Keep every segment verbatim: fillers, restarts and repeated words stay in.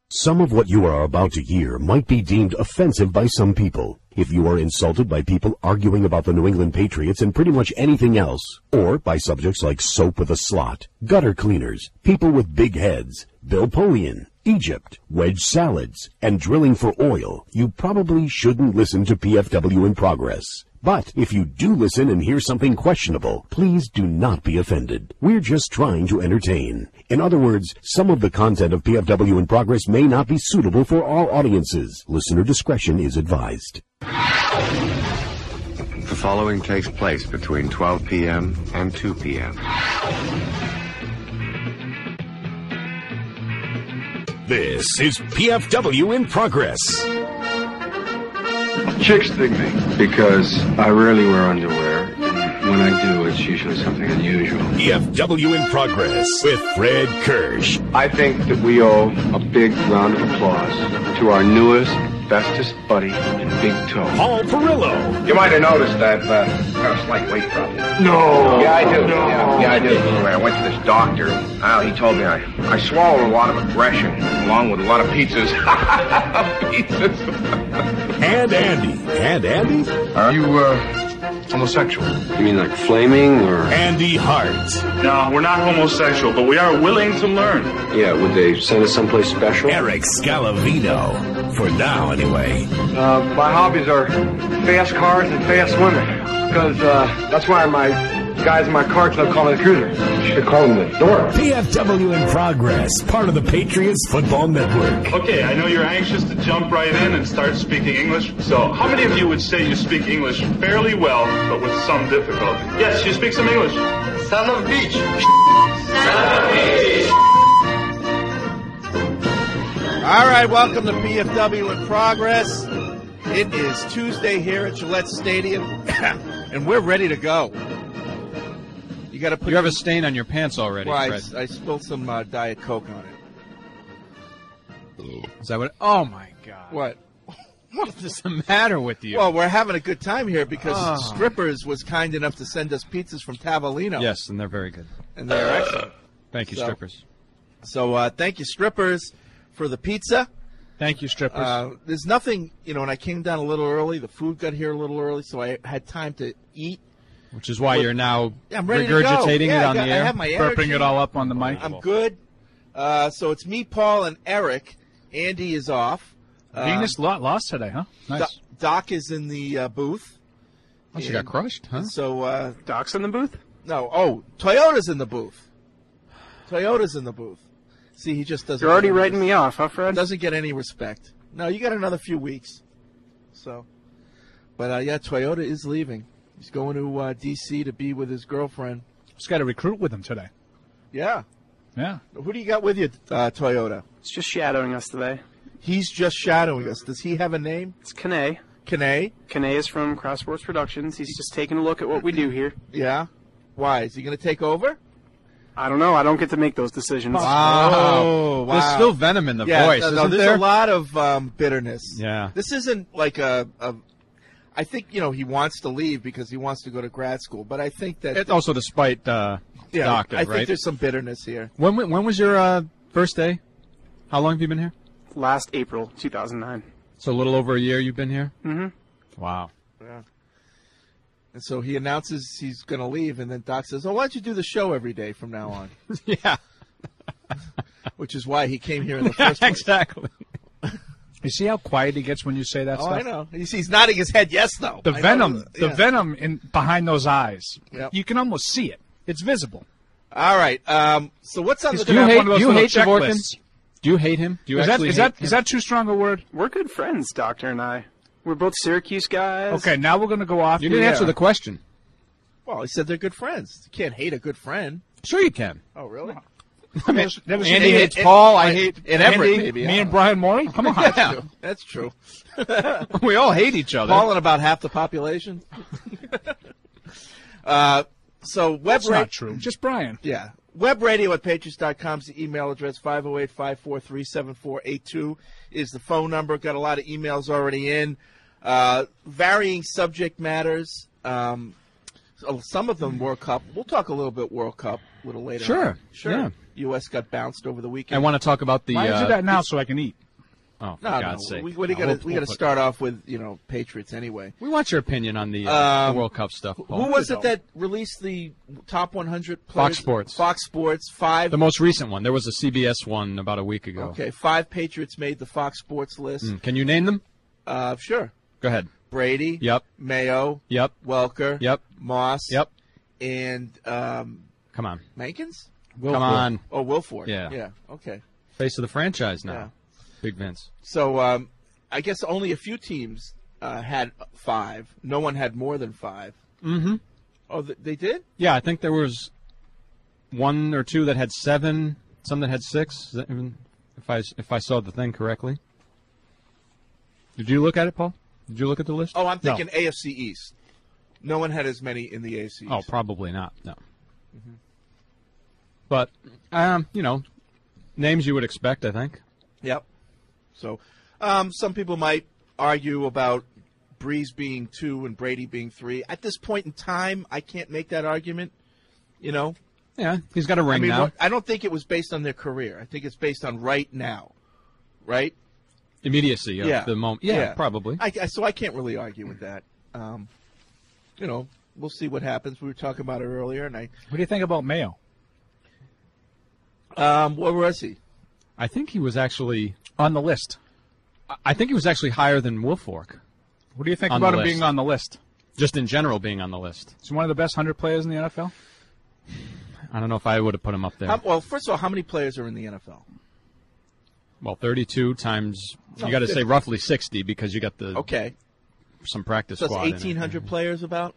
Some of what you are about to hear might be deemed offensive by some people. If you are insulted by people arguing about the New England Patriots and pretty much anything else, or by subjects like soap with a slot, gutter cleaners, people with big heads, Bill Polian, Egypt, wedge salads, and drilling for oil, you probably shouldn't listen to P F W in Progress. But if you do listen and hear something questionable, please do not be offended. We're just trying to entertain. In other words, some of the content of P F W in Progress may not be suitable for all audiences. Listener discretion is advised. The following takes place between twelve p.m. and two p.m. This is P F W in Progress. Chicks dig me because I rarely wear underwear, and when I do, it's usually something unusual. P F W in Progress with Fred Kirsch. I think that we owe a big round of applause to our newest, bestest buddy in Big Toe. Paul Perillo. You might have noticed that uh, I've got a slight weight problem. No! Yeah, I do. No. Yeah, yeah, I do. Anyway, I went to this doctor. Uh, he told me I, I swallow a lot of aggression, along with a lot of pizzas. Pizzas. And Andy. And Andy? Are you, uh, homosexual? You mean like flaming, or...? Andy Hart. No, we're not homosexual, but we are willing to learn. Yeah, would they send us someplace special? Eric Scalavino. For now, anyway. Uh, my hobbies are fast cars and fast women. Because, uh, that's why my guys in my car club call it a cruiser. You should call them the door. P F W in Progress, part of the Patriots Football Network. Okay, I know you're anxious to jump right in and start speaking English. So, how many of you would say you speak English fairly well, but with some difficulty? Yes, you speak some English. Son of a beach. All right, welcome to P F W in Progress. It is Tuesday here at Gillette Stadium, and we're ready to go. You got to put. You have a stain on your pants already, Well, Fred. I, I spilled some uh, Diet Coke on it. Is that what? Oh my God! What? What is the matter with you? Well, we're having a good time here because Oh. Strippers was kind enough to send us pizzas from Tavolino. Yes, and they're very good. And they're excellent. Thank you, So- strippers. So uh, thank you, Strippers, for the pizza. Thank you, strippers. Uh, there's nothing, you know, when I came down a little early, the food got here a little early, so I had time to eat. Which is why Well, you're now Yeah, I'm ready to go. regurgitating Yeah, it I on got- the I air. have my Burping energy. it all up on the mic. I'm good. Uh, so it's me, Paul, and Eric. Andy is off. Uh, Venus lo- lost today, huh? Nice. Doc, Doc is in the uh, booth. Oh, she got crushed, huh? So uh, Doc's in the booth? no, oh, Toyota's in the booth. Toyota's in the booth. See, he just doesn't. You're already get any- writing me off, huh, Fred? Doesn't get any respect. No, you got another few weeks. So, but uh, yeah, Toyota is leaving. He's going to uh, D C to be with his girlfriend. Just got to recruit with him today. Yeah. Yeah. Who do you got with you, uh, Toyota? It's just shadowing us today. He's just shadowing us. Does he have a name? It's Kane. Kane? Kane is from Cross Sports Productions. He's just taking a look at what we do here. Yeah. Why? Is he going to take over? I don't know. I don't get to make those decisions. Oh, wow. There's still venom in the yeah, voice, no, no, isn't there's there? a lot of um, bitterness. Yeah. This isn't like a, a. I think, you know, he wants to leave because he wants to go to grad school, but I think that. It also, despite uh, yeah, doctor, I think right? there's some bitterness here. When when was your uh, first day? How long have you been here? Last April, two thousand nine. So a little over a year you've been here? Mm-hmm. Wow. Yeah. And so he announces he's going to leave, and then Doc says, "Oh, why don't you do the show every day from now on?" Yeah. Which is why he came here in the first place. Exactly. You see how quiet he gets when you say that Oh, stuff? I know. He's, he's nodding his head yes, though. The I know. venom, the Yeah. venom in behind those eyes. Yep. You can almost see it. It's visible. All right. Um, so what's on the Do you draft? hate, One of those do you little hate Dvorkin? checklists. Do you hate him? Do you Is that- actually is hate that- him? is that too strong a word? We're good friends, Doctor and I. We're both Syracuse guys. Okay, now we're going to go off. You didn't answer the question. Well, he said they're good friends. You can't hate a good friend. Sure you can. Oh, really? I mean, That was- Andy in- hates in- Paul. I in- hate in Everett, Andy, maybe, I Me don't and know. Brian Morey. Come on. That's true. That's true. We all hate each other. Paul and about half the population. uh, so web That's ra- not true. Just Brian. Yeah. Web radio at patriots dot com is the email address. five oh eight, five four three, seven four eight two is the phone number. Got a lot of emails already in. Uh, varying subject matters. Um, so some of them World Cup. We'll talk a little bit World Cup a little later. Sure. on. Sure. Yeah. U S got bounced over the weekend. I want to talk about the. Why is uh, it that now so I can eat? Oh, for no, no, God's sake! we, we No, got to we'll- we got to we'll start off with you know Patriots anyway. put- We want your opinion on the, uh, Um, the World Cup stuff. Paul. Who was it that released the top one hundred players? Fox Sports. Fox Sports. Five. The most recent one. There was a C B S one about a week ago. Okay, five Patriots made the Fox Sports list. Mm, Can you name them? Uh, sure. Go ahead. Brady. Yep. Mayo. Yep. Welker. Yep. Moss. Yep. And um, Come on. Mankins? Come on. Oh, Wilford. Yeah. Yeah. Okay. Face of the franchise now. Yeah. Big Vince. So um, I guess only a few teams uh, had five. No one had more than five. Mm-hmm. Oh, th- they did? Yeah, I think there was one or two that had seven, some that had six. Is that even, if I if I saw the thing correctly. Did you look at it, Paul? Did you look at the list? Oh, I'm No. thinking A F C East. No one had as many in the A F C East. Oh, probably not. No. Mm-hmm. But um, you know, names you would expect, I think. Yep. So um, some people might argue about Breeze being two and Brady being three. At this point in time, I can't make that argument. You know, Yeah, he's got a ring I mean, now. what- I don't think it was based on their career. I think it's based on right now, right? Immediacy of Yeah. the moment. Yeah, Yeah. probably. I, I, so I can't really argue with that. Um, you know, we'll see what happens. We were talking about it earlier, and I. What do you think about Mayo? Um, where was he? I think he was actually. On the list. I think he was actually higher than Wilfork. What do you think On about the him list. being on the list? Just in general, being on the list. Is he one of the best one hundred players in the N F L? I don't know if I would have put him up there. How, well, first of all, how many players are in the N F L? Well, thirty-two times. No, You got to say fifty. roughly sixty because you got the Okay, some practice so squad. in that's it. eighteen hundred players about.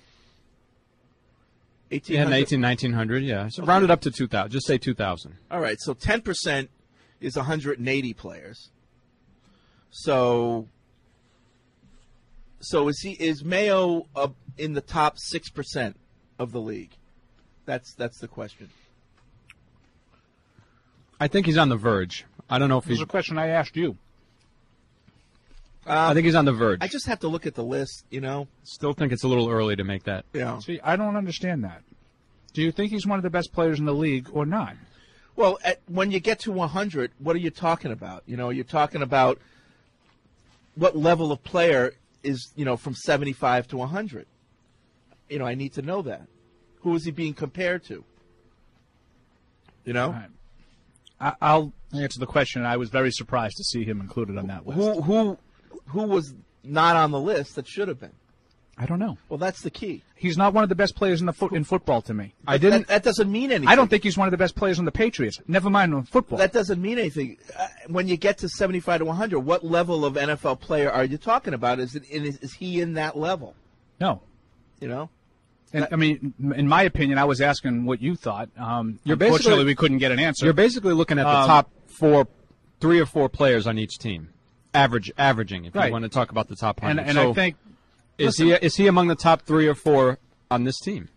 eighteen Yeah, hundred. eighteen, nineteen hundred. Yeah, so round it up to two thousand. Just say two thousand. All right, so ten percent is one hundred eighty players. So, so is he is Mayo uh, in the top six percent of the league? That's that's the question. I think he's on the verge. I don't know if This he's. is a question I asked you. I think he's on the verge. I just have to look at the list, you know. Still think it's a little early to make that. Yeah. See, I don't understand that. Do you think he's one of the best players in the league or not? Well, at, when you get to one hundred, what are you talking about? You know, you're talking about what level of player is, you know, from seventy-five to one hundred. You know, I need to know that. Who is he being compared to? You know? All right. I, I'll answer the question. I was very surprised to see him included on that list. Who who who was not on the list that should have been? I don't know. Well, that's the key. He's not one of the best players in the foot in football to me. I didn't. That, that doesn't mean anything. I don't think he's one of the best players on the Patriots. Never mind on football. that doesn't mean anything. Uh, when you get to seventy-five to one hundred, what level of N F L player are you talking about? Is it is, is he in that level? no. You know? And, I mean, in my opinion, I was asking what you thought. Um, You're unfortunately, basically- we couldn't get an answer. You're basically looking at the Um, top four, three or four players on each team, average, averaging. If Right. you want to talk about the top and hundred, and so I think is listen, he is he among the top three or four on this team?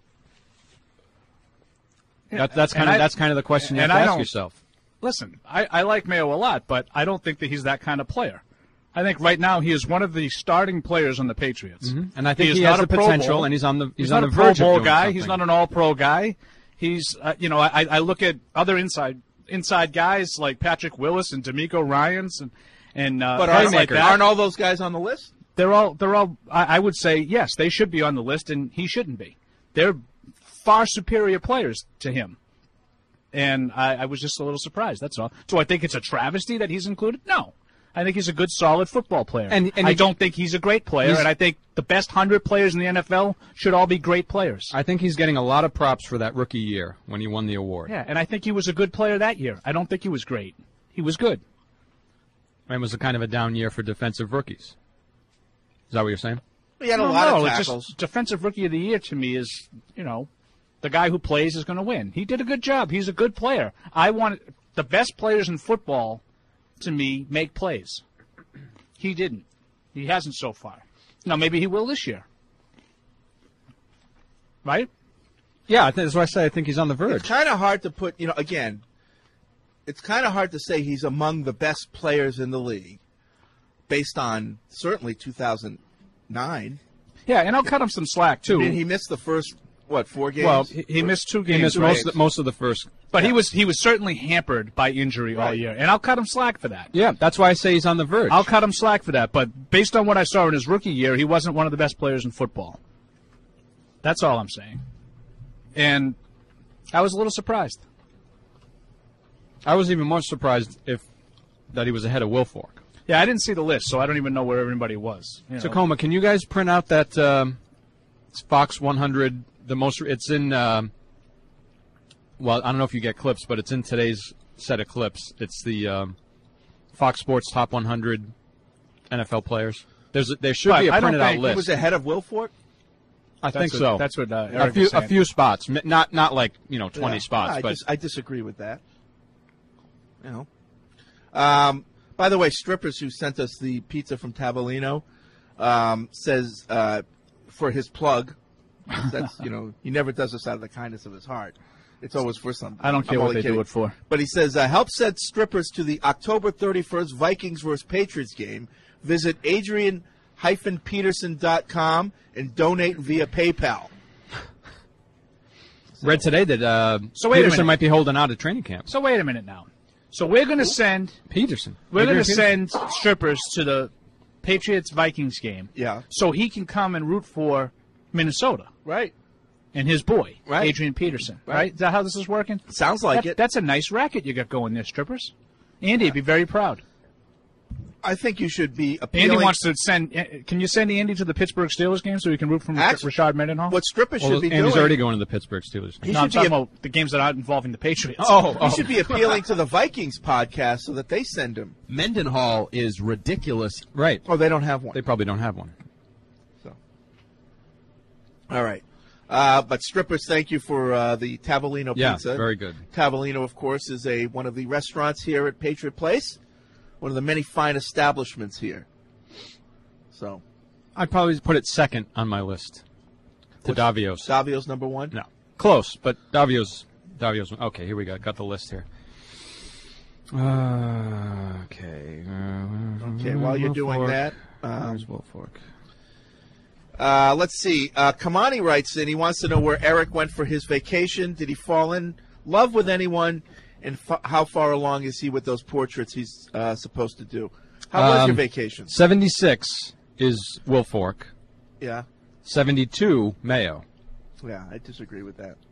That, that's and kind of I- that's kind of the question you have and to I ask don't- yourself. listen, I, I like Mayo a lot, but I don't think that he's that kind of player. I think right now he is one of the starting players on the Patriots. And I think is he, not has a the Pro potential, Bowl. and he's on the he's, He's, on not the a Pro verge of Bowl doing guy. something. He's not an All-Pro guy. He's, uh, you know, I, I look at other inside inside guys like Patrick Willis and D'Amico Ryans and and uh, But guys aren't, like that. aren't all those guys on the list? They're all they're all. I, I would say yes, they should be on the list, and he shouldn't be. They're far superior players to him, and I, I was just a little surprised. That's all. Do I think it's a travesty that he's included? No. I think he's a good, solid football player. And- and I he- don't think he's a great player, He's- and I think the best hundred players in the N F L should all be great players. I think he's getting a lot of props for that rookie year when he won the award. Yeah, and I think he was a good player that year. I don't think he was great. He was good. And it was a kind of a down year for defensive rookies. Is that what you're saying? He had a No, lot no, of it's tackles. just defensive rookie of the year to me is, you know, the guy who plays is going to win. He did a good job. He's a good player. I want the best players in football, to me, make plays. He didn't. He hasn't so far. Now maybe he will this year. Right? Yeah, I think that's why I say I think he's on the It's verge. kind of hard to put, you know, again, it's kind of hard to say he's among the best players in the league based on certainly two thousand nine. Yeah, and I'll cut him some slack I too. mean, he missed the first, what, four games? Well, He, he missed two games. He missed Two most games. of the, most of the first. But he was he was certainly hampered by injury all Right. year, and I'll cut him slack for that. Yeah, that's why I say he's on the verge. I'll cut him slack for that. But based on what I saw in his rookie year, he wasn't one of the best players in football. That's all I'm saying. And I was a little surprised. I was even more surprised if that he was ahead of Wilfork. Yeah, I didn't see the list, so I don't even know where everybody was. You know. Tacoma, can you guys print out that um, it's Fox one hundred? The most. It's in. Um, well, I don't know if you get clips, but it's in today's set of clips. It's the um, Fox Sports Top one hundred N F L players. There's a, there should But be a I don't printed out think He list. was ahead of Wilfork? I think That's so. what- that's what, uh, a Eric few was a saying. few spots, M- not not like you know twenty Yeah. spots, I, but dis- I disagree with that. You know. Um, by the way, Strippers, who sent us the pizza from Tavolino, um, says uh, for his plug, that's you know he never does this out of the kindness of his heart. It's always for something. I don't care I'm what only they do kidding. it for. But he says, uh, help send Strippers to the October thirty-first Vikings versus Patriots game. Visit Adrian Peterson dot com and donate via PayPal. read today that uh, So wait a Peterson minute. might be holding out at training camp. So wait a minute now. So we're going to send Peterson. we're going to Adrian Peterson. send strippers to the Patriots Vikings game. Yeah. So he can come and root for Minnesota Right. and his boy, Right. Adrian Peterson. Right. Right? Is that how this is working? Sounds like That- it. That's a nice racket you got going there, strippers. Andy would be very proud. I think you should be appealing. Andy wants to send. uh, Can you send Andy to the Pittsburgh Steelers game so he can root for Actually, Rashad Mendenhall? What Strippers Well, should be Andy's doing. already going to the Pittsburgh Steelers. He no, I'm should be talking about the games that aren't involving the Patriots. Oh, He should be appealing to the Vikings podcast so that they send him. Mendenhall is ridiculous. right. Oh, they don't have one. They probably don't have one. So. All right. Uh, but Strippers, thank you for uh, the Tavolino Yeah, pizza. very good. Tavolino, of course, is a one of the restaurants here at Patriot Place, one of the many fine establishments here. So, I'd probably put it second on my list to Davios. Davio's number one. No, close, but Davios. Davios. Okay, here we go. Got the list here. Uh, okay. Uh, Okay, while you're doing Wilfork. that, um, Where's Wilfork? Uh, let's see. Uh, Kamani writes in. He wants to know where Eric went for his vacation. Did he fall in love with anyone? And f- how far along is he with those portraits he's uh, supposed to do? How was Um, your vacation? seventy-six is Wilfork. Yeah. seventy-two, Mayo. Yeah, I disagree with that.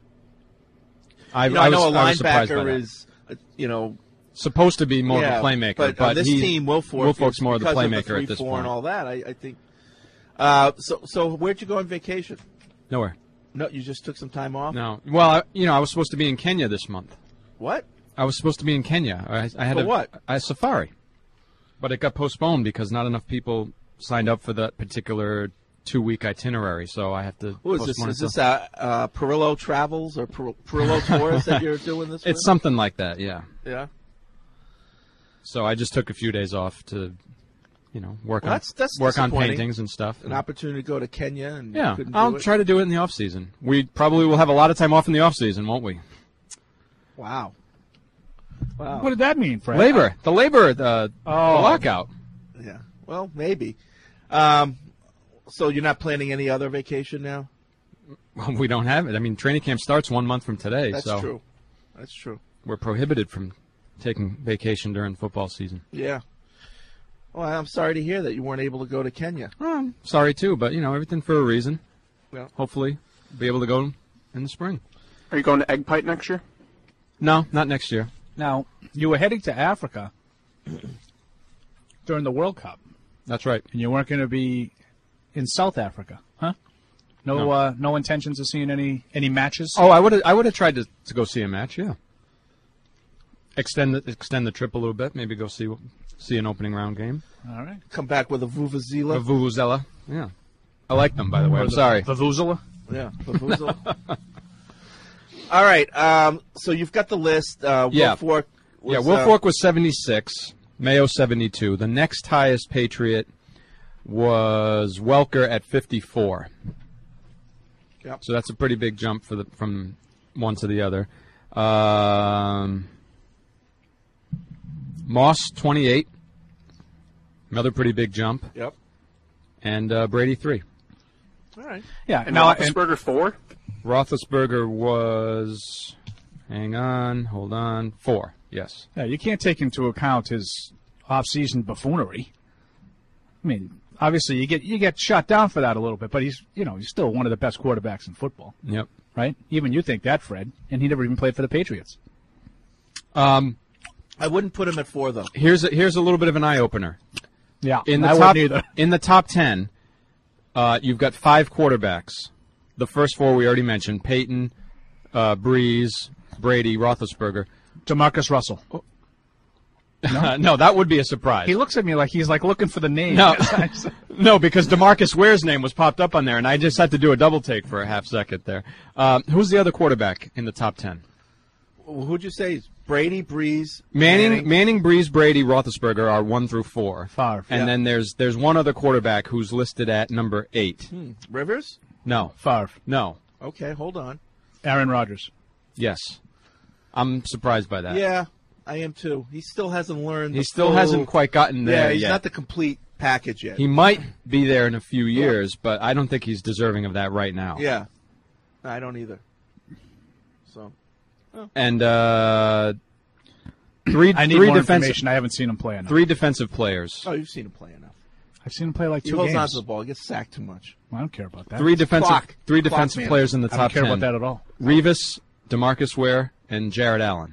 I, You know, I, I was, know a I was surprised by linebacker that. is, uh, you know, supposed to be more yeah, of a playmaker, but, but on this he, team, Wilfork Wilfork's is more of the because playmaker of the three, at this four point. and all that. I, I think. Uh, so, so where'd you go on vacation? Nowhere. No, you just took some time off. No. Well, I, you know, I was supposed to be in Kenya this month. What? I was supposed to be in Kenya. I, I had For a, what? a safari, but it got postponed because not enough people signed up for that particular two-week itinerary. So I have to. Who is this? postpone Is it this till- uh, uh, Perillo Travels or Per- Perillo Tours that you're doing this? with? It's something like that, yeah. Yeah. So I just took a few days off to, you know, work Well, on that's- that's work on disappointing. paintings and stuff. An opportunity to go to Kenya and you Yeah, couldn't I'll do it? try to do it in the off season. We probably will have a lot of time off in the off season, won't we? Wow. Wow. What did that mean, Fred? Labor, the labor, the, Oh. the lockout. Yeah. Well, maybe. Um, so you're not planning any other vacation now? Well, we don't have it. I mean, training camp starts one month from today, That's so true. That's true. we're prohibited from taking vacation during football season. Yeah. Well, I'm sorry to hear that you weren't able to go to Kenya. Well, sorry too, but you know, everything for a reason. Yeah. Hopefully, be able to go in the spring. Are you going to Egg Pipe next year? No, not next year. Now, you were heading to Africa during the World Cup, That's right. and you weren't going to be in South Africa, huh? No, No. Uh, no intentions of seeing any any matches. Oh, I would have I would have tried to, to go see a match. Yeah. Extend the extend the trip a little bit. Maybe go see see an opening round game. All right. Come back with a Vuvuzela. A Vuvuzela. Yeah. I like them, by the way. I'm sorry. Vuvuzela. Yeah, Vuvuzela. All right. Um, so you've got the list. Uh, Yeah. Wilfork was, Yeah, uh, Wilfork was seventy-six, Mayo seventy-two. The next highest Patriot was Welker at fifty-four. Yep. So that's a pretty big jump for the from one to the other. Um, Moss twenty-eight, another pretty big jump, Yep. and uh, Brady three. All right. Yeah. And now, Roethlisberger four? Roethlisberger was, hang on, hold on, four. Yes. Yeah, you can't take into account his off-season buffoonery. I mean, obviously you get you get shot down for that a little bit, but he's you know he's still one of the best quarterbacks in football. Yep. Right? Even you think that, Fred, and he never even played for the Patriots. Um, I wouldn't put him at four though. Here's a, here's a little bit of an eye opener. Yeah, in the I top wouldn't either. in the top ten, uh, you've got five quarterbacks. The first four we already mentioned: Peyton, uh, Breeze, Brady, Roethlisberger. DeMarcus Russell. Oh. No? no, that would be a surprise. He looks at me like he's like looking for the name. No, no, because DeMarcus Ware's name was popped up on there, and I just had to do a double take for a half second there. Um, who's the other quarterback in the top ten? Who'd you say? Brady, Breeze, Manning, Manning, Manning, Breeze, Brady, Roethlisberger are one through four. Favre. And yeah. then there's there's one other quarterback who's listed at number eight. Hmm. Rivers? No. Favre. No. Okay, hold on. Aaron Rodgers. Yes. I'm surprised by that. Yeah, I am too. He still hasn't learned. He the still full- hasn't quite gotten there Yeah, he's yet. not the complete package yet. He might be there in a few years, but I don't think he's deserving of that right now. Yeah, I don't either. So, And uh, three, I need three more defensive, information. I haven't seen him play enough. three defensive players. oh, you've seen him play enough. I've seen him play like He two holds games. on to the ball. He gets sacked too much. I don't care about that. Three defensive, clock. three Clock defensive man. players in the I top don't care ten. about that at all. Revis, DeMarcus Ware, and Jared Allen.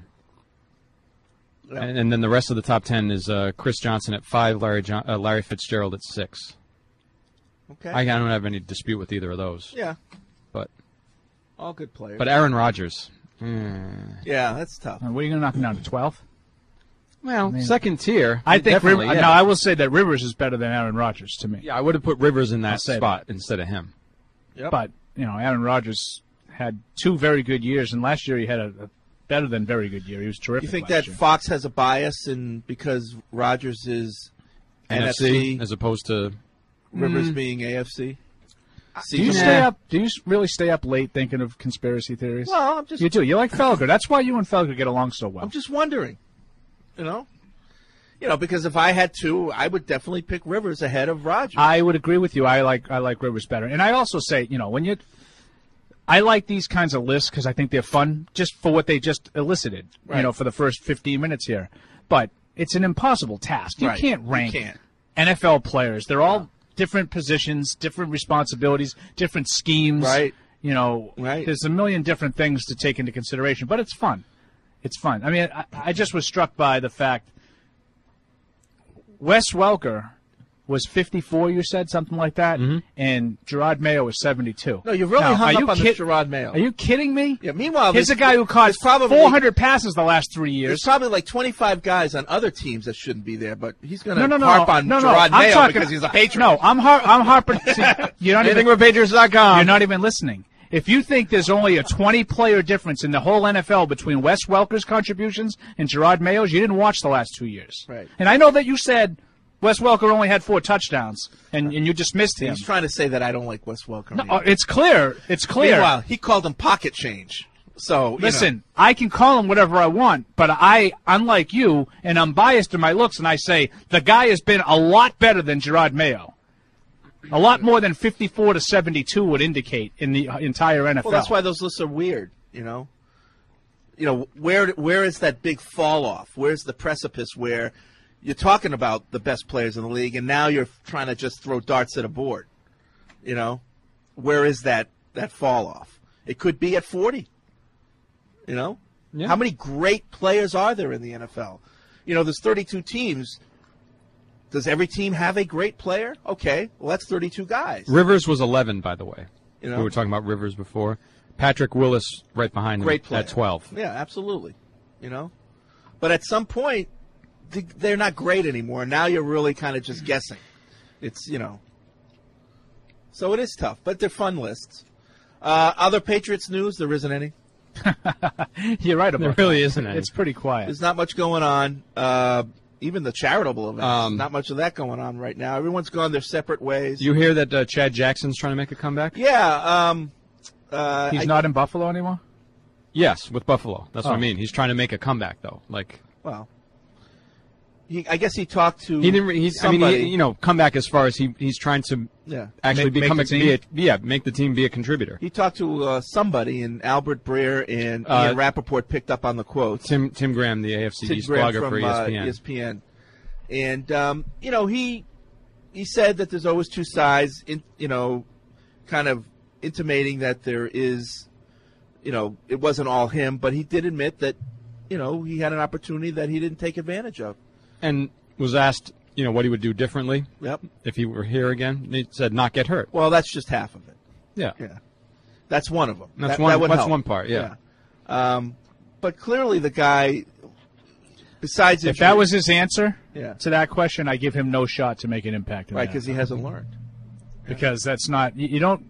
Yeah. And, and then the rest of the top ten is uh, Chris Johnson at five, Larry John, uh, Larry Fitzgerald at six. Okay. I, I don't have any dispute with either of those. yeah, But all good players. but Aaron Rodgers. mm, yeah, that's tough. Uh, what are you going to knock him down to twelve? Well, mean, second tier. I think definitely, Rivers, yeah. no, I will say that Rivers is better than Aaron Rodgers to me. Yeah, I would have put Rivers in I'll that say spot instead of him. Yep. But, you know, Aaron Rodgers had two very good years, and last year he had a, a better than very good year. He was terrific. You think last that year. Fox has a bias in because Rodgers is N F C, N F C, as opposed to Rivers Mm. being A F C? Do you Season- stay up? Do you really stay up late thinking of conspiracy theories? Well, I'm just You do. You like Felger. That's why you and Felger get along so well. I'm just wondering. You know, you know, because if I had to, I would definitely pick Rivers ahead of Rodgers. I would agree with you. I like I like Rivers better, and I also say, you know, when you, I like these kinds of lists because I think they're fun, just for what they just elicited. Right. You know, for the first fifteen minutes here, but it's an impossible task. You Right. can't You rank can't. N F L players. They're all different positions, different responsibilities, different schemes. Right. You know, Right. there's a million different things to take into consideration, but it's fun. It's fun. I mean, I, I just was struck by the fact Wes Welker was fifty-four, you said, something like that, Mm-hmm. and Gerard Mayo was seventy-two. No, you really Now, hung are up you on kid- this Gerard Mayo. Are you kidding me? Yeah. Meanwhile, Here's there's- a guy who caught there's probably four hundred passes the last three years. There's probably like twenty-five guys on other teams that shouldn't be there, but he's going No, to no, no, harp on no, no. Gerard I'm Mayo talking, because he's a Patriot. No, I'm har- I'm harping. See, you're not anything even, with Patriots dot com. You're not even listening. If you think there's only a twenty-player difference in the whole N F L between Wes Welker's contributions and Gerard Mayo's, you didn't watch the last two years. Right. And I know that you said Wes Welker only had four touchdowns, and, and you dismissed him. He's trying to say that I don't like Wes Welker. No, uh, it's clear. It's clear. Meanwhile, he called him pocket change. So you Listen, know. I can call him whatever I want, but I, unlike you, and I'm biased in my looks, and I say the guy has been a lot better than Gerard Mayo. A lot more than fifty-four to seventy-two would indicate in the entire N F L. Well, that's why those lists are weird. You know, you know where where is that big fall off? Where's the precipice where you're talking about the best players in the league, and now you're trying to just throw darts at a board? You know, where is that that fall off? It could be at forty. You know, Yeah. how many great players are there in the N F L? You know, there's thirty-two teams. Does every team have a great player? Okay, well that's thirty-two guys. Rivers was eleven, by the way. You know? We were talking about Rivers before. Patrick Willis right behind Great him player. at twelve. Yeah, absolutely. You know, but at some point, th- they're not great anymore. Now you're really kind of just guessing. It's you know, so it is tough, but they're fun lists. Uh, other Patriots news? There isn't any. You're right There about really that. isn't any. It's pretty quiet. There's not much going on. Uh, even the charitable events, Um, not much of that going on right now. Everyone's gone their separate ways. You hear that uh, Chad Jackson's trying to make a comeback? yeah. Um, uh, He's I- not in Buffalo anymore? Yes, with Buffalo. That's what I Oh. mean. He's trying to make a comeback, though. Like, Well, he, I guess he talked to He didn't. He's, I mean, somebody. he, you know, come back as far as he he's trying to Yeah. actually Make- make become the a, team? be a yeah make the team be a contributor. He talked to uh, somebody, and Albert Breer and Uh, Ian Rappaport picked up on the quotes. Tim Tim Graham, the A F C Tim East Graham blogger from for E S P N. Uh, E S P N. And, um, you know, he he said that there's always two sides, in, you know, kind of intimating that there is, you know, it wasn't all him, but he did admit that, you know, he had an opportunity that he didn't take advantage of. And was asked, you know, what he would do differently Yep. if he were here again. And he said, not get hurt. Well, that's just half of it. Yeah. Yeah. That's one of them. That's that, one- that would that's help. one part, yeah. Yeah. Um, but clearly the guy, besides If injury- that was his answer Yeah. to that question, I give him no shot to make an impact. In right, that. because he hasn't learned. because that's not you, you don't.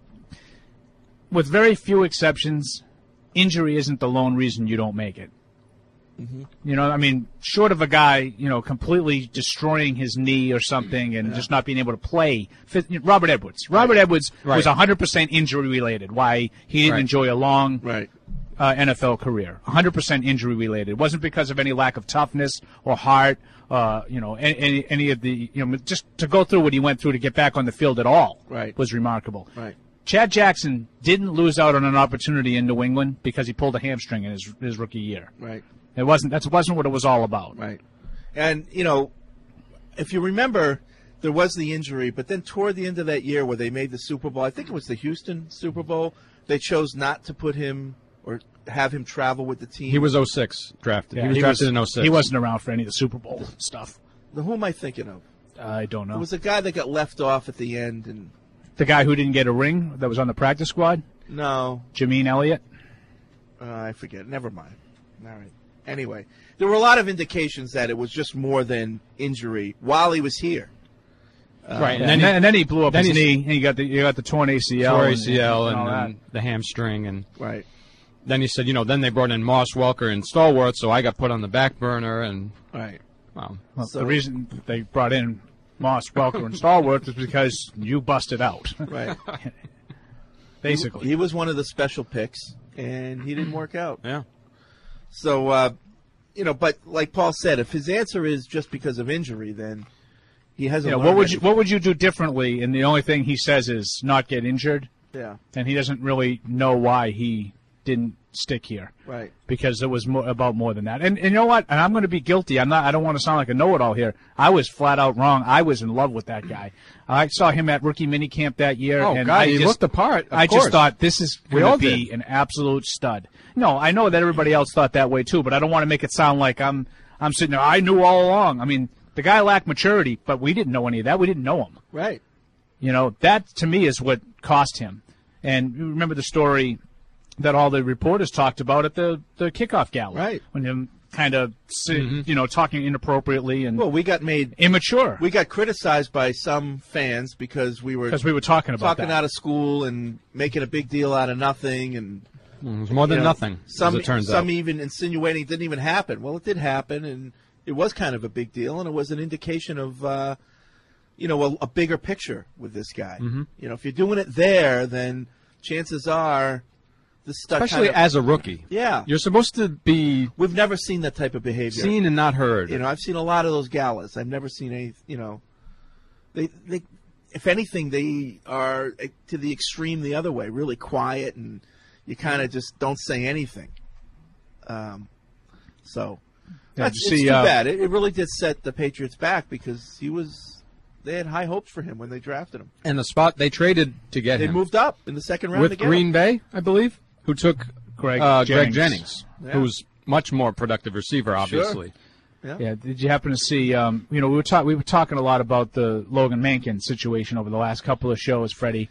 With very few exceptions, injury isn't the lone reason you don't make it. Mm-hmm. You know, I mean, short of a guy, you know, completely destroying his knee or something and just not being able to play. Robert Edwards. Robert Edwards Right. was one hundred percent injury related. Why he didn't Right. enjoy a long Right. uh, N F L career. one hundred percent injury related. It wasn't because of any lack of toughness or heart. Uh, you know, any, any any of the you know, just to go through what he went through to get back on the field at all. Right. Was remarkable. Right. Chad Jackson didn't lose out on an opportunity in New England because he pulled a hamstring in his his rookie year. Right. It wasn't that wasn't what it was all about. Right. And, you know, if you remember, there was the injury, but then toward the end of that year where they made the Super Bowl, I think it was the Houston Super Bowl, they chose not to put him or have him travel with the team. He was oh six drafted. Yeah, he was drafted in oh six. He wasn't around for any of the Super Bowl stuff. Who am I thinking of? I don't know. It was a guy that got left off at the end. and The guy who didn't get a ring that was on the practice squad? No. Jameen Elliott? Uh, I forget. Never mind. All right. Anyway, there were a lot of indications that it was just more than injury while he was here. Uh, Right. And, And then, then he- and then he blew up then his he- knee, and he got the you got the torn A C L, Tore and- A C L and, all that. and the hamstring. And Right. then he said, you know, then they brought in Moss, Welker, and Stallworth, so I got put on the back burner. And, Right. well, Well, So- the reason they brought in Moss, Welker, and Stallworth was because you busted out. Right. Basically. He, he was one of the special picks, and he didn't work out. yeah. So, uh, you know, but like Paul said, if his answer is just because of injury, then he hasn't. You know, learned what would you anything. what would you do differently? And the only thing he says is not get injured, Yeah. and he doesn't really know why he didn't stick here. Right. Because it was more, about more than that. And, and you know what? And I'm going to be guilty. I'm not. I don't want to sound like a know-it-all here. I was flat out wrong. I was in love with that guy. I saw him at rookie minicamp that year. Oh, and God, I he just, looked the part. Of I course. just thought this is We going all to be did. an absolute stud. No, I know that everybody else thought that way too, but I don't want to make it sound like I'm I'm sitting there. I knew all along. I mean, the guy lacked maturity, but we didn't know any of that. We didn't know him. Right. You know, that to me is what cost him. And you remember the story that all the reporters talked about at the, the kickoff gala. Right. When him kind of, you know, talking inappropriately and Well, we got made immature. We got criticized by some fans because we were Because we were talking about talking that. out of school and making a big deal out of nothing, and It was more than you know, nothing, Some as it turns some out. even insinuating it didn't even happen. Well, it did happen, and it was kind of a big deal, and it was an indication of, uh, you know, a, a bigger picture with this guy. Mm-hmm. You know, if you're doing it there, then chances are this stuff. Especially kind of, as a rookie. Yeah. You're supposed to be We've never seen that type of behavior. seen and not heard. You know, I've seen a lot of those galas. I've never seen any. You know, they they, if anything, they are eh, to the extreme the other way. Really quiet, and you kind of just don't say anything. Um, so Yeah, that's did you it's see, too uh, bad. It, it really did set the Patriots back because he was. They had high hopes for him when they drafted him. And the spot they traded to get They him moved up in the second round with to get Green him. Bay, I believe, who took Greg uh, Jennings. Greg Jennings, Yeah. who's much more productive receiver, obviously. Yeah. Did you happen to see? Um, you know, we were talk- we were talking a lot about the Logan Mankin situation over the last couple of shows, Freddie,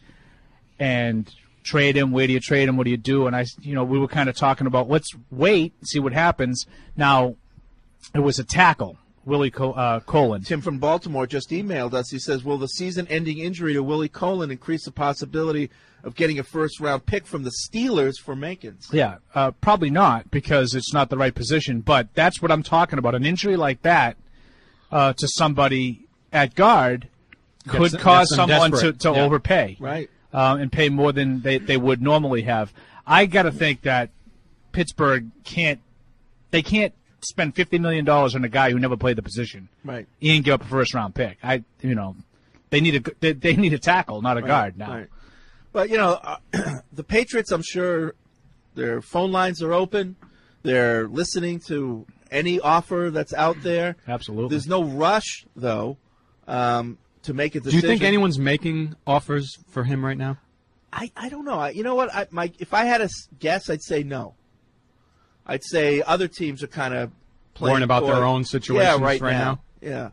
and trade him. Where do you trade him? What do you do? And I, you know, we were kind of talking about let's wait, see what happens. Now, it was a tackle, Willie Col- uh, Colon. Tim from Baltimore just emailed us. He says, will the season-ending injury to Willie Colon increase the possibility of getting a first-round pick from the Steelers for Mankins? Yeah, uh, probably not because it's not the right position. But that's what I'm talking about. An injury like that uh, to somebody at guard could Gets- cause gets them someone to, desperate. to Yeah. overpay. Right. Uh, and pay more than they, they would normally have. I got to think that Pittsburgh can't they can't spend fifty million dollars on a guy who never played the position. Right. He ain't give up a first round pick. I, you know, they need a they, they need a tackle, not a Right, guard now. Right. But you know, uh, the Patriots, I'm sure their phone lines are open. They're listening to any offer that's out there. Absolutely. There's no rush though um, to make a Do decision. you think anyone's making offers for him right now? I, I don't know. I, you know what? I, my if I had to s- guess, I'd say no. I'd say other teams are kind of playing Worrying about coy. their own situations yeah, right, right now? Yeah.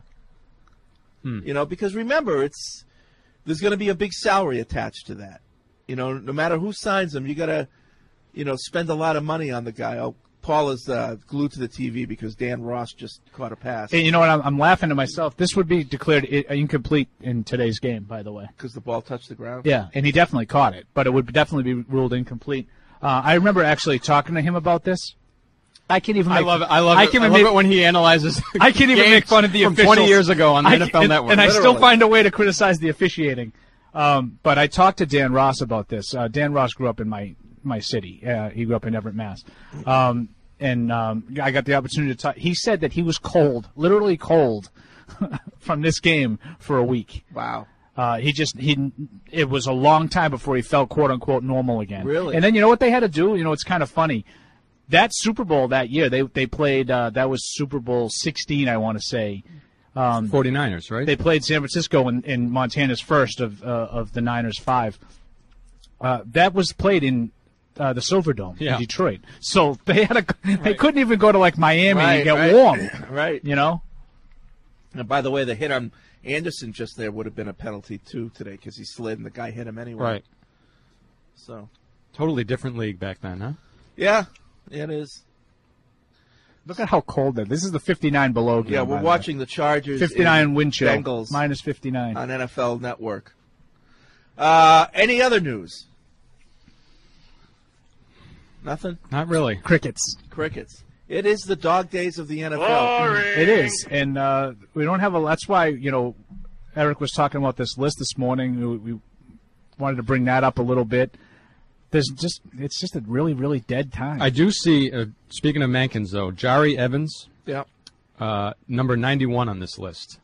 Hmm. You know, because remember, it's there's going to be a big salary attached to that. You know, no matter who signs him, you got to, you know, spend a lot of money on the guy. Oh, Paul is uh, glued to the T V because Dan Ross just caught a pass. Hey, you know what? I'm, I'm laughing to myself. This would be declared i- incomplete in today's game, by the way. Because the ball touched the ground? Yeah, and he definitely caught it, but it would definitely be ruled incomplete. Uh, I remember actually talking to him about this. I can't even. I Make, love it. I love I it. can't I even love make, it when he analyzes. I can't even games make fun of the from officials. twenty years ago on the I N F L can- Network. and I Literally. still find a way to criticize the officiating. Um, but I talked to Dan Ross about this. Uh, Dan Ross grew up in my my city. Uh, he grew up in Everett, Mass. Um, and um, I got the opportunity to talk. He said that he was cold, literally cold, from this game for a week. Wow. Uh, he just he. It was a long time before he felt quote unquote normal again. Really? And then you know what they had to do? You know, it's kind of funny. That Super Bowl that year, they they played. Uh, that was Super Bowl sixteen, I want to say. Um, 49ers, right? They played San Francisco in, in Montana's first of uh, of the Niners' five. Uh, that was played in uh, the Silverdome Yeah. in Detroit. So they had a, they couldn't even go to like Miami Right, and get right. warm. Right. You know. And by the way, the hit on Anderson just there would have been a penalty too today because he slid and the guy hit him anyway. Right. So. Totally different league back then, huh? Yeah, it is. Look at how cold that. This is the fifty-nine below game. Yeah, by we're the watching the Chargers. way. fifty-nine and wind chill. Bengals Minus fifty-nine. on N F L Network. Uh, any other news? Nothing. Not really. Crickets. Crickets. It is the dog days of the N F L. It is, and uh, we don't have a. That's why you know, Eric was talking about this list this morning. We, we wanted to bring that up a little bit. There's just it's just a really really dead time. I do see, uh, speaking of Mankins, though, Jari Evans, Yeah. uh, number ninety-one on this list.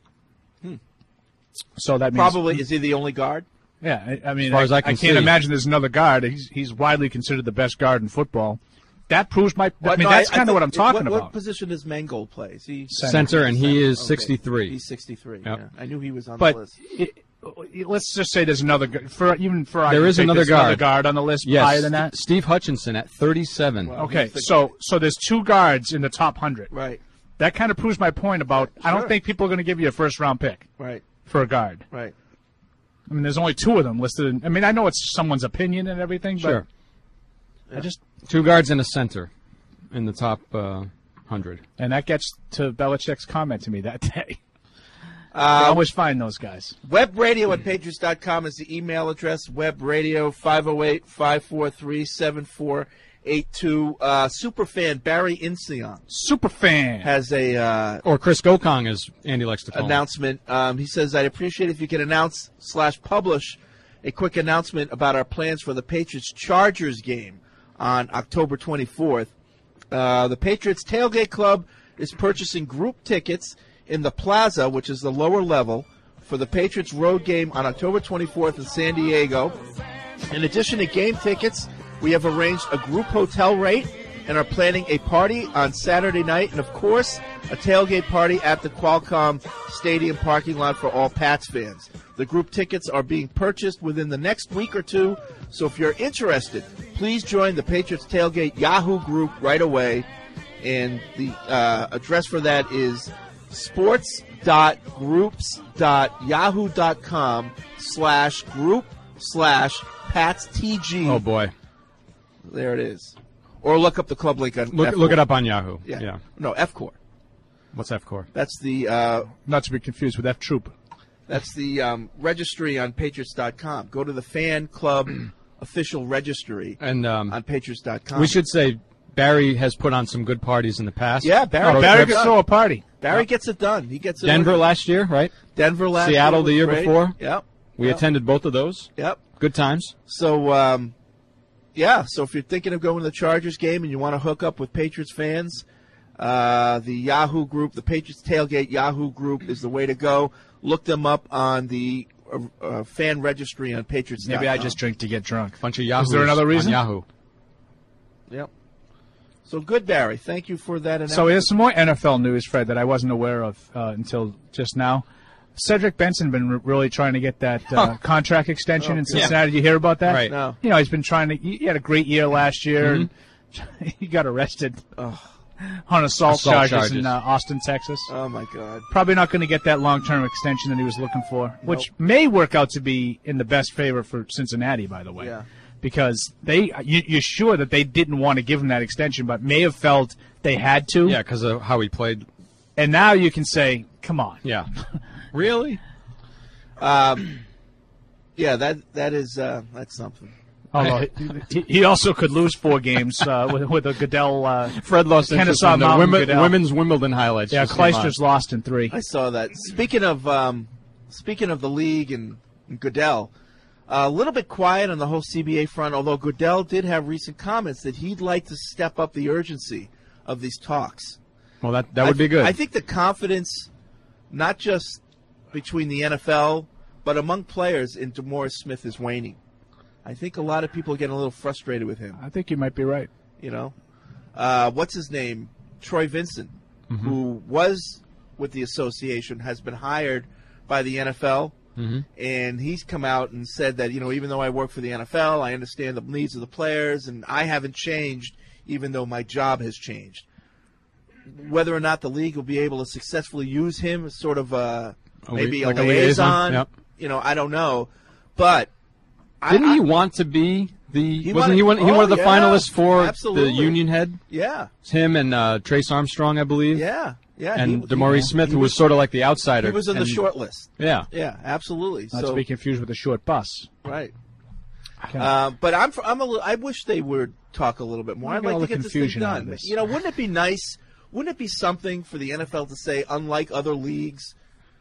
so that means Probably is he the only guard? Yeah, I, I mean, As far I, as I can can't see. imagine there's another guard. He's he's widely considered the best guard in football. That proves my. I What- mean, no, that's I kind of think- what I'm talking what, about. What position does Mangold play? Is he Center, and he is Okay. sixty-three. He's sixty-three. Yep. Yeah. I knew he was on but the list. it, let's just say there's another gu- for even for There argument's is sake, another there's another guard. guard on the list Yes, higher than that. Steve Hutchinson at thirty-seven. Well, Okay, he's the- so so there's two guards in the top hundred. Right. That kind of proves my point about I don't Sure. think people are going to give you a first round pick Right. for a guard. Right. I mean, there's only two of them listed. In, I mean, I know it's someone's opinion and everything, but Sure. I just Two guards and a center in the top uh, one hundred. and that gets to Belichick's comment to me that day. I Uh, always find those guys. webradio at patriots dot com is the email address. Webradio five oh eight, five four three, seven four eight two. Uh, superfan Barry Insion Super fan. has a uh, Or Chris Gokong, as Andy likes to call him. announcement. Um, he says, I'd appreciate if you could announce slash publish a quick announcement about our plans for the Patriots-Chargers game on October twenty-fourth. Uh, the Patriots Tailgate Club is purchasing group tickets in the Plaza, which is the lower level, for the Patriots road game on October twenty-fourth in San Diego. In addition to game tickets, we have arranged a group hotel rate and are planning a party on Saturday night and, of course, a tailgate party at the Qualcomm Stadium parking lot for all Pats fans. The group tickets are being purchased within the next week or two, so if you're interested, please join the Patriots Tailgate Yahoo group right away. And the uh, address for that is sports.groups.yahoo.com slash group slash Pats T G. Oh, boy. There it is. Or look up the club link on Look, F-Core. look it up on Yahoo. Yeah. yeah. No, F-Core. What's F Core? That's the uh, Not to be confused with F Troop. that's the um, registry on patriots dot com. Go to the fan club official registry And um, on patriots dot com. we should say Barry has put on some good parties in the past. Yeah, Barry. Road Barry trips. could throw a party. Barry gets it done. He gets it Denver done. last year, right? Denver last Seattle year the year was great. before. Yep. We Yep. attended both of those. Yep. Good times. So, um, yeah, so if you're thinking of going to the Chargers game and you want to hook up with Patriots fans, Uh, the Yahoo group, the Patriots Tailgate Yahoo group is the way to go. Look them up on the uh, uh, fan registry on Patriots dot com. Maybe I just drink to get drunk. Bunch of Yahoos. Is there another reason? On Yahoo. Yep. So good, Barry. Thank you for that announcement. So here's some more N F L news, Fred, that I wasn't aware of uh, until just now. Cedric Benson been re- really trying to get that uh, contract extension Oh, in good. Cincinnati. Did you hear about that? Right. No. You know, he's been trying to. He he had a great year last year. Mm-hmm. And he got arrested Oh, on assault, Assault charges, charges. in uh, Austin, Texas. oh my God. Probably not going to get that long-term extension that he was looking for, which may work out to be in the best favor for Cincinnati, by the way. Yeah. Because they, you, you're sure that they didn't want to give him that extension, but may have felt they had to. Yeah, because of how he played. And now you can say, come on. Yeah. Really? Um, yeah, that that is uh, that's something. Although he, he also could lose four games uh, with, with a Goodell. Uh, Fred lost interest Kennesaw in the Mountain women, Goodell. women's Wimbledon highlights. Yeah, just came on. Clijsters lost in three. I saw that. Speaking of um, speaking of the league and, and Goodell, uh, a little bit quiet on the whole C B A front. Although Goodell did have recent comments that he'd like to step up the urgency of these talks. Well, that that I would be th- good. I think the confidence, not just between the N F L, but among players in DeMaurice Smith is waning. I think a lot of people are getting a little frustrated with him. I think you might be right. You know, uh, what's his name? Troy Vincent, Mm-hmm. who was with the association, has been hired by the N F L, Mhm. and he's come out and said that, you know, even though I work for the N F L, I understand the needs of the players, and I haven't changed, even though my job has changed. Whether or not the league will be able to successfully use him as sort of a, A maybe li- a like a liaison, liaison, yep. you know, I don't know, but Didn't I, he I, want to be the? He wasn't he one? wanted- He one of oh, the yeah, finalists for absolutely. the union head. Yeah, It's him and uh, Trace Armstrong, I believe. yeah, yeah. And he- DeMaurice he- Smith, he who was sort of like the outsider. He was on the and- short list. Yeah. Yeah, absolutely. Not so to be confused with a short bus. right. Okay. Uh, but I'm I'm a little, I wish they would talk a little bit more. Look I'd at like all to the get this thing confusion out of done. this. You know, wouldn't it be nice? Wouldn't it be something for the N F L to say, unlike other leagues,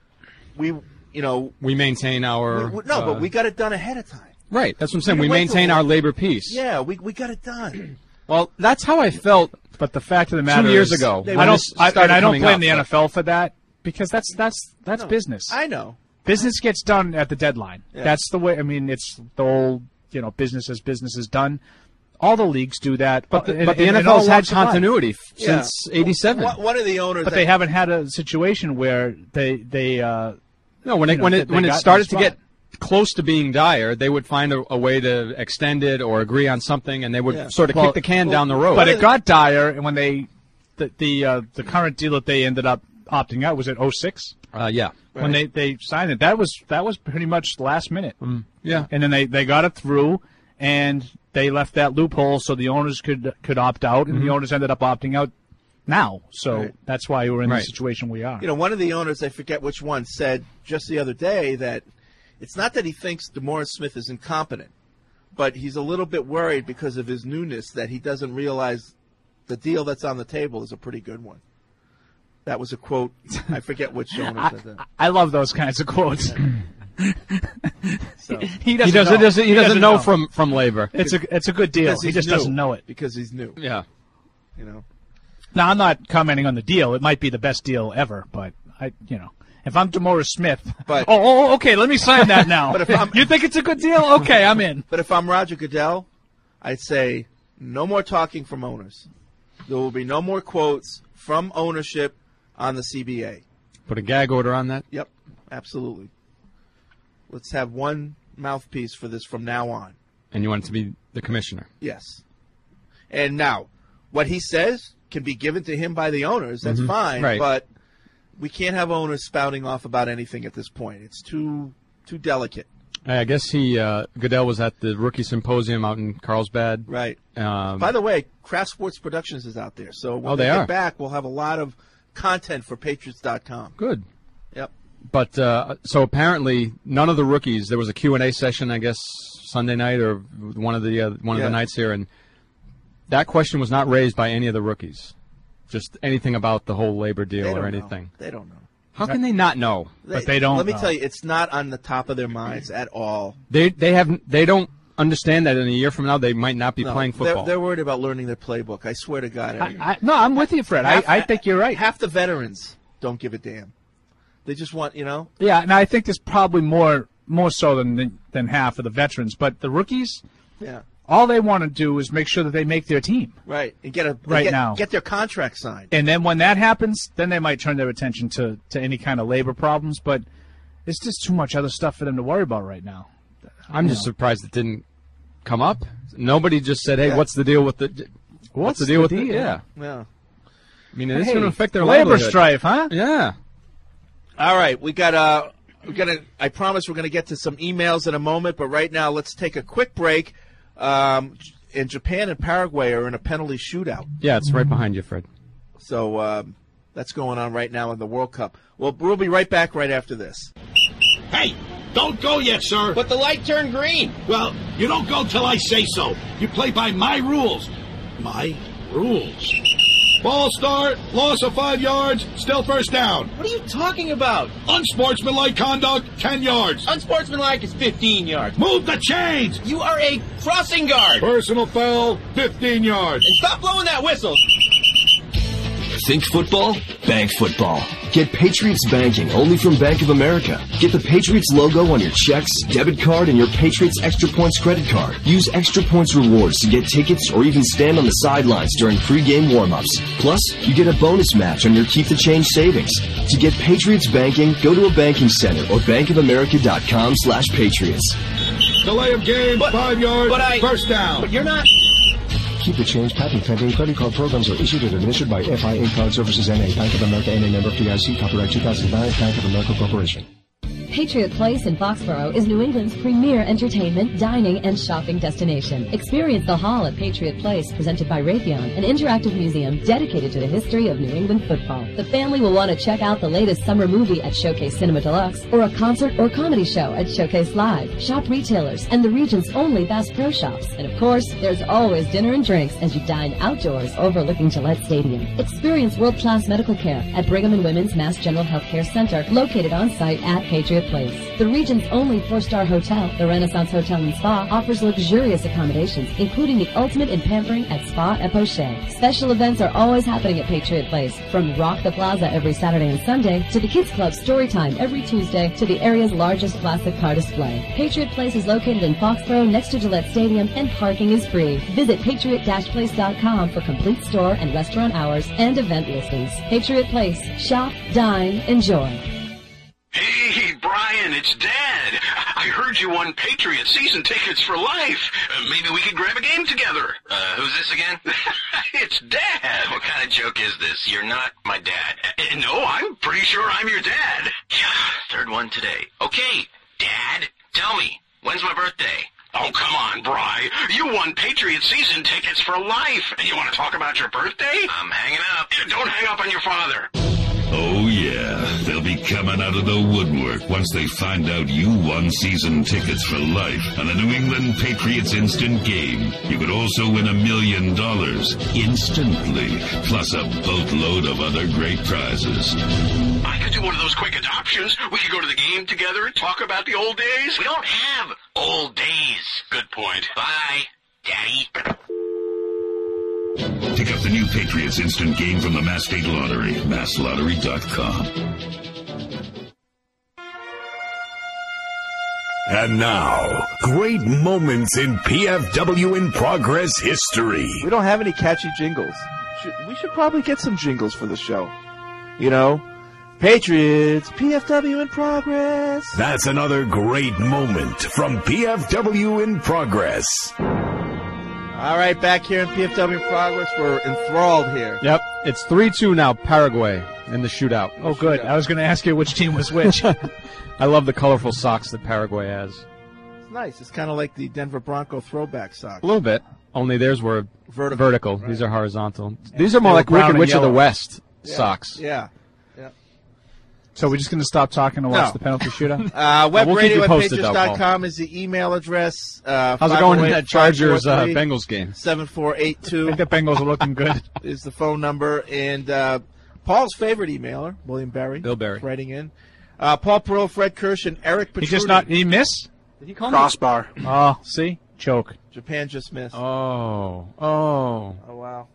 we, you know, We maintain our. we, we- no, uh, but we got it done ahead of time. Right. That's what I'm saying. We We wait till- maintain our labor peace. Yeah, we we got it done. Well, that's how I felt. But the fact of the matter Two years is, ago, I when don't, this I, started and I don't coming blame up, the but- N F L for that because that's that's that's No, business. I know. Business gets done at the deadline. Yeah. That's the way. I mean, it's the old, you know, business as business is done. All the leagues do that, But the, in- but the in- in N F L's all had walks of life. continuity f- Yeah. since eighty-seven. One, one of the owners, But I- they haven't had a situation where they they uh, No, when it you know, when they- it they when got it in the started to spot. get close to being dire, they would find a, a way to extend it or agree on something, and they would Yeah. sort of Well, kick the can well, down the road. But What it is- got dire, and when they the the uh, the current deal that they ended up opting out was it oh six uh, yeah, when they, they signed it. That was that was pretty much last minute. yeah. And then they, they got it through, and they left that loophole so the owners could could opt out, and the owners ended up opting out now. So Right. that's why we're in Right. the situation we are. You know, one of the owners, I forget which one, said just the other day that it's not that he thinks DeMaurice Smith is incompetent, but he's a little bit worried because of his newness that he doesn't realize the deal that's on the table is a pretty good one. That was a quote. I forget which owner said that. I love those kinds of quotes. So, he He doesn't. doesn't know. doesn't he, doesn't know, from from labor. It's a it's a good deal. because He he's just new. doesn't know it. because he's new. Yeah. You know. Now I'm not commenting on the deal. It might be the best deal ever, but I you know. If I'm DeMaurice Smith, But- oh, oh, okay, let me sign that now. But if I'm- you think it's a good deal? Okay, I'm in. But if I'm Roger Goodell, I'd say no more talking from owners. There will be no more quotes from ownership on the C B A. Put a gag order on that. Yep, absolutely. Let's have one mouthpiece for this from now on. And you want it to be the commissioner. Yes. And now, what he says can be given to him by the owners. That's fine. Right. But we can't have owners spouting off about anything at this point. It's too too delicate. I guess he uh, Goodell was at the rookie symposium out in Carlsbad. Right. Um, By the way, Craft Sports Productions is out there. So when Oh, they, they get are. back, we'll have a lot of content for Patriots dot com. good. Yep. But uh, so apparently, none of the rookies. There was a Q and A session, I guess, Sunday night or one of the uh, one Yeah. of the nights here, and that question was not raised by any of the rookies. Just anything about the whole labor deal They or don't know. anything. They don't know. How can they not know? But they don't Let me know. tell you, it's not on the top of their minds at all. They they have they don't understand that in a year from now they might not be No, playing they're, football. they're worried about learning their playbook. I swear to God. I, I, no, I'm with you, Fred. I, I think you're right. Half the veterans don't give a damn. They just want, you know. Yeah, and I think there's probably more more so than than half of the veterans. But the rookies, Yeah. all they want to do is make sure that they make their team. Right. And get a Right get, now. get their contract signed. And then when that happens, then they might turn their attention to, to any kind of labor problems. But it's just too much other stuff for them to worry about right now. I'm You just know. surprised it didn't come up. Nobody just said, "Hey, Yeah. what's the deal with the what's, What's the deal the with deal? the yeah?" Yeah. I mean, it's Hey, going to affect their labor livelihood. strife, huh? Yeah. All right, we got uh we're gonna I promise we're gonna get to some emails in a moment, but right now let's take a quick break. Um and Japan and Paraguay are in a penalty shootout. Yeah, it's right behind you, Fred. So um that's going on right now in the World Cup. Well, we'll be right back right after this. Hey, don't go yet, sir. But the light turned green. Well, you don't go till I say so. You play by my rules. My rules. Ball start, loss of five yards, still first down. What are you talking about? Unsportsmanlike conduct, ten yards. Unsportsmanlike is fifteen yards. Move the chains. You are a crossing guard. Personal foul, fifteen yards. And stop blowing that whistle. Think football? Bank football. Get Patriots banking only from Bank of America. Get the Patriots logo on your checks, debit card, and your Patriots Extra Points credit card. Use Extra Points rewards to get tickets or even stand on the sidelines during pregame warm-ups. Plus, you get a bonus match on your Keep the Change savings. To get Patriots banking, go to a banking center or bankofamerica.com slash Patriots. Delay of game, But- five yards, but I- first down. But you're not... Keep the Change patent pending. Credit card programs are issued and administered by F I A Card Services N A. Bank of America N A member F D I C. Copyright two thousand nine. Bank of America Corporation. Patriot Place in Foxborough is New England's premier entertainment, dining, and shopping destination. Experience the Hall at Patriot Place, presented by Raytheon, an interactive museum dedicated to the history of New England football. The family will want to check out the latest summer movie at Showcase Cinema Deluxe, or a concert or comedy show at Showcase Live. Shop retailers and the region's only Bass Pro Shops. And of course, there's always dinner and drinks as you dine outdoors overlooking Gillette Stadium. Experience world-class medical care at Brigham and Women's Mass General Healthcare Center, located on site at Patriot Place. The region's only four-star hotel, the Renaissance Hotel and Spa, offers luxurious accommodations, including the ultimate in pampering at Spa et Poche. Special events are always happening at Patriot Place, from Rock the Plaza every Saturday and Sunday, to the Kids Club Storytime every Tuesday, to the area's largest classic car display. Patriot Place is located in Foxborough next to Gillette Stadium, and parking is free. Visit patriot dash place dot com for complete store and restaurant hours and event listings. Patriot Place. Shop, dine, enjoy. Hey, Brian, it's Dad. I heard you won Patriot season tickets for life. Uh, maybe we could grab a game together. Uh, who's this again? It's Dad. What kind of joke is this? You're not my dad. Uh, no, I'm pretty sure I'm your dad. Yeah, third one today. Okay, Dad, tell me, when's my birthday? Oh, come on, Bri. You won Patriot season tickets for life. And you want to talk about your birthday? I'm hanging up. Don't hang up on your father. Oh, yeah. They'll be coming out of the woodwork once they find out you won season tickets for life on the New England Patriots Instant Game. You could also win a million dollars instantly, plus a boatload of other great prizes. I could do one of those quick adoptions. We could go to the game together and talk about the old days. We don't have old days. Good point. Bye, Daddy. Pick up the new Patriots Instant Game from the Mass State Lottery, mass lottery dot com. And now, great moments in P F W in Progress history. We don't have any catchy jingles. Should, we should probably get some jingles for the show. You know, Patriots, P F W in Progress. That's another great moment from P F W in Progress. All right, back here in P F W in Progress, we're enthralled here. Yep, it's three two now, Paraguay in the shootout. Oh, good. I was going to ask you which team was which. I love the colorful socks that Paraguay has. It's nice. It's kind of like the Denver Bronco throwback socks. A little bit. Only theirs were vertical. vertical. Right. These are horizontal. These are more They were like brown Wicked and Witch of the yellow. West Yeah. socks. Yeah. yeah. So we're just going to stop talking and watch No. the penalty shootout? Uh, We'll keep you webradio at posted, patriots though, dot Paul. com is the email address. Uh, How's it going in that Chargers uh, Bengals game? seven four eight I two think the Bengals are looking good. is the phone number. And uh, Paul's favorite emailer, William Berry. Bill Berry. Writing in. Uh, Paul Perot, Fred Kirsch, and Eric Petrudi. He just not, he miss? Did he call Crossbar. Oh, see? Choke. Japan just missed. Oh. Oh. Oh, wow.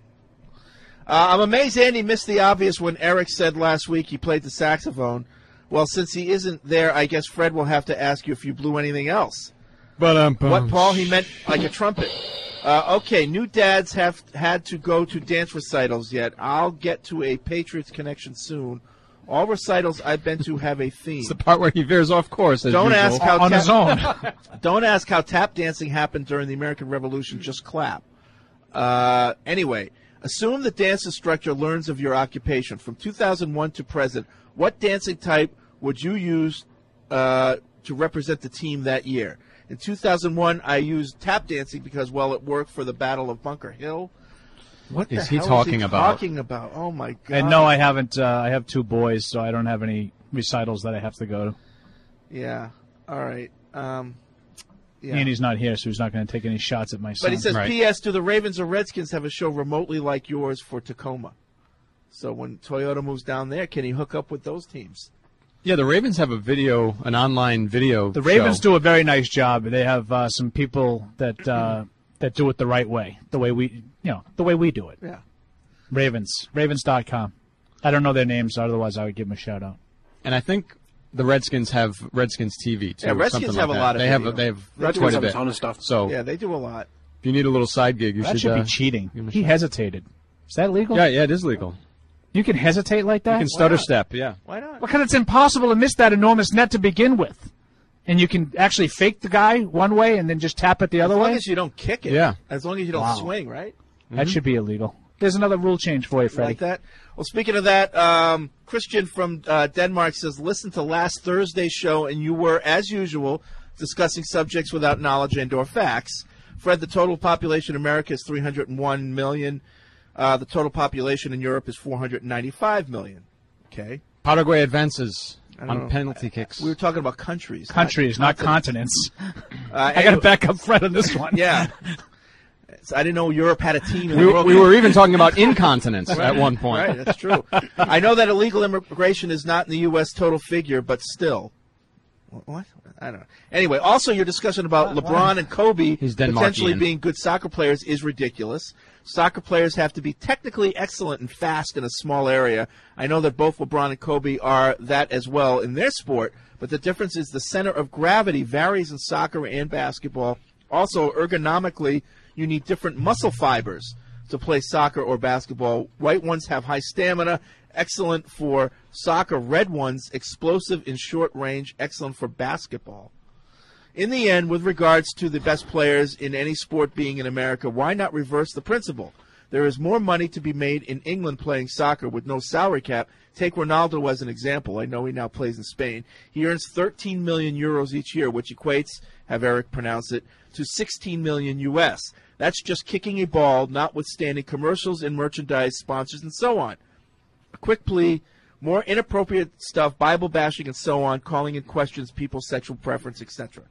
Uh, I'm amazed Andy missed the obvious when Eric said last week he played the saxophone. Well, since he isn't there, I guess Fred will have to ask you if you blew anything else. But um, What, Paul? He meant like a trumpet. Uh, okay, new dads have had to go to dance recitals yet. I'll get to a Patriots connection soon. All recitals I've been to have a theme. It's the part where he veers off course. As Don't usual. ask how on tap, his own. Don't ask how tap dancing happened during the American Revolution. Just clap. Uh, anyway, assume the dance instructor learns of your occupation from two thousand one to present. What dancing type would you use uh, to represent the team that year? In two thousand one, I used tap dancing because, well, it worked for the Battle of Bunker Hill. What is the he hell talking is he about? Talking about? Oh my God! And no, I haven't. Uh, I have two boys, so I don't have any recitals that I have to go to. Yeah. All right. Um, yeah. Andy's not here, so he's not going to take any shots at my son. But he says, P S. Do the Ravens or Redskins have a show remotely like yours for Tacoma? So when Toyota moves down there, can he hook up with those teams? Yeah, the Ravens have a video, an online video. The Ravens show. do a very nice job. They have uh, some people that uh, that do it the right way, the way we, you know, the way we do it. Yeah. Ravens, Ravens dot com. I don't know their names, otherwise I would give them a shout out. And I think the Redskins have Redskins T V too. Yeah, Redskins something have like a that. lot of They video. have. They have Redskins quite a have a bit. ton of stuff. So Yeah, they do a lot. if you need a little side gig, you That should. should uh, be cheating. give 'em a He shot. hesitated. Is that legal? Yeah, yeah, it is legal. You can hesitate like that? You can stutter step. Yeah. Why not? Because it's impossible to miss that enormous net to begin with. And you can actually fake the guy one way and then just tap it the other as long way? as you don't kick it. Yeah. As long as you don't Wow. swing, right? That should be illegal. There's another rule change for you, Freddie. Like that? Well, speaking of that, um, Christian from uh, Denmark says, listen to last Thursday's show, and you were, as usual, discussing subjects without knowledge and or facts. Fred, the total population in America is three hundred one million. Uh, the total population in Europe is four hundred ninety-five million. Okay. Paraguay advances I don't on know. penalty kicks. We were talking about countries. Countries, not continents. Uh, I got to anyway- back up Fred on this one. Yeah. So I didn't know Europe had a team in we, the World we Cup. were even talking about incontinence Right. at one point. Right, that's true. I know that illegal immigration is not in the U S total figure, but still. What? I don't know. Anyway, also your discussion about LeBron and Kobe He's potentially Denmarkian. being good soccer players is ridiculous. Soccer players have to be technically excellent and fast in a small area. I know that both LeBron and Kobe are that as well in their sport, but the difference is the center of gravity varies in soccer and basketball. Also, ergonomically, you need different muscle fibers to play soccer or basketball. White ones have high stamina, excellent for soccer. Red ones, explosive in short range, excellent for basketball. In the end, with regards to the best players in any sport being in America, why not reverse the principle? There is more money to be made in England playing soccer with no salary cap. Take Ronaldo as an example. I know he now plays in Spain. He earns thirteen million euros each year, which equates, have Eric pronounce it, to sixteen million U S. That's just kicking a ball, notwithstanding commercials and merchandise, sponsors, and so on. A quick plea, more inappropriate stuff, Bible bashing and so on, calling in questions people's sexual preference, et cetera.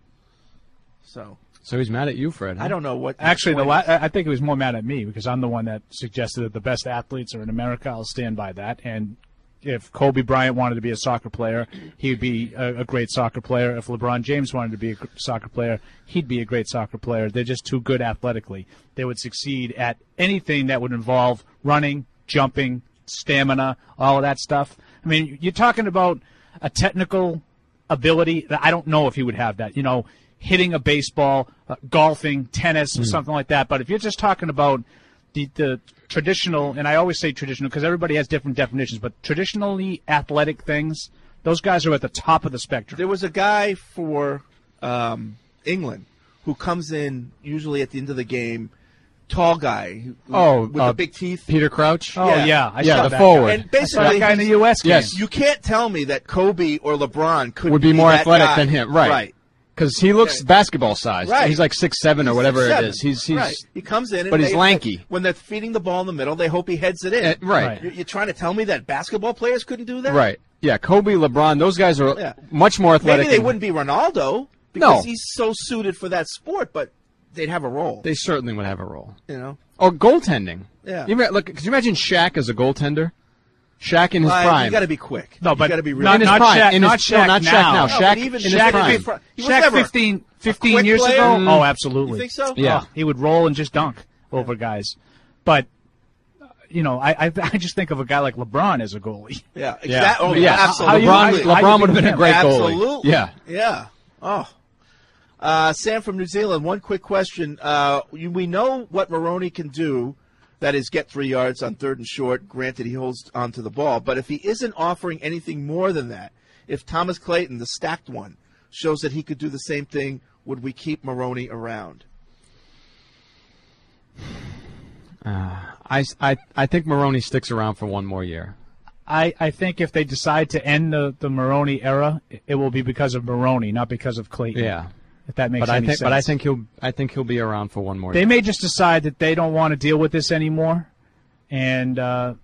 So, So he's mad at you, Fred. Huh? I don't know what. Actually, the point la- is. I think he was more mad at me because I'm the one that suggested that the best athletes are in America. I'll stand by that. And if Kobe Bryant wanted to be a soccer player, he'd be a, a great soccer player. If LeBron James wanted to be a gr- soccer player, he'd be a great soccer player. They're just too good athletically. They would succeed at anything that would involve running, jumping, stamina, all of that stuff. I mean, you're talking about a technical ability that I don't know if he would have that. You know, hitting a baseball, uh, golfing, tennis, or Mm. something like that. But if you're just talking about the, the traditional, and I always say traditional because everybody has different definitions, but traditionally athletic things, those guys are at the top of the spectrum. There was a guy for um, England who comes in usually at the end of the game, tall guy. who- Oh, with uh, the big teeth. Peter Crouch? Oh, yeah. I Yeah, saw the that forward. guy. And I saw basically, that guy in the he's- U S game. Yes. You can't tell me that Kobe or LeBron could Would be be more that athletic guy. than him, right? Right. Because he looks basketball sized. Right. He's like six seven or whatever Seven. it is. He's he's right. He comes in, and but he's they- lanky. When they're feeding the ball in the middle, they hope he heads it in. Uh, right. You're, you're trying to tell me that basketball players couldn't do that? right. Yeah, Kobe, LeBron, those guys are Yeah. much more athletic. Maybe they than- wouldn't be Ronaldo because No. he's so suited for that sport, but they'd have a role. They certainly would have a role. You know. Or goaltending. Yeah. You, ma- look, could you imagine Shaq as a goaltender? Shaq in his Uh, prime. You got to be quick. No, but you got to be not, really in his not prime. Shaq, In not his- Shaq no, not Shaq now. now. No, Shaq but even in his Shaq prime. fifteen he was Shaq never- fifteen, fifteen quick years player? ago, Mm. oh, absolutely. You think so? Yeah, oh, he would roll and just dunk over guys. But uh, you know, I, I I just think of a guy like LeBron as a goalie. Yeah, exactly. Yeah. Oh, Yeah. absolutely. LeBron, LeBron would have been a great goalie. Absolutely. Yeah. Yeah. Oh. Uh, Sam from New Zealand, one quick question. Uh, you, we know what Maroney can do, that is get three yards on third and short. Granted, he holds onto the ball. But if he isn't offering anything more than that, if Thomas Clayton, the stacked one, shows that he could do the same thing, would we keep Maroney around? Uh, I, I, I think Maroney sticks around for one more year. I, I think if they decide to end the, the Maroney era, it will be because of Maroney, not because of Clayton. Yeah. If that makes but any I think, sense. But I think he'll I think he'll be around for one more They year. may just decide that they don't want to deal with this anymore and, uh,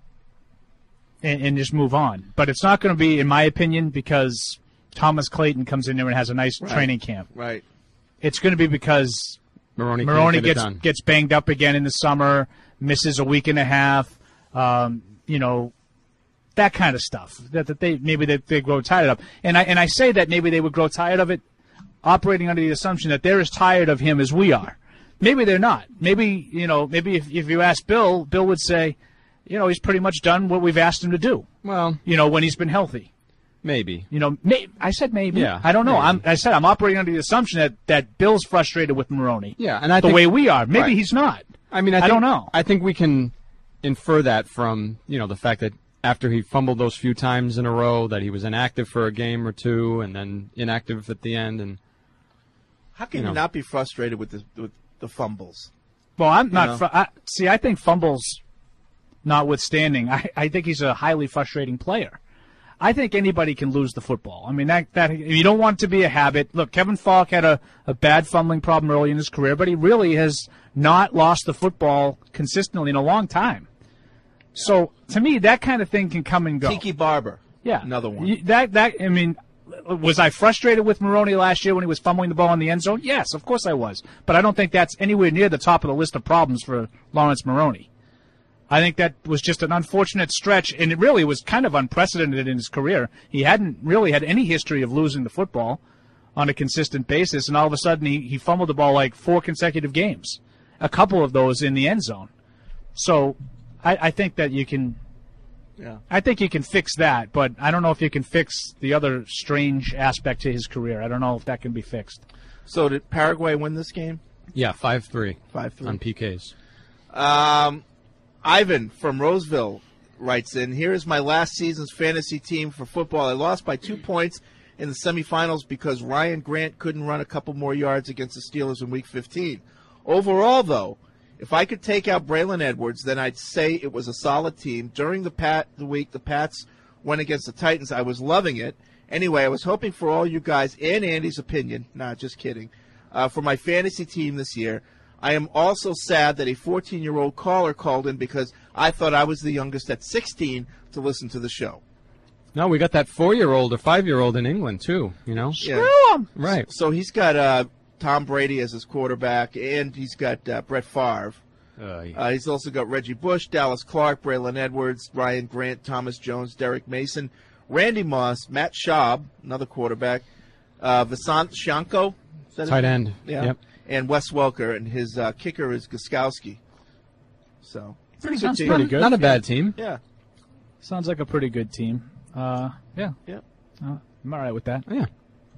and, and just move on. But it's not going to be, in my opinion, because Thomas Clayton comes in there and has a nice Right. training camp. Right. It's going to be because Maroney, Maroney can't get it gets done. gets banged up again in the summer, misses a week and a half, um, you know, that kind of stuff. That, that they maybe they, they grow tired of. And I and I say that maybe they would grow tired of it, operating under the assumption that they're as tired of him as we are. Maybe they're not. Maybe, you know, maybe if if you ask Bill, Bill would say, you know, he's pretty much done what we've asked him to do. Well, you know, when he's been healthy. Maybe. You know, may, I said maybe. Yeah, I don't know. maybe. I'm, I said I'm operating under the assumption that, that Bill's frustrated with Maroney. Yeah, and I the think, way we are. Maybe right. he's not. I mean, I, I think, don't know. I think we can infer that from, you know, the fact that after he fumbled those few times in a row, that he was inactive for a game or two, and then inactive at the end. And How can you you, know. not be frustrated with the with the fumbles? Well, I'm You not. know? Fr- I, see, I think fumbles notwithstanding, I, I think he's a highly frustrating player. I think anybody can lose the football. I mean, that that you don't want it to be a habit. Look, Kevin Falk had a, a bad fumbling problem early in his career, but he really has not lost the football consistently in a long time. So, to me, that kind of thing can come and go. Tiki Barber. Yeah. Another one. You- That that I mean, was I frustrated with Maroney last year when he was fumbling the ball in the end zone? Yes, of course I was. But I don't think that's anywhere near the top of the list of problems for Lawrence Maroney. I think that was just an unfortunate stretch, and it really was kind of unprecedented in his career. He hadn't really had any history of losing the football on a consistent basis, and all of a sudden he, he fumbled the ball like four consecutive games, a couple of those in the end zone. So I, I think that you can Yeah. I think you can fix that, but I don't know if you can fix the other strange aspect to his career. I don't know if that can be fixed. So did Paraguay win this game? yeah, five three. five three. On P Ks. Um, Ivan from Roseville writes in, here is my last season's fantasy team for football. I lost by two points in the semifinals because Ryan Grant couldn't run a couple more yards against the Steelers in week fifteen. Overall, though, if I could take out Braylon Edwards, then I'd say it was a solid team. During the pat the week, the Pats went against the Titans. I was loving it. Anyway, I was hoping for all you guys and Andy's opinion. Nah, just kidding. Uh, for my fantasy team this year. I am also sad that a fourteen-year-old caller called in because I thought I was the youngest at sixteen to listen to the show. No, we got that four-year-old or five-year-old in England too. You know, Yeah. him. Right. So he's got uh, Tom Brady as his quarterback, and he's got uh, Brett Favre. Uh, yeah. Uh, he's also got Reggie Bush, Dallas Clark, Braylon Edwards, Ryan Grant, Thomas Jones, Derek Mason, Randy Moss, Matt Schaub, another quarterback, uh, Vasant Shanko, is that his Tight name? end. Yeah. Yep. And Wes Welker, and his uh, kicker is Gostkowski. So, pretty good Sounds team. pretty good. Not a bad team. Yeah. Sounds like a pretty good team. Uh, yeah. Yeah. Uh, I'm all right with that. Yeah.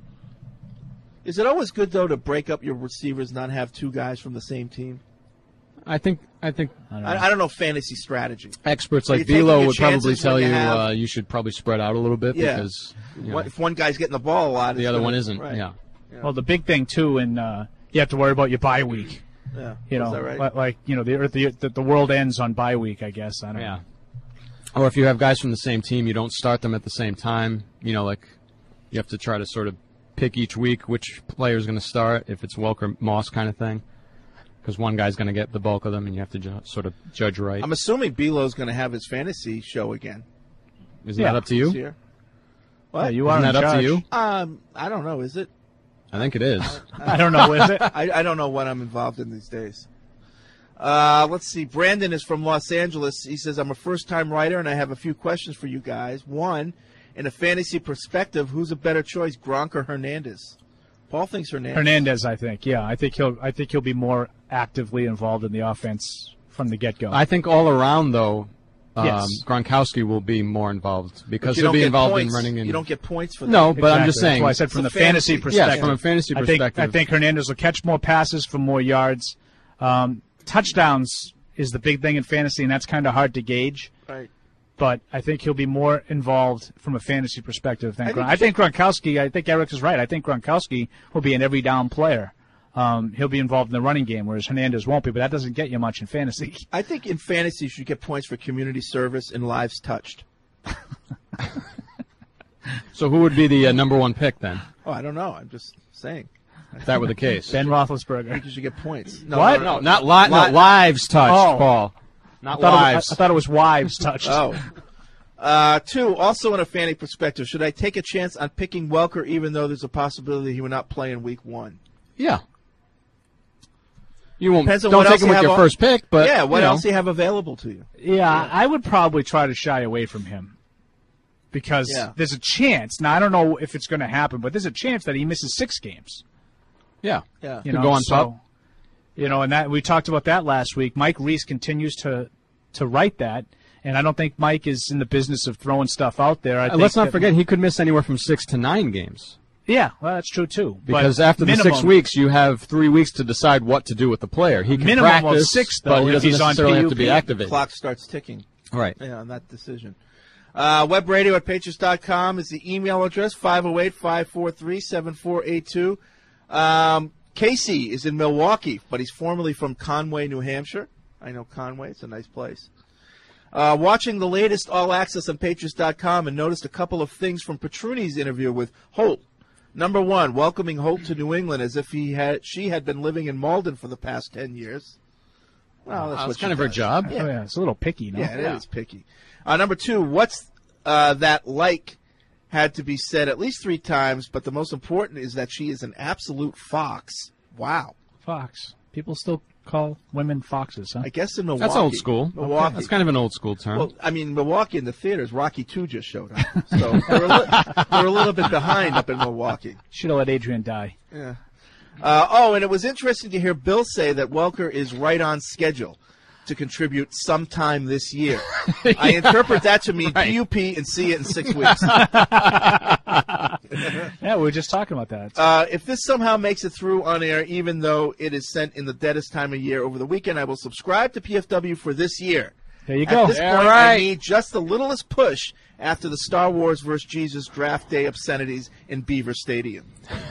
Is it always good, though, to break up your receivers, not have two guys from the same team? I think I think I don't know. I, I don't know fantasy strategy. experts Are like you taking Velo your would probably chances tell when you you have- uh, you should probably spread out a little bit Yeah. because you know, What, if one guy's getting the ball a lot, the it's other gonna- one isn't. right. Yeah. Well, the big thing, too, and uh, you have to worry about your bye week. Yeah. You Is know, that right? like, like you know, the, the the the world ends on bye week, I guess. I don't Yeah. know. Or if you have guys from the same team, you don't start them at the same time. You know, like you have to try to sort of pick each week which player is going to start, if it's Welker Moss kind of thing, because one guy's going to get the bulk of them, and you have to ju- sort of judge right. I'm assuming Belo's going to have his fantasy show again. Isn't Yeah. that up to this you? year. What? Yeah, you are Isn't in that up to charge. you? Um, I don't know. Is it? I think it is. I don't know, is it? I, I don't know what I'm involved in these days. Uh, let's see. Brandon is from Los Angeles. He says, I'm a first-time writer, and I have a few questions for you guys. One, in a fantasy perspective, who's a better choice, Gronk or Hernandez? Paul thinks Hernandez. Hernandez, I think. Yeah, I think he'll. I think he'll be more actively involved in the offense from the get-go. I think all around, though, um, Yes. Gronkowski will be more involved because you he'll don't be get involved points. in running. In, You don't get points for that. No, but I'm Exactly. just saying. That's why I said from It's the a fantasy, fantasy. perspective. Yes, from a fantasy I think, perspective. I think Hernandez will catch more passes for more yards. Um, touchdowns is the big thing in fantasy, and that's kind of hard to gauge. Right. But I think he'll be more involved from a fantasy perspective than I Gronk. think- I think Gronkowski, I think Eric is right. I think Gronkowski will be an every down player. Um, he'll be involved in the running game, whereas Hernandez won't be, but that doesn't get you much in fantasy. I think in fantasy you should get points for community service and lives touched. So who would be the uh, number one pick then? Oh, I don't know. I'm just saying. If that were the case. Ben I Roethlisberger. think you should get points. What? No, not li- no, Li- lives touched, Oh. Paul. Not I thought, it lives. was, I thought it was wives touched. Oh. Uh, two, also in a fantasy perspective, should I take a chance on picking Welker even though there's a possibility he will not play in week one? Yeah. You won't. Depends on don't what take else him you with have your on- first pick, but yeah, what you know. else do you have available to you? Yeah, I would probably try to shy away from him because Yeah. there's a chance. Now, I don't know if it's going to happen, but there's a chance that he misses six games. Yeah. Yeah. You Could know, go on so, top. You know, and that we talked about that last week. Mike Reese continues to to write that, and I don't think Mike is in the business of throwing stuff out there. I Uh, think let's not that- forget he could miss anywhere from six to nine games. Yeah, well, that's true too. Because But after the six minimum- weeks, you have three weeks to decide what to do with the player. He can Minimum of practice, six, but though, he if doesn't he's on necessarily have to P U P. be activated. Clock starts ticking. Right. Yeah, on that decision. Uh, web radio at patriots dot com is the email address, five oh eight, five four three, seven four eight two. Um, Casey is in Milwaukee, but he's formerly from Conway, New Hampshire. I know Conway. It's a nice place. Uh, watching the latest All Access on patriots dot com and noticed a couple of things from Petruni's interview with Holt. Number one, welcoming Holt to New England as if he had she had been living in Malden for the past ten years. Well, that's Uh, what it's she kind of her does. job. Oh, yeah, it's a little picky, no? Yeah, it is picky. Uh, number two, what's uh, that like had to be said at least three times, but the most important is that she is an absolute fox. Wow. Fox. People still call women foxes, huh? I guess in Milwaukee. That's old school. Milwaukee. That's kind of an old school term. Well, I mean, Milwaukee in the theaters, Rocky two just showed up. So they're a, li- they're a little bit behind up in Milwaukee. Should have let Adrian die. Yeah. Uh, oh, and it was interesting to hear Bill say that Welker is right on schedule to contribute sometime this year. I interpret that to mean Right. P U P and see it in six weeks. Yeah, we were just talking about that. Uh, if this somehow makes it through on air, even though it is sent in the deadest time of year over the weekend, I will subscribe to P F W for this year. There you At go. this Yeah, point, right. I need just the littlest push after the Star Wars versus Jesus draft day obscenities in Beaver Stadium.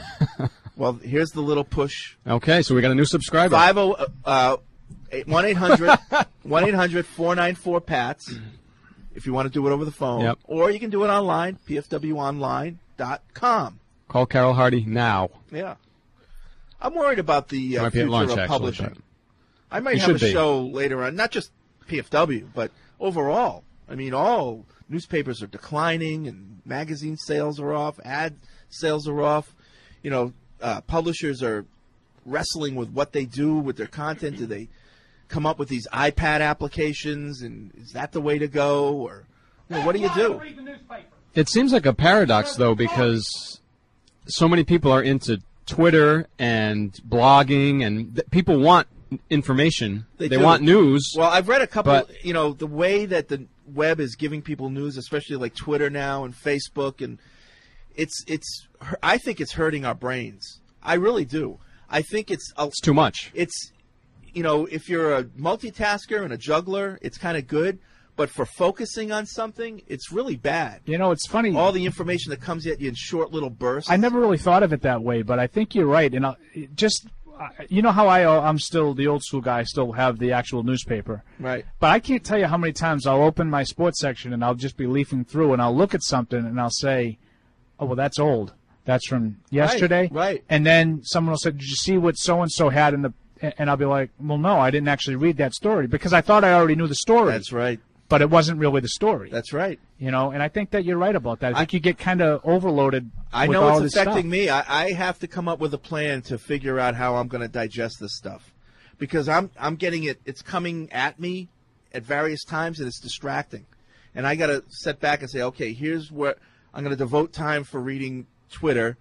Well, here's the little push. Okay, so we got a new subscriber. Five oh uh one eight hundred one eight hundred four nine four Pats. If you want to do it over the phone, Yep. or you can do it online, P F W online dot com. Call Carol Hardy now. Yeah, I'm worried about the uh, Might be at future lunch, of actually, publishing. but- I might You have a should be. show later on, not just P F W, but overall. I mean, all newspapers are declining, and magazine sales are off, ad sales are off. You know, uh, publishers are wrestling with what they do with their content. Do they come up with these iPad applications, and is that the way to go, or you know, what do you do? It seems like a paradox, though, because so many people are into Twitter and blogging, and th- people want information. They, do. want news. Well, I've read a couple. but- You know, the way that the web is giving people news, especially like Twitter now and Facebook, and it's it's. I think it's hurting our brains. I really do. I think it's a, It's too much. It's, you know, if you're a multitasker and a juggler, it's kind of good. But for focusing on something, it's really bad. You know, it's funny. All the information that comes at you in short little bursts. I never really thought of it that way, but I think you're right. And I, just, you know how I, I'm still the old school guy. I still have the actual newspaper. Right. But I can't tell you how many times I'll open my sports section and I'll just be leafing through and I'll look at something and I'll say, oh, well, that's old. That's from yesterday. right. And then someone will say, did you see what so-and-so had in the, and I'll be like, well, no, I didn't actually read that story because I thought I already knew the story. That's right. But it wasn't really the story. That's right. You know, and I think that you're right about that. I think you get kind of overloaded I with know all it's this affecting stuff. me. I, I have to come up with a plan to figure out how I'm going to digest this stuff, because I'm I'm getting it. It's coming at me at various times, and it's distracting. And I got to set back and say, okay, here's where I'm going to devote time for reading Twitter.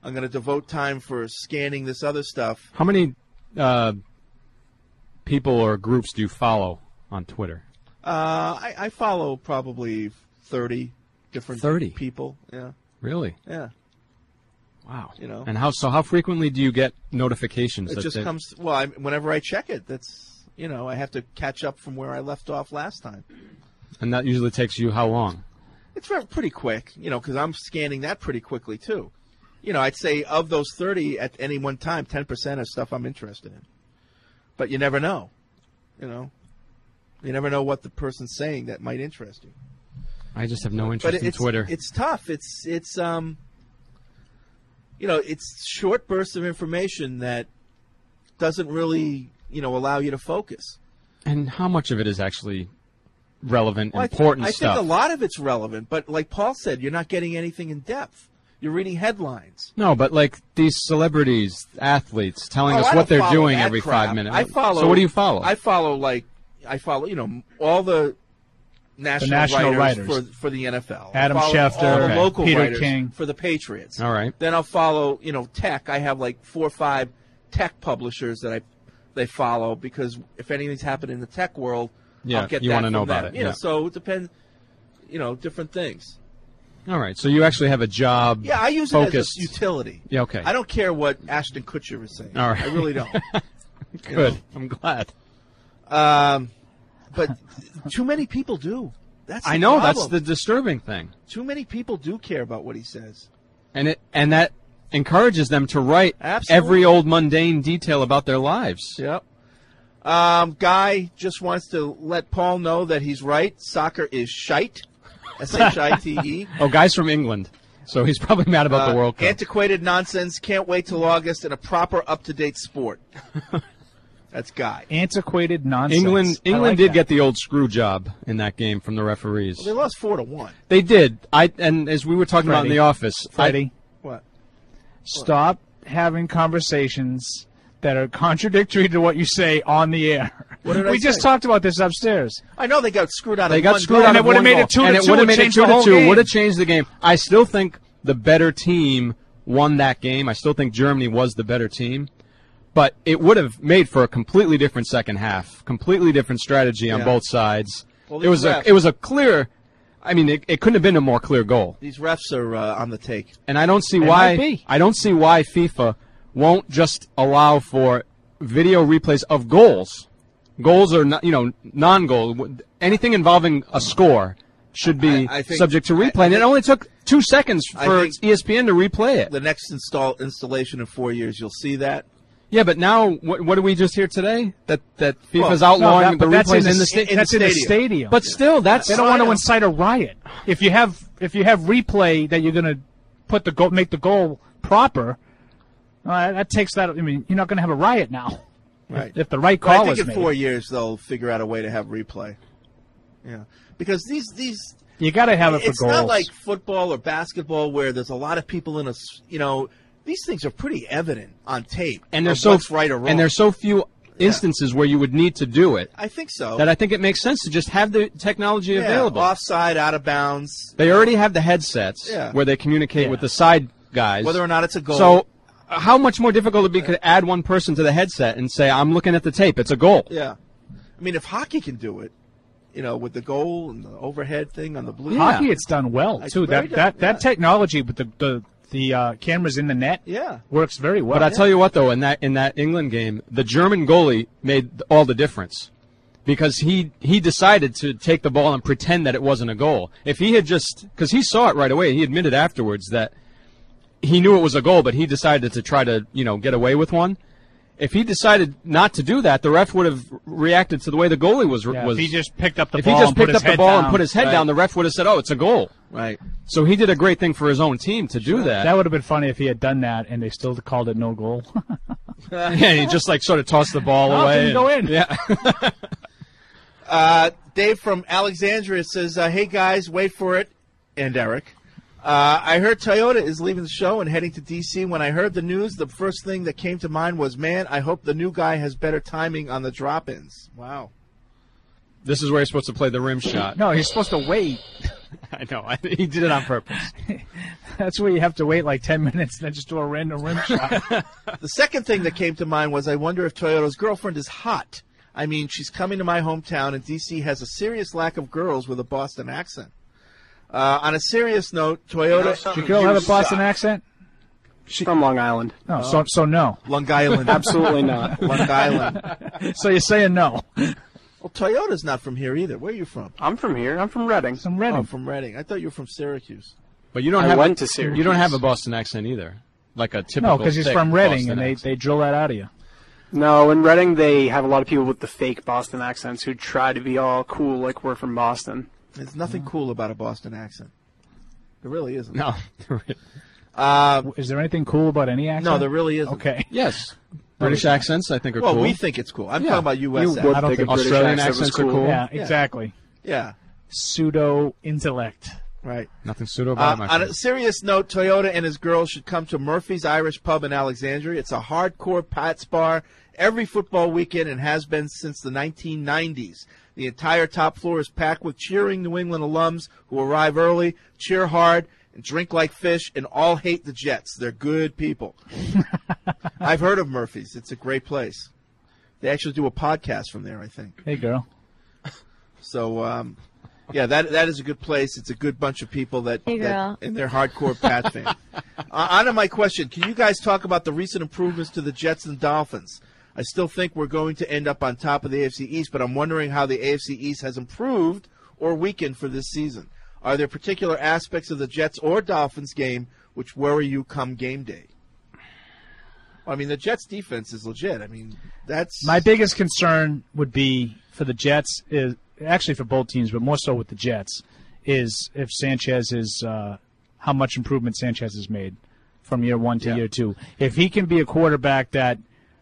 I'm going to devote time for scanning this other stuff. How many uh, people or groups do you follow on Twitter? Uh, I, I follow probably thirty different thirty people. Yeah. Really? Yeah. Wow. You know. And how so? How frequently do you get notifications? It that just they- comes. Well, I, whenever I check it, that's you know I have to catch up from where I left off last time. And that usually takes you how long? It's very, pretty quick, you know, because I'm scanning that pretty quickly too. You know, I'd say of those thirty at any one time, ten percent is stuff I'm interested in. But you never know. You know, you never know what the person's saying that might interest you. I just have no But interest in it's, Twitter. It's tough. It's it's um. You know, it's short bursts of information that doesn't really, you know, allow you to focus. And how much of it is actually relevant, Well, I thi- important I stuff? think a lot of it's relevant, but like Paul said, you're not getting anything in depth. You're reading headlines. No, but like these celebrities, athletes, telling Oh, us I what don't they're follow doing that every crap. five minutes. I follow. So what do you follow? I follow like I follow, you know, all the national, national writers, writers. For, for the N F L. Adam I follow Schefter, all the okay. local Peter writers King. for the Patriots. All right. Then I'll follow, you know, tech. I have like four or five tech publishers that I they follow because if anything's happened in the tech world, Yeah, I'll get you that wanna know from about them. it, You know, yeah. so it depends. You know, different things. All right, so you actually have a job. Yeah, I use focused. it as a utility. Yeah, okay. I don't care what Ashton Kutcher is saying. All right. I really don't. Good. You know? I'm glad. Um, but too many people do. That's the I know problem. that's the disturbing thing, Too many people do care about what he says. and it and that encourages them to write Absolutely. every old mundane detail about their lives. Yep. Um, Guy just wants to let Paul know that he's right. Soccer is shite. S H I T E. Oh, guy's from England, so he's probably mad about Uh, the World Cup. Antiquated nonsense. Can't wait till August in a proper, up-to-date sport. That's Guy. Antiquated nonsense. England, I England like did that. get the old screw job in that game from the referees. Well, they lost four to one. They did. I and as we were talking about in Freddie. the office, Freddie, What? stop having conversations that are contradictory to what you say on the air. What did I we just say? talked about this upstairs. I know they got screwed out they of got one screwed goal. out And of it would've one made it goal. two to and it two, would have it made it changed two the to whole two. game. Would have changed the game. I still think the better team won that game. I still think Germany was the better team. But it would have made for a completely different second half, completely different strategy on Yeah. both sides. Well, it these was refs- a it was a clear. I mean, it, it couldn't have been a more clear goal. These refs are uh, on the take. And I don't see They why might be. I don't see why FIFA won't just allow for video replays of goals. Goals are not, you know, non-goal. Anything involving a score should be I- I think- subject to I- replay. I and it think- only took two seconds I for think- E S P N to replay it. The next install installation in four years, you'll see that. Yeah, but now what, what did we just hear today? That that FIFA's Well, outlawing no, that- the but that's replays in the in the, s- sta- that's in the stadium. But still, that's They don't want to incite a riot. If you have if you have replay that you're going to put the goal, make the goal proper, uh, that takes that. I mean, you're not going to have a riot now. Right. If the right But call I think is in made. four years they'll figure out a way to have replay. Yeah, because these these You got to have it for it's goals. not like football or basketball where there's a lot of people in a s- you know these things are pretty evident on tape and there's of so what's right or wrong. and there's so few instances where you would need to do it. I think so. That I think it makes sense to just have the technology Yeah, available. offside, out of bounds. They already have the headsets Yeah. where they communicate Yeah. with the side guys. Whether or not it's a goal. So, uh, how much more difficult would it be to add one person to the headset and say, "I'm looking at the tape. It's a goal." Yeah, I mean, if hockey can do it, you know, with the goal and the overhead thing on the blue. Hockey, it's done well It's too. very That that done, that yeah. technology with the the the uh, cameras in the net, Yeah. works very well. But I tell you what, though, in that in that England game, the German goalie made all the difference because he he decided to take the ball and pretend that it wasn't a goal. If he had just because he saw it right away, he admitted afterwards that he knew it was a goal, but he decided to try to you know get away with one. If he decided not to do that, the ref would have reacted to the way the goalie was. Yeah, if was he just picked up the if ball he just and put picked his up the head ball and down. put his head Right. down, the ref would have said, "Oh, it's a goal." Right. So he did a great thing for his own team to do that. That would have been funny if he had done that and they still called it no goal. Yeah, he just like sort of tossed the ball Oh, away. didn't go and- in. Yeah. Uh, Dave from Alexandria says, uh, "Hey guys, wait for it." And Eric, uh, I heard Toyota is leaving the show and heading to D C. When I heard the news, the first thing that came to mind was, "Man, I hope the new guy has better timing on the drop-ins." Wow. This is where you're supposed to play the rim shot. No, he's supposed to wait. I know. I, he did it on purpose. That's where you have to wait like ten minutes and then just do a random rim shot. The second thing that came to mind was I wonder if Toyota's girlfriend is hot. I mean, she's coming to my hometown, and D C has a serious lack of girls with a Boston accent. Uh, on a serious note, Toyota... Does your girl have a Boston accent? She's from Long Island. No, so so no. Long Island. Absolutely not. Long Island. So you're saying no. Well, Toyota's not from here either. Where are you from? I'm from here. I'm from Reading. From Reading. Oh, from Reading. I thought you were from Syracuse. But you don't I have went a, to Syracuse. You don't have a Boston accent either, like a typical. No, because he's thick from Reading, Boston and they, accent. they drill that out of you. No, in Reading they have a lot of people with the fake Boston accents who try to be all cool like we're from Boston. There's nothing cool about a Boston accent. There really isn't. No. uh, Is there anything cool about any accent? no, there really isn't. Okay. Yes, British accents I think are Well, cool. we think it's cool. I'm Yeah. talking about U S You accents. would I don't think think a British Australian accent was accents are cool. cool. Yeah, Yeah. exactly. Yeah, Pseudo-intellect. right. Nothing pseudo Uh, about it, my on friend. a serious note, Toyota and his girls should come to Murphy's Irish Pub in Alexandria. It's a hardcore Pats bar every football weekend and has been since the nineteen nineties. The entire top floor is packed with cheering New England alums who arrive early, cheer hard, and drink like fish, and all hate the Jets. They're good people. I've heard of Murphy's. It's a great place. They actually do a podcast from there, I think. Hey, girl. So, um, yeah, that that is a good place. It's a good bunch of people that, Hey, that girl. and they're hardcore Pat fans. Uh, on to my question. Can you guys talk about the recent improvements to the Jets and Dolphins? I still think we're going to end up on top of the A F C East, but I'm wondering how the A F C East has improved or weakened for this season. Are there particular aspects of the Jets or Dolphins game which worry you come game day? I mean, the Jets' defense is legit. I mean, that's My biggest concern would be for the Jets, is actually for both teams, but more so with the Jets, is if Sanchez is uh, how much improvement Sanchez has made from year one to Yeah. year two. If he can be a quarterback that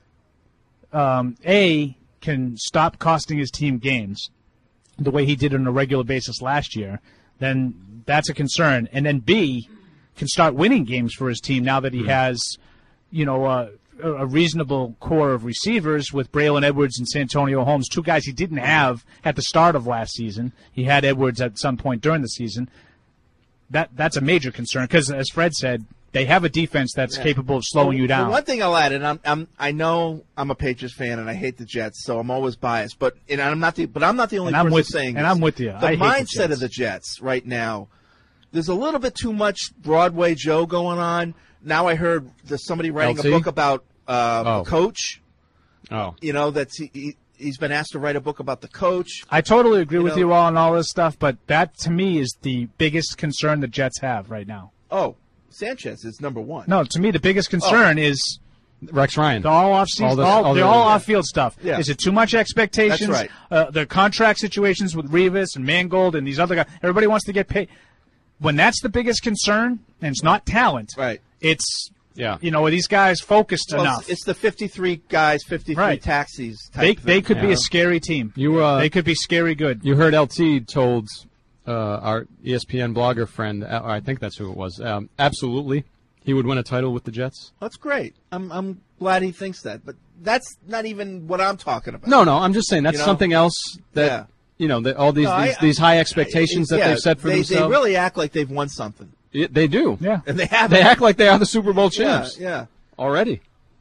um, A, can stop costing his team games the way he did on a regular basis last year, then that's a concern. And then B, can start winning games for his team now that he has, you know, uh, a a reasonable core of receivers with Braylon Edwards and Santonio Holmes, two guys he didn't have at the start of last season. He had Edwards at some point during the season. That That's a major concern because, as Fred said, they have a defense that's Yeah. capable of slowing you The down. one thing I'll add, and I'm, I'm, I know I'm a Patriots fan and I hate the Jets, so I'm always biased. But and I'm not the, but I'm not the only And I'm person with- saying and this. I'm with you. The I hate the mindset Jets. of the Jets right now, there's a little bit too much Broadway Joe going on. Now I heard there's somebody writing L T? a book about uh, Oh. the coach. Oh, You know, that's he, he, he's been asked to write a book about the coach. I totally agree You with know- you all on all this stuff, but that to me is the biggest concern the Jets have right now. Oh, Sanchez is number one. No, to me the biggest concern is Rex Ryan. the all off season, All the- all, all the the- all yeah. off field stuff. Yeah. Is it too much expectations? That's right. Uh, the contract situations with Revis and Mangold and these other guys. Everybody wants to get paid. When that's the biggest concern, and it's not talent, Right. it's Yeah. you know, are these guys focused Well, enough? it's, it's the fifty-three guys, fifty-three Right. taxis. Type They thing. they could be Yeah. a scary team. You uh, They could be scary good. you heard L T told uh, our E S P N blogger friend, uh, I think that's who it was. Um, absolutely, he would win a title with the Jets. That's great. I'm I'm glad he thinks that, but that's not even what I'm talking about. No, no, I'm just saying that's You know? something else that Yeah. you know that all these No, I- these, these high expectations that Yeah, they've set for they, themselves. They really act like they've won something, Yeah, they do. Yeah. and they haven't. They act like they are the Super Bowl yeah, champs yeah. already.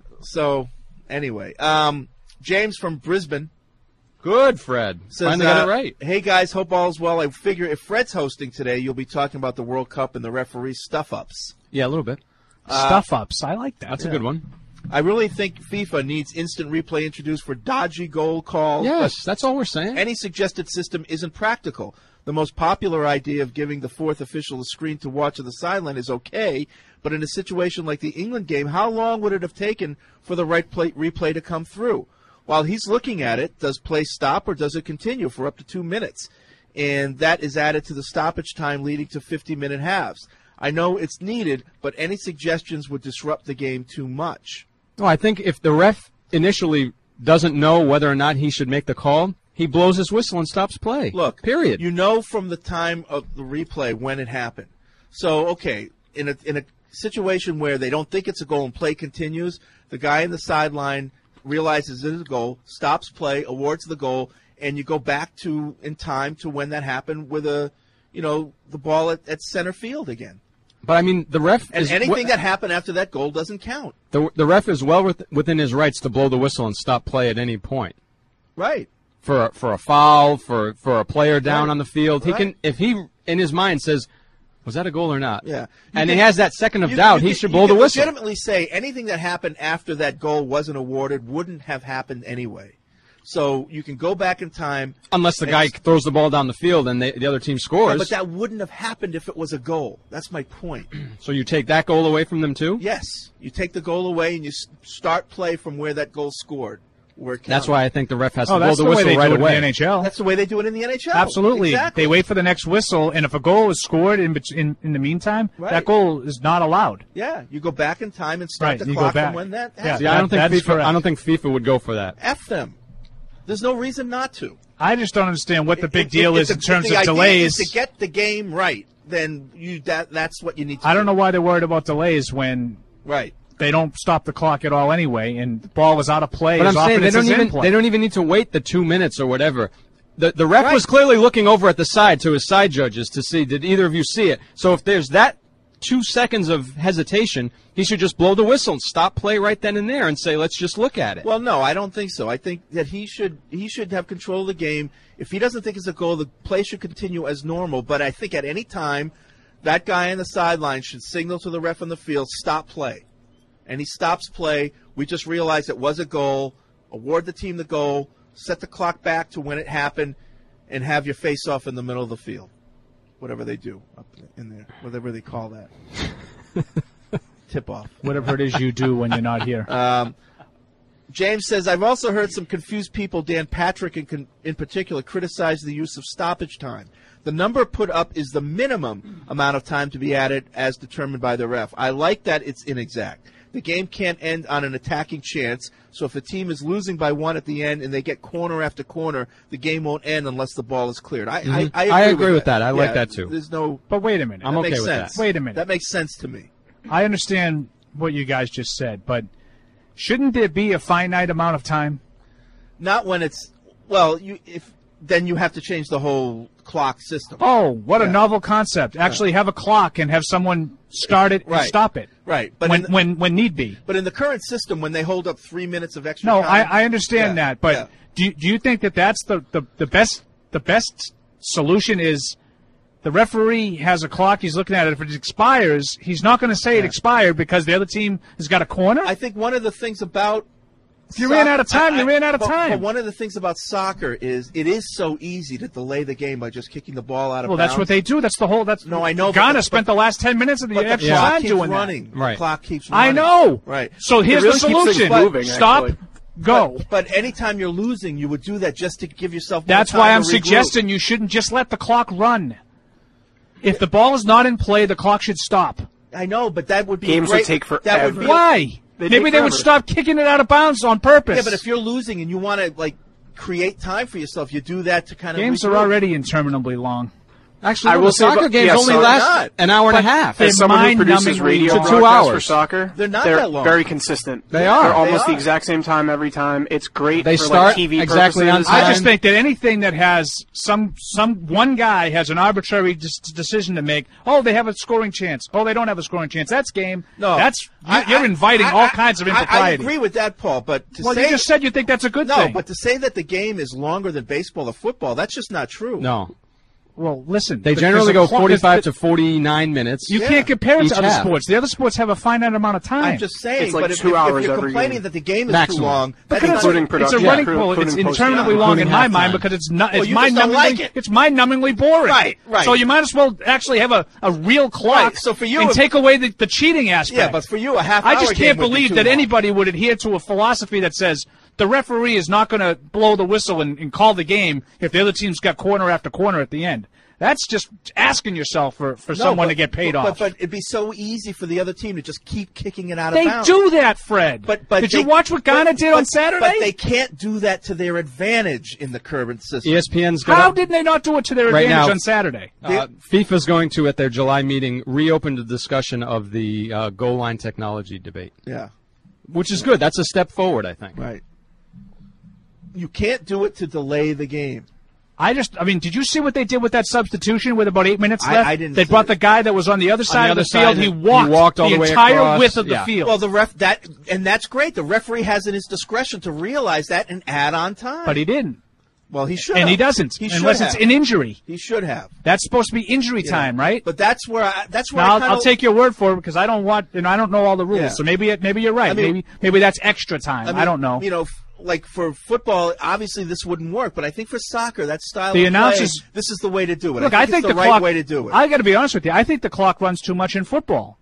So, anyway, um, James from Brisbane Good, Fred. says, Finally got uh, it right. Hey guys, hope all's well. I figure if Fred's hosting today, you'll be talking about the World Cup and the referee stuff-ups. Yeah, a little bit. Stuff ups. I like that. That's a good one. I really think FIFA needs instant replay introduced for dodgy goal calls. Yes, that's all we're saying. Any suggested system isn't practical. The most popular idea of giving the fourth official a screen to watch on the sideline is okay, but in a situation like the England game, how long would it have taken for the right play, replay to come through? While he's looking at it, does play stop or does it continue for up to two minutes? And that is added to the stoppage time, leading to fifty-minute halves. I know it's needed, but any suggestions would disrupt the game too much. No, I think if the ref initially doesn't know whether or not he should make the call, he blows his whistle and stops play. Look, period. You know from the time of the replay when it happened. So, okay, in a in a situation where they don't think it's a goal and play continues, the guy in the sideline realizes it is a goal, stops play, awards the goal, and you go back to in time to when that happened with a, you know, the ball at, at center field again. But I mean, the ref And is anything that happened after that goal doesn't count. the the ref is well with, within his rights to blow the whistle and stop play at any point. Right. For a, for a foul, for for a player down Right. on the field, he Right. can if he in his mind says, "Was that a goal or not?" Yeah. You and can- he has that second of you- doubt. you he can- should you blow the can whistle. legitimately say anything that happened after that goal wasn't awarded wouldn't have happened anyway. So you can go back in time. Unless the and- guy throws the ball down the field and they, the other team Yeah, scores. but that wouldn't have happened if it was a goal. That's my point. So you take that goal away from them too? Yes. You take the goal away and you s- start play from where that goal scored. Where it That's counted. why I think the ref has Oh, to blow that's the the way whistle they right do it in away. the N H L. That's the way they do it in the N H L. Absolutely. Exactly. They wait for the next whistle, and if a goal is scored in bet- in, in the meantime, Right. that goal is not allowed. Yeah, you go back in time and start Right, the you go clock back. from when that Yeah. happened. See, I don't think That- that's FIFA, correct. I don't think FIFA would go for that. F them. There's no reason not to. I just don't understand what the big If- deal if is the- in terms if the of idea delays. is to get the game right, then you that that's what you need to I do. don't know why they're worried about delays when Right. they don't stop the clock at all anyway, and the ball is out of play But as I'm often saying they as don't it's in even play. they don't even need to wait the two minutes or whatever. The the ref Right. was clearly looking over at the side to his side judges to see, did either of you see it? So if there's that two seconds of hesitation, he should just blow the whistle and stop play right then and there and say, let's just look at it. Well, no, I don't think so. I think that he should he should have control of the game. If he doesn't think it's a goal, the play should continue as normal. But I think at any time, that guy on the sideline should signal to the ref on the field, stop play. And he stops play. We just realized it was a goal. Award the team the goal. Set the clock back to when it happened, and have your face off in the middle of the field. Whatever they do up in there, whatever they call that. Tip off. Whatever it is you do when you're not here. Um, James says, I've also heard some confused people, Dan Patrick in, con- in particular, criticize the use of stoppage time. The number put up is the minimum amount of time to be added as determined by the ref. I like that it's inexact. The game can't end on an attacking chance, so if a team is losing by one at the end and they get corner after corner, the game won't end unless the ball is cleared. I, Mhm. I, I agree, I agree with, with that. I like Yeah, that too. There's no. But wait a minute. I'm that okay makes with sense. that. Wait a minute. That makes sense to me. I understand what you guys just said, but shouldn't there be a finite amount of time? Not when it's well. You if then you have to change the whole clock system. Oh, what a Yeah. novel concept. Actually have a clock and have someone start it and Right. stop it. Right, but when, in the- when when need be. But in the current system, when they hold up three minutes of extra No, time, I, I understand Yeah, that, but yeah. do you, do you think that that's the, the, the best the best solution is the referee has a clock, he's looking at it. If it expires, he's not going to say it Yeah. expired because the other team has got a corner? I think one of the things about If you ran out of time, I- you I- ran out of but- time. But one of the things about soccer is it is so easy to delay the game by just kicking the ball out of Well, bounds. that's what they do. That's the whole. That's No, I know, but Ghana the- spent the last ten minutes of the But the extra clock time keeps doing running. that. The Right. clock keeps I running. know. Right. So here's really the keeps things solution: moving, stop, actually. go. But, but anytime you're losing, you would do that just to give yourself. more That's time why to I'm regroup. suggesting you shouldn't just let the clock run. If the ball is not in play, the clock should stop. I know, but that would be Games would great. take That would forever. be Why? They Maybe take they would forever. stop kicking it out of bounds on purpose. Yeah, but if you're losing and you want to like create time for yourself, you do that to kind of games are regroup. already interminably long. Actually, I no, will the say soccer about- games yeah, only so- last Not. an hour and a But half. they- As someone who produces mind-numbingly radio to two broadcasts for hours. soccer, They're not they're that long. very consistent. They are. They're They almost are. the exact same time every time. It's great They for start like T V exactly on purposes. time. I just think that anything that has some some one guy has an arbitrary dis- decision to make. Oh, they have a scoring chance. Oh, they don't have a scoring chance. That's game. No, that's you, I- you're I- inviting I- all I- kinds of I- impropriety. I, agree with that, Paul. But to well, say you just said you think that's a good no, thing. but to say that the game is longer than baseball or football, that's just not true. No. Well, listen. They because generally the go clock- forty-five because to forty-nine minutes. You Yeah. can't compare it Each to other half. sports. The other sports have a finite amount of time. I'm just saying. It's like but if, two if, hours if you're every complaining game. that the game is Maximum. too long, that's Because not it's, Including a, it's a production. running. Yeah, Well, it's including interminably post-game. long in my Including mind halftime. because it's not. Well, It's you just don't mind-numbingly. like it. It's mind-numbingly boring. Right, right. So you might as well actually have a, a real clock. Right, so for you, and if- take away the, the cheating aspect. Yeah, but for you, a half. I hour just game can't would be believe too that long. anybody would adhere to a philosophy that says the referee is not going to blow the whistle and, and call the game if the other team's got corner after corner at the end. That's just asking yourself for, for No, someone but- to get paid but, off. But, but it'd be so easy for the other team to just keep kicking it out they of bounds. do that, Fred. But, but did they- you watch what Ghana but- did but- on Saturday? But they can't do that to their advantage in the current system. E S P N's got How a- did they not do it to their Right advantage now- on Saturday? Uh, FIFA's going to, at their July meeting, reopen the discussion of the uh, goal line technology debate, Yeah, which is good. That's a step forward, I think. right. You can't do it to delay the game. I just, I mean, did you see what they did with that substitution with about eight minutes I- left? I didn't They see brought it. the guy that was on the other side the of the other side, field. He he walked, walked all the the way entire across. width of the Yeah. field. Well, the ref that and that's great. The referee has in his discretion to realize that and add on time. But he didn't. Well, he should. And have. he doesn't, He should unless have. it's an injury. He should have. That's supposed to be injury You time, know, right? But that's where I, that's where Now, I I'll, kinda, I'll take your word for it because I don't want, you know, I don't know all the rules. Yeah. So maybe, it, maybe you're right. I mean- maybe, maybe that's extra time. I, mean, don't know. You know, f- like for football, obviously this wouldn't work. But I think for soccer, that style The of play, announcers- this is the way to do it. Look, I I think, think it's the the, right clock. way to do it. I got to be honest with you. I think the clock runs too much in football.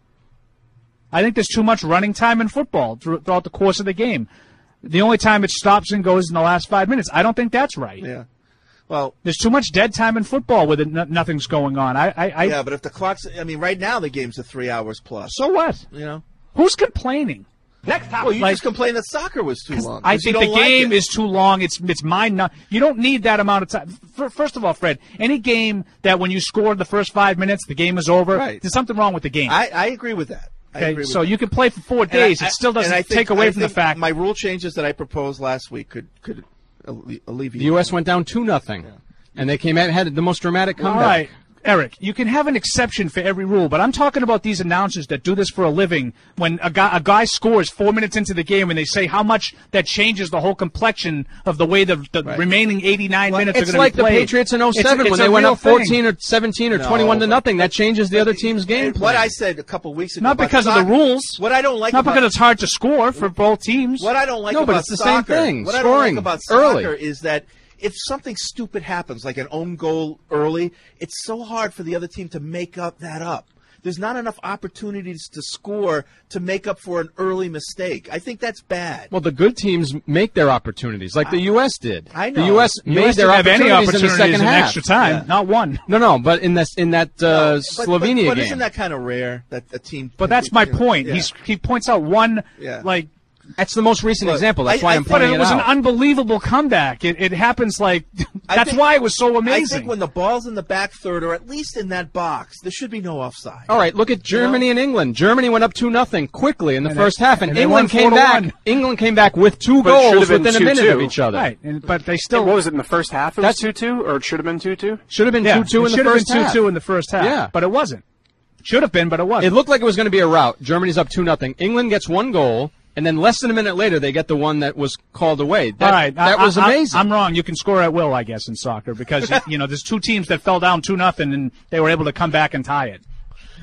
I think there's too much running time in football thro- throughout the course of the game. The only time it stops and goes in the last five minutes. I don't think that's right. Yeah. Well, there's too much dead time in football with it, n- nothing's going on. I, I, I yeah, but if the clock's, I mean, right now the game's at three hours plus. So what? You know, who's complaining? Next time, well, you Like- just complained that soccer was too long. I 'cause you think the don't like game it. is too long. It's it's mind not. You don't need that amount of time. F- First of all, Fred, any game that when you score the first five minutes, the game is over. Right. There's something wrong with the game. I, I agree with that. I Okay, agree with so that. you can play for four And I- days. I- it still doesn't and I think- take away I from the think fact. my rule changes that I proposed last week could could alle- alleviate. The U S went down two nothing, and they came out had the most dramatic All comeback. right, Eric, you can have an exception for every rule, but I'm talking about these announcers that do this for a living. When a guy, a guy scores four minutes into the game, and they say how much that changes the whole complexion of the way the, the remaining eighty-nine minutes are It's going like to the be played. Patriots in oh It's- seven it's when a they went real up fourteen thing. or seventeen or No, twenty-one to but- nothing. That changes the other team's game What plan. I said a couple weeks ago, Not about because of soccer- the rules. What I don't like Not about because it's hard to score for both teams. What I don't like No, but about it's the same soccer, thing, What I don't scoring like about early. soccer is that if something stupid happens, like an own goal early, it's so hard for the other team to make up that up. There's not enough opportunities to score to make up for an early mistake. I think that's bad. Well, the good teams make their opportunities, like the U S did. I know. The U S The made U S their didn't have any opportunities in the opportunities second in half. extra time. Yeah. Not one. No, no, but in this in that uh, But- but- Slovenia but, game, isn't that kind of rare that a team? But that's my point. Yeah. He's he points out one Yeah. like. that's the most recent Look, example. That's I- why I- I'm but But pointing it was it an out. unbelievable comeback. It, it happens like I that's think- why it was so I amazing. think when the ball's in the back third, or at least in that box, there should be no offside. All right, look at Germany and England. Germany went up two nothing quickly in the And first they- half, and, and they won England came four to back. one. England came back with two But it should goals have been within a minute two of two. each other. right, and, but they Still, still what was it in the first half? It That's- was two two, or it should have been two two. Should have been yeah, two two it in the should have first been half. two two in the first half. Yeah. But it wasn't. Should have been, but it wasn't. It looked like it was going to be a rout. Germany's up two nothing. England gets one goal, and then less than a minute later, they get the one that was called away. That, All right, that I, was I, amazing. I'm wrong. You can score at will, I guess, in soccer because you know there's two teams that fell down two nothing and they were able to come back and tie it.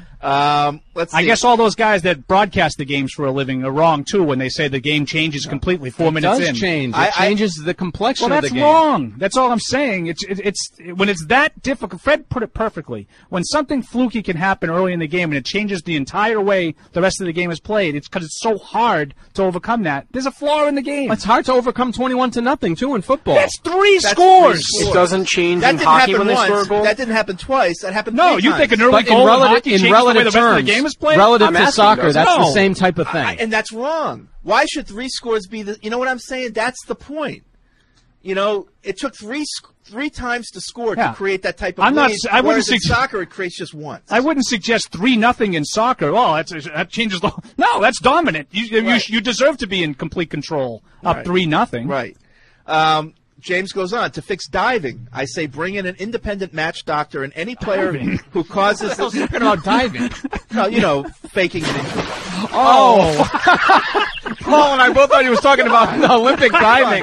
Um, let's. See. I guess all those guys that broadcast the games for a living are wrong too when they say the game changes completely four it minutes does in. change. It I- I- changes the complexion Well, of that's the game. wrong. That's all I'm saying. It's it, it's when it's that difficult. Fred put it perfectly. When something fluky can happen early in the game and it changes the entire way the rest of the game is played, it's because it's so hard to overcome that. There's a flaw in the game. It's hard to overcome twenty-one to nothing too in football. That's three That's scores. three It doesn't change That in didn't hockey happen when they once. score a goal. That didn't happen twice. That happened. No, three you times. think an early But in, goal in relative, hockey in changes the way relative the rest terms, of the game is played? relative I'm to asking, soccer, doesn't that's it? the No. same type of thing. I- and that's wrong. Why should three scores be the? You know what I'm saying? That's the point. You know, it took three sc- three times to score Yeah. to create that type of I'm not lead. s- I wouldn't whereas in suggest- soccer it creates just once. I wouldn't suggest three nothing in soccer. Oh, that's, that changes the. No, that's dominant. You you, Right. you deserve to be in complete control. Up Right. three nothing. Right. Um, James goes on to fix diving. I say bring in an independent match doctor and any player Diving? who causes. What the hell's talking about diving? No, you know, faking an injury. Oh, Paul and I both thought he was talking about the Olympic diving.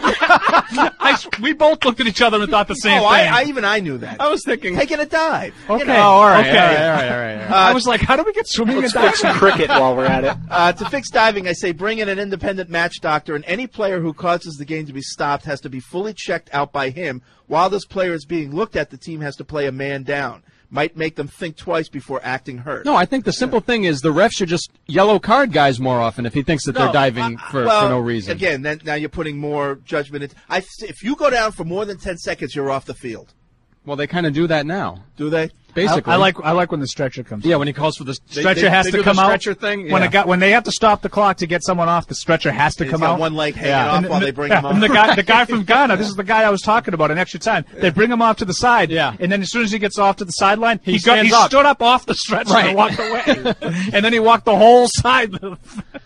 I, we both looked at each other and thought the same Oh, thing. I, I even I knew that. I was thinking. Taking a dive. okay. You know. Oh, all right, Okay. all right, all right, all right. all right. I was like, how do we get swimming Let's and fix diving? cricket while we're at it. Uh, to fix diving, I say bring in an independent match doctor, and any player who causes the game to be stopped has to be fully checked out by him. While this player is being looked at, the team has to play a man down. Might make them think twice before acting hurt. No, I think the simple thing is the ref should just yellow card guys more often if he thinks that No, they're diving uh, for, well, for no reason. Again, then, now you're putting more judgment in. I, if you go down for more than ten seconds, you're off the field. Well, they kind of do that now. Do they? Basically. I, I like I like when the stretcher comes. Yeah, when he calls for the they- Stretcher they- has they to do come the out. stretcher thing. When yeah. a guy, when they have to stop the clock to get someone off, the stretcher has to He's come got out. one leg hanging Yeah. off And- while and- they bring yeah, him off. and the guy, the guy from Ghana, this is the guy I was talking about in extra time. They bring him off to the side. Yeah. And then as soon as he gets off to the sideline, he, He got, he stands up. stood up off the stretcher Right. and walked away. And then he walked the whole side.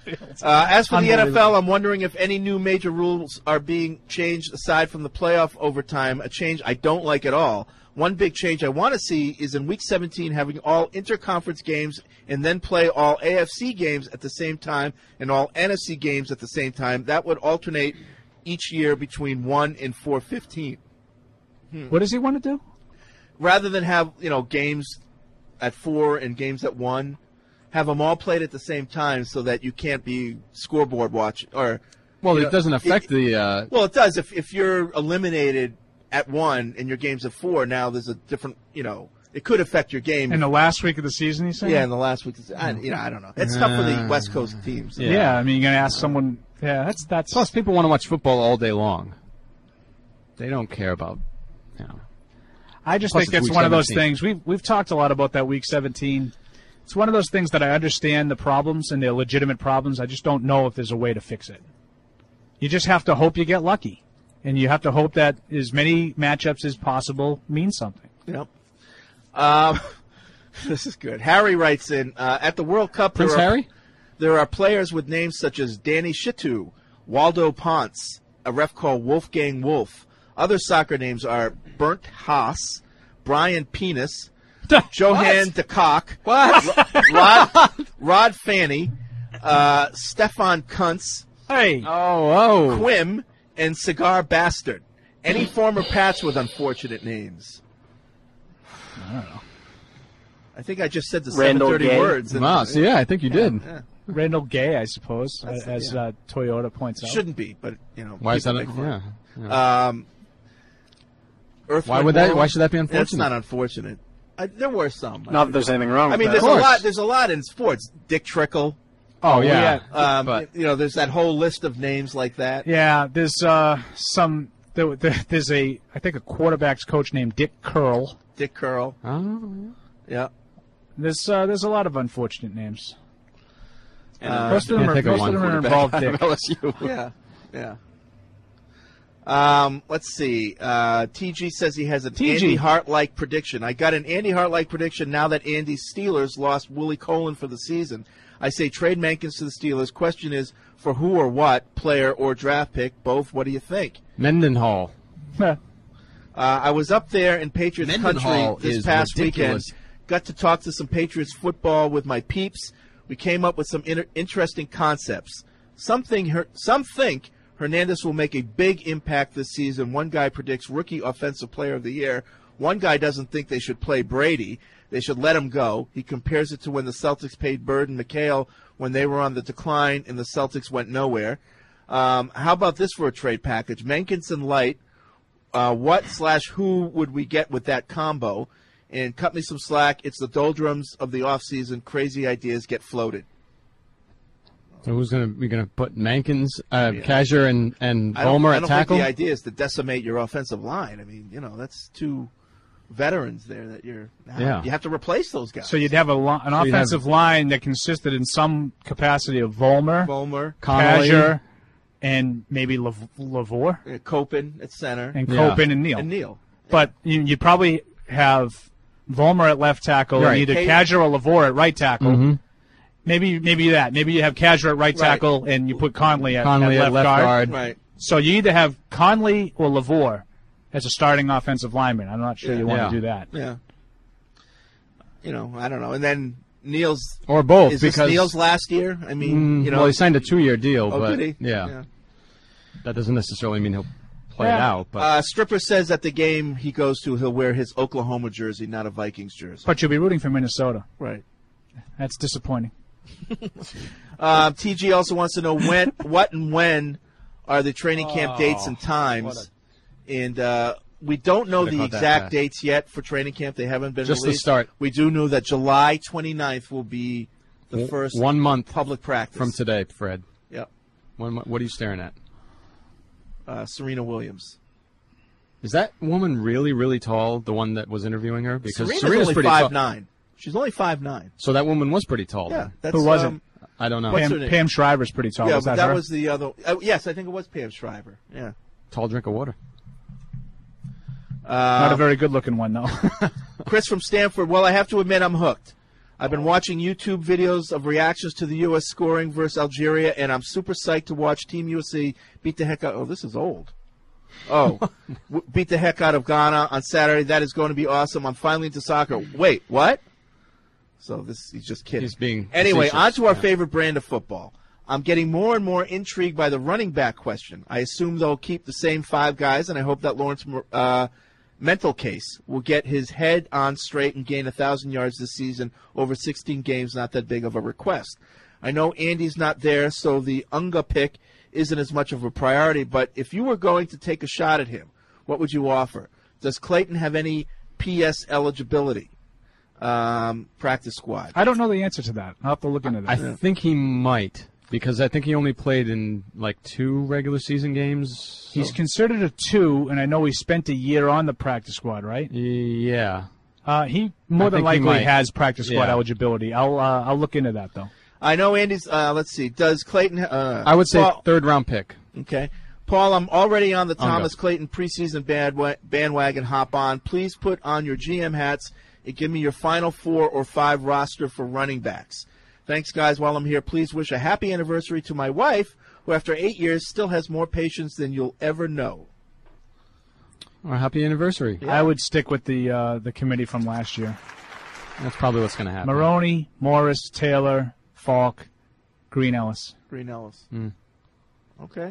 field. Uh, as for the N F L, Unbelievable. I'm wondering if any new major rules are being changed aside from the playoff overtime, a change I don't like at all. One big change I want to see is in Week seventeen having all interconference games and then play all A F C games at the same time and all N F C games at the same time. That would alternate each year between one and four fifteen. Hmm. What does he want to do? Rather than have, you know, games at four and games at one, have them all played at the same time so that you can't be scoreboard watching. Or, Well, you it know, doesn't affect it- the. Uh, Well, it does. If if you're eliminated at one and your game's at four, now there's a different, you know, it could affect your game. In the last week of the season, you say? Yeah, in the last week. I, you know, I don't know. It's tough for the Uh, West Coast teams. Yeah. I mean, you're going to ask someone. Yeah, that's that's. Plus, people want to watch football all day long. They don't care about, you know. I just Plus think it's it's week one of those seventeen. things. We've we've talked a lot about that week seventeen. It's one of those things that I understand the problems and they're legitimate problems. I just don't know if there's a way to fix it. You just have to hope you get lucky, and you have to hope that as many matchups as possible mean something. Yep. Um, this is good. Harry writes in, uh, at the World Cup, Prince there are, Harry? there are players with names such as Danny Shitu, Waldo Ponce, a ref called Wolfgang Wolf. Other soccer names are Bernd Haas, Brian Penis, Johan de Kock, What? Rod, Rod Fanny, uh, Stefan Kuntz, hey, oh, oh, Quim, and Cigar Bastard. Any former Pats with unfortunate names. I don't know. I think I just said the Randall seven thirty Gay. words. and- Wow, so yeah, I think you did. Yeah. Randall Gay, I suppose, That's- as yeah. uh, Toyota points out. Shouldn't be, but you know. Why is people that? make A, fun. yeah. yeah. Um, Earth, Why Wind, would that- War? why should that be That's unfortunate? not unfortunate. I, there were some. Not that there's anything wrong I with mean, that. there's Of a course. lot. There's a lot in sports. Dick Trickle. oh, yeah. Um, But- you know, there's that whole list of names like that. Yeah, there's uh, some. There, there, there's a, I think, a quarterbacks coach named Dick Curl. Dick Curl. Oh, Yeah. There's uh, there's a lot of unfortunate names. Uh, most of them yeah, are, think of most one of them are quarterback involved. out of Dick. L S U. Yeah. Yeah. Um, let's see. Uh, T G says he has an T G. Andy Hart-like prediction. I got an Andy Hart-like prediction now that Andy's Steelers lost Willie Colon for the season. I say trade Mankins to the Steelers. Question is for who or what, player or draft pick, both. What do you think? Mendenhall. Uh, I was up there in Patriots Mendenhall country this is past ridiculous. weekend. Got to talk to some Patriots football with my peeps. We came up with some inter- interesting concepts. Some think, her- some think Hernandez will make a big impact this season. One guy predicts rookie offensive player of the year. One guy doesn't think they should play Brady. They should let him go. He compares it to when the Celtics paid Bird and McHale when they were on the decline and the Celtics went nowhere. Um, how about this for a trade package? Mankins and Light. Uh, what slash who would we get with that combo? And cut me some slack. It's the doldrums of the offseason. Crazy ideas get floated. So who's gonna we gonna put Mankins, uh, Yeah. Kazir, and and I don't, Vollmer I at don't tackle? think the idea is to decimate your offensive line. I mean, you know, that's two veterans there that you're. Yeah. You have to replace those guys. So you'd have a li- an So you'd offensive line that consisted in some capacity of Vollmer, Vollmer, Connolly. Kazir, and maybe Lav- Lavore, uh, Copen at center, and Yeah. Copen and Neal. and Neal. But you, you'd probably have Vollmer at left tackle, Right. and either Kay- Kazir or Lavore at right tackle. Mhm. Maybe maybe that. Maybe you have Kazir at right Right. tackle, and you put Conley at, Conley at at left, left guard. guard. Right. So you either have Conley or Lavore as a starting offensive lineman. I'm not sure Yeah. you want Yeah. to do that. Yeah. You know, I don't know. And then Neal's Or both, is this because Neal's last year? I mean, Mm, you know, well, he signed a two-year deal, oh, but did he? yeah, that doesn't necessarily mean he'll play it Yeah. out. But Uh, Stripper says at the game he goes to, he'll wear his Oklahoma jersey, not a Vikings jersey. But you'll be rooting for Minnesota. Right. That's disappointing. Um, T G also wants to know when, what, and when are the training camp dates and times, and uh, we don't know Should've the caught that exact fast. dates yet for training camp. They haven't been Just the released. start. We do know that July twenty-ninth will be the W- first one month public practice from today, Fred. Yep. One, mo- what are you staring at? Uh, Serena Williams. Is that woman really, really tall? The one that was interviewing her? Because Serena's Serena's only pretty five tall. nine. She's only five nine. So that woman was pretty tall. Yeah, then. that's, Who was um, it? I don't know. What's her Pam, name? Pam Shriver's pretty tall. Yeah, was but that, that her? was the other. Uh, yes, I think it was Pam Shriver. Yeah. Tall drink of water. Not Uh, a very good-looking one, though. Chris from Stanford. Well, I have to admit I'm hooked. I've been watching YouTube videos of reactions to the U S scoring versus Algeria, and I'm super psyched to watch Team U S A beat the heck out. Oh, this is old. Oh, w- beat the heck out of Ghana on Saturday. That is going to be awesome. I'm finally into soccer. Wait, what? So this he's just kidding. He's being anyway, facetious. on to our Yeah. favorite brand of football. I'm getting more and more intrigued by the running back question. I assume they'll keep the same five guys, and I hope that Lawrence uh, mental case will get his head on straight and gain one thousand yards this season over sixteen games. Not that big of a request. I know Andy's not there, so the Unga pick isn't as much of a priority, but if you were going to take a shot at him, what would you offer? Does Clayton have any P S eligibility? Um, practice squad. I don't know the answer to that. I'll have to look into that. I think he might, because I think he only played in like two regular season games. He's so- considered a two, and I know he spent a year on the practice squad, right? Yeah. Uh, he more I than think he likely might. has practice squad Yeah. eligibility. I'll uh, I'll look into that though. I know Andy's. Uh, let's see. Does Clayton? Uh, I would say Paul, third round pick. Okay, Paul. I'm already on the Unga. Thomas Clayton preseason bandwa- bandwagon. Hop on. Please put on your G M hats and give me your final four or five roster for running backs. Thanks, guys. While I'm here, please wish a happy anniversary to my wife, who after eight years still has more patience than you'll ever know. Or happy anniversary. I would stick with the uh, the committee from last year. That's probably what's going to happen. Maroney, Morris, Taylor, Falk, Green Ellis. Green Ellis. Mm. Okay.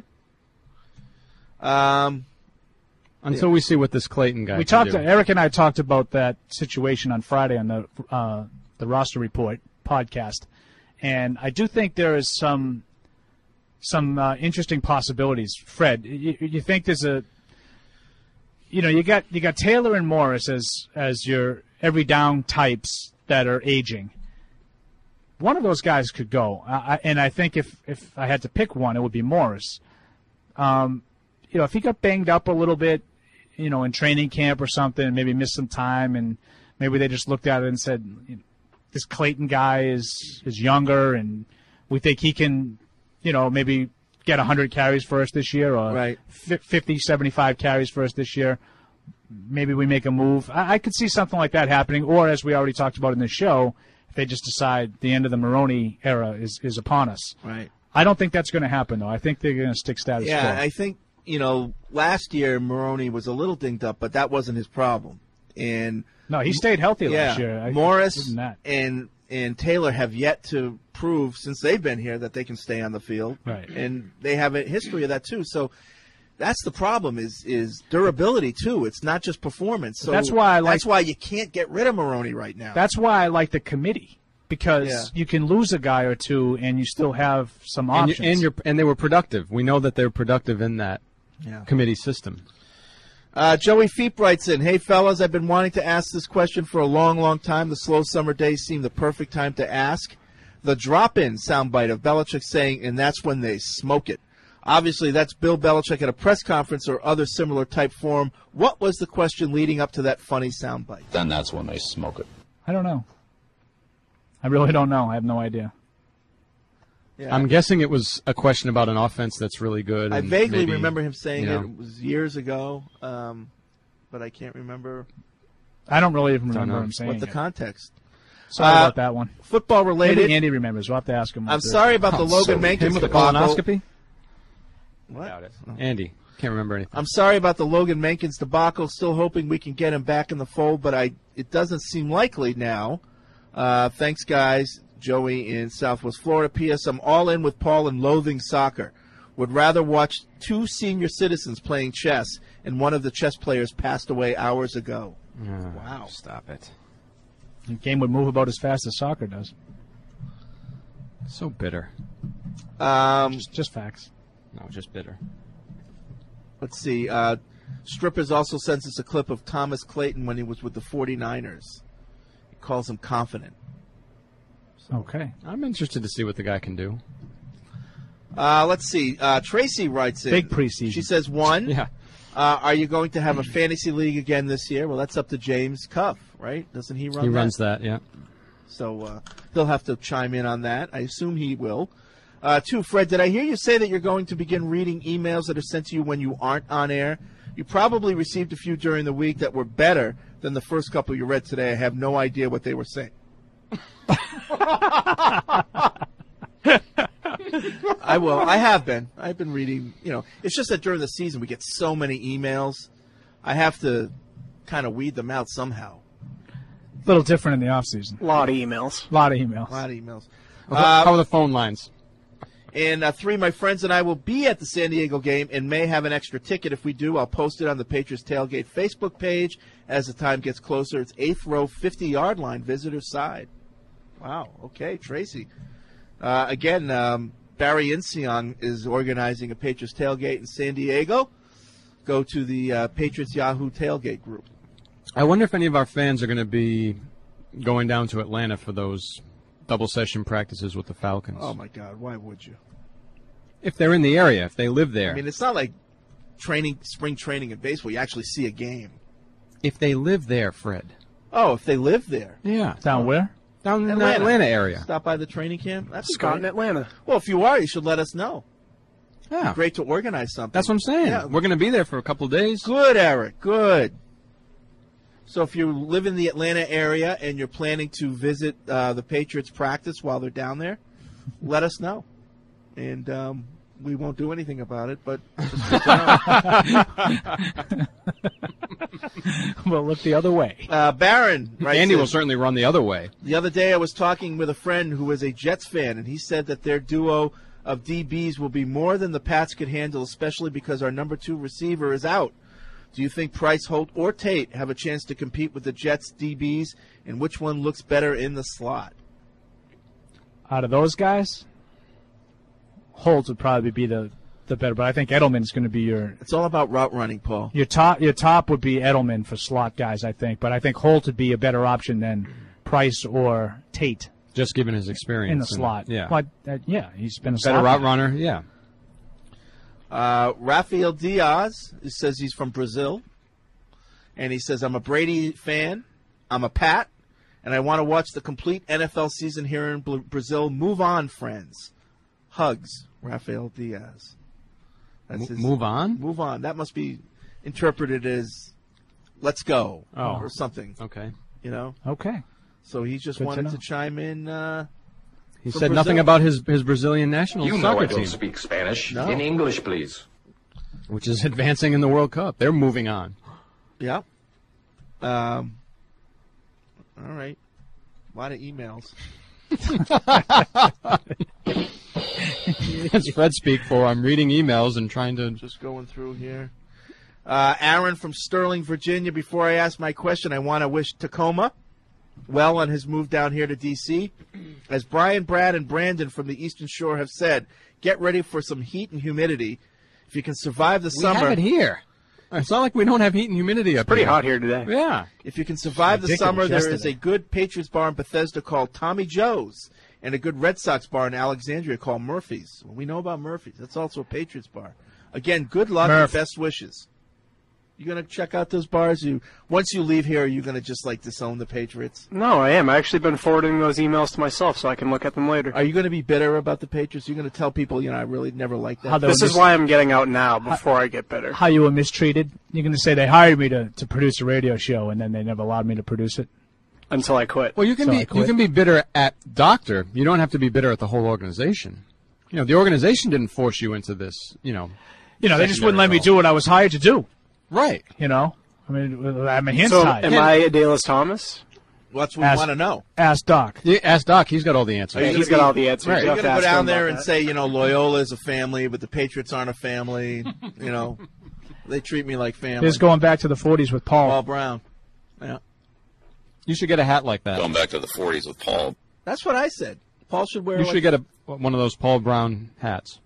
Um. Until we see what this Clayton guy We can talked. do. Eric and I talked about that situation on Friday on the uh, the roster report podcast, and I do think there is some some uh, interesting possibilities. Fred, you, you think there's a you know you got you got Taylor and Morris as as your every down types that are aging. One of those guys could go, I, I- and I think if if I had to pick one, it would be Morris. Um, you know, if he got banged up a little bit, you know, in training camp or something, maybe missed some time, and maybe they just looked at it and said, you know, this Clayton guy is is younger, and we think he can, you know, maybe get one hundred carries for us this year, or Right. fi- fifty, seventy-five carries for us this year. Maybe we make a move. I, I could see something like that happening, or as we already talked about in the show, if they just decide the end of the Maroney era is, is upon us. Right. I don't think that's going to happen, though. I think they're going to stick status Yeah, quo. I think, you know, last year Maroney was a little dinged up, but that wasn't his problem. And No, he stayed healthy yeah, last year. I- Morris other than that. and and Taylor have yet to prove since they've been here that they can stay on the field. Right. And they have a history of that too. So that's the problem is is durability too. It's not just performance. So That's why I like- that's why you can't get rid of Maroney right now. That's why I like the committee, because Yeah. you can lose a guy or two and you still have some And, you, options. and, you're, and they were productive. We know that they were productive in that Yeah. committee system. Uh, Joey Feep writes in, "Hey fellas, I've been wanting to ask this question for a long, long time. The slow summer days seem the perfect time to ask. The drop-in soundbite of Belichick saying, and that's when they smoke it. Obviously, that's Bill Belichick at a press conference or other similar type forum. What was the question leading up to that funny soundbite?" Then that's when they smoke it. I don't know. I really don't know. I have no idea. Yeah. I'm guessing it was a question about an offense that's really good. I and vaguely maybe, remember him saying you know, it. It was years ago, um, but I can't remember I don't really even Don't remember know. him saying what the it. context. Sorry Uh, about that one. Football related. Maybe Andy remembers. We'll have to ask him. I'm after. sorry about the Oh, Logan so Mankins him with a debacle. colonoscopy? What? Andy, can't remember anything. I'm sorry about the Logan Mankins debacle. Still hoping we can get him back in the fold, but I it doesn't seem likely now. Uh, thanks, guys. Joey in Southwest Florida. P S. I'm all in with Paul and loathing soccer. Would rather watch two senior citizens playing chess, and one of the chess players passed away hours ago. Wow. Stop it. The game would move about as fast as soccer does. So bitter. Um, Just, just facts. No, just bitter. Let's see. Uh, Strippers also sends us a clip of Thomas Clayton when he was with the forty-niners. He calls him confident. Okay. I'm interested to see what the guy can do. Uh, let's see. Uh, Tracy writes in. Big preseason. She says, one, Yeah. uh, are you going to have a fantasy league again this year? Well, that's up to James Cuff, right? Doesn't he run He that? runs that, yeah. So uh, he'll have to chime in on that. I assume he will. Uh, two, Fred, did I hear you say that you're going to begin reading emails that are sent to you when you aren't on air? You probably received a few during the week that were better than the first couple you read today. I have no idea what they were saying. I will. I have been. I've been reading. You know, it's just that during the season we get so many emails. I have to kind of weed them out somehow. A little different in the off season. A lot of emails. A lot of emails. A lot of emails. How are the phone lines? And uh, three, my friends and I will be at the San Diego game and may have an extra ticket. If we do, I'll post it on the Patriots Tailgate Facebook page as the time gets closer. It's eighth row, fifty-yard line, visitor side. Wow. Okay, Tracy. Uh, again, um, Barry Inseong is organizing a Patriots Tailgate in San Diego. Go to the uh, Patriots Yahoo Tailgate group. I wonder if any of our fans are going to be going down to Atlanta for those double session practices with the Falcons. Oh, my God. Why would you? If they're in the area, if they live there. I mean, it's not like training, spring training in baseball. You actually see a game. If they live there, Fred. Oh, if they live there. Yeah. Down where? Down in the Atlanta. Atlanta area. Stop by the training camp. That's Scott great. in Atlanta. Well, if you are, you should let us know. Yeah. Great to organize something. That's what I'm saying. Yeah. We're going to be there for a couple of days. Good, Eric. Good. So if you live in the Atlanta area and you're planning to visit uh, the Patriots practice while they're down there, let us know. And um, we won't do anything about it, but just let you know. We'll look the other way. Uh, Barron, right? Andy will certainly run the other way. The other day I was talking with a friend who is a Jets fan, and he said that their duo of D Bs will be more than the Pats could handle, especially because our number two receiver is out. Do you think Price, Holt, or Tate have a chance to compete with the Jets' D Bs, and which one looks better in the slot? Out of those guys, Holt would probably be the, the better, but I think Edelman's going to be your... It's all about route running, Paul. Your top your top would be Edelman for slot guys, I think, but I think Holt would be a better option than Price or Tate. Just given his experience. In the and- slot. Yeah. But, uh, yeah, he's been a Better slot route guy. runner, yeah. Uh, Rafael Diaz says he's from Brazil, and he says, I'm a Brady fan, I'm a Pat, and I want to watch the complete N F L season here in Bl- Brazil. Move on, friends. Hugs, Rafael Diaz. That's Mo- his, move on? Move on. That must be interpreted as let's go Oh. or something. Okay. You know? Okay. So he just Good to wanted know. to, chime in. Uh, He from said nothing Brazil. about his, his Brazilian national You know soccer I don't team, speak Spanish. No. In English, please. which is advancing in the World Cup. They're moving on. Yeah. Um. All right. A lot of emails. That's Fred speak for. I'm reading emails and trying to... Just going through here. Uh, Aaron from Sterling, Virginia. Before I ask my question, I want to wish Tacoma well on his move down here to D C. As Brian, Brad, and Brandon from the Eastern Shore have said, get ready for some heat and humidity. If you can survive the We summer... have it here. It's not like we don't have heat and humidity up Pretty here. hot here today. Yeah. If you can survive the Ridiculous summer, there is yesterday. a good Patriots bar in Bethesda called Tommy Joe's and a good Red Sox bar in Alexandria called Murphy's. Well, we know about Murphy's. That's also a Patriots bar. Again, good luck Murph. and best wishes. You going to check out those bars? You Once you leave here, are you going to just, like, disown the Patriots? No, I am. I actually been forwarding those emails to myself so I can look at them later. Are you going to be bitter about the Patriots? You're going to tell people, you know, I really never liked that. How they This were is mis- why I'm getting out now before I get better. How you were mistreated? You're going to say they hired me to, to produce a radio show, and then they never allowed me to produce it? Until I quit. Well, you can So I be you quit. can be bitter at Doctor. You don't have to be bitter at the whole organization. You know, the organization didn't force you into this. You know, You know, they just secondary wouldn't let me role. do what I was hired to do. Right. You know? I mean, I'm a hands So, tied. am I Adalis Thomas? Well, that's what we Ask- want to know. Ask Doc. Yeah, ask Doc. He's got all the answers. Are you Yeah, gonna he's got be- all the answers. Right. You'll You're have going to to go ask down him there about and that. say, you know, Loyola is a family, but the Patriots aren't a family. You know, they treat me like family. This going back to the forties with Paul. Paul Brown. Yeah. You should get a hat like that. Going back to the forties with Paul. That's what I said. Paul should wear You like should get a one of those Paul Brown hats.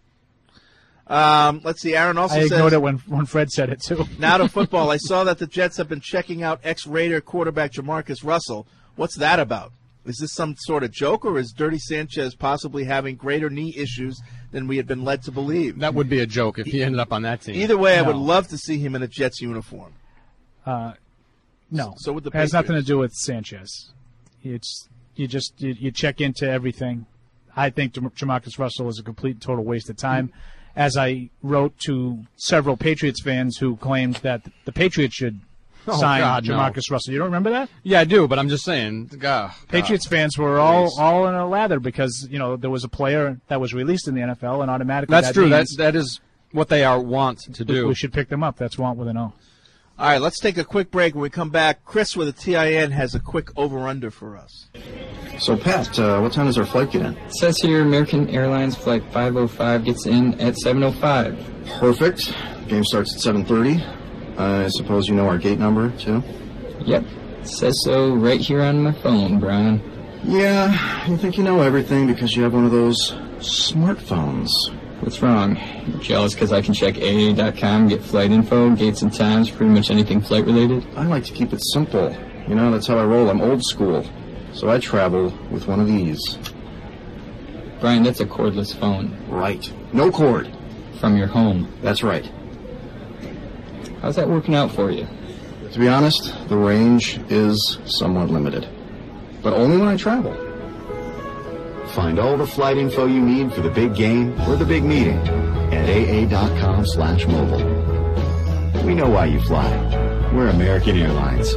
Um, let's see. Aaron also I says, ignored it when, when Fred said it, too. now to football. I saw that the Jets have been checking out ex-Raider quarterback Jamarcus Russell. What's that about? Is this some sort of joke, or is Dirty Sanchez possibly having greater knee issues than we had been led to believe? That would be a joke if he ended up on that team. Either way, I would No. love to see him in a Jets uniform. Uh, no. So with the It has nothing to Patriots. do with Sanchez. It's you just you, you check into everything. I think Jam- Jamarcus Russell is a complete and total waste of time. As I wrote to several Patriots fans who claimed that the Patriots should Oh, signed God, no. Jamarcus Russell. You don't remember that? Yeah, I do, but I'm just saying. God, Patriots God. fans were all, Please. all in a lather because, you know, there was a player that was released in the N F L, and automatically That's that true. means That, that is what they are want to we, do. we should pick them up. That's want with an O. All right, let's take a quick break. When we come back, Chris with a T I N has a quick over-under for us. So, Pat, uh, what time does our flight get in? It says here American Airlines Flight five oh five gets in at seven oh five. Perfect. Game starts at seven thirty. I suppose you know our gate number, too? Yep. It says so right here on my phone, Brian. Yeah, you think you know everything because you have one of those smartphones. What's wrong? You jealous because I can check A A dot com, get flight info, gates and times, pretty much anything flight-related? I like to keep it simple. You know, that's how I roll. I'm old school. So I travel with one of these. Brian, that's a cordless phone. Right. No cord. From your home. That's right. How's that working out for you? To be honest, the range is somewhat limited. But only when I travel. Find all the flight info you need for the big game or the big meeting at A A dot com slash mobile. We know why you fly. We're American Airlines.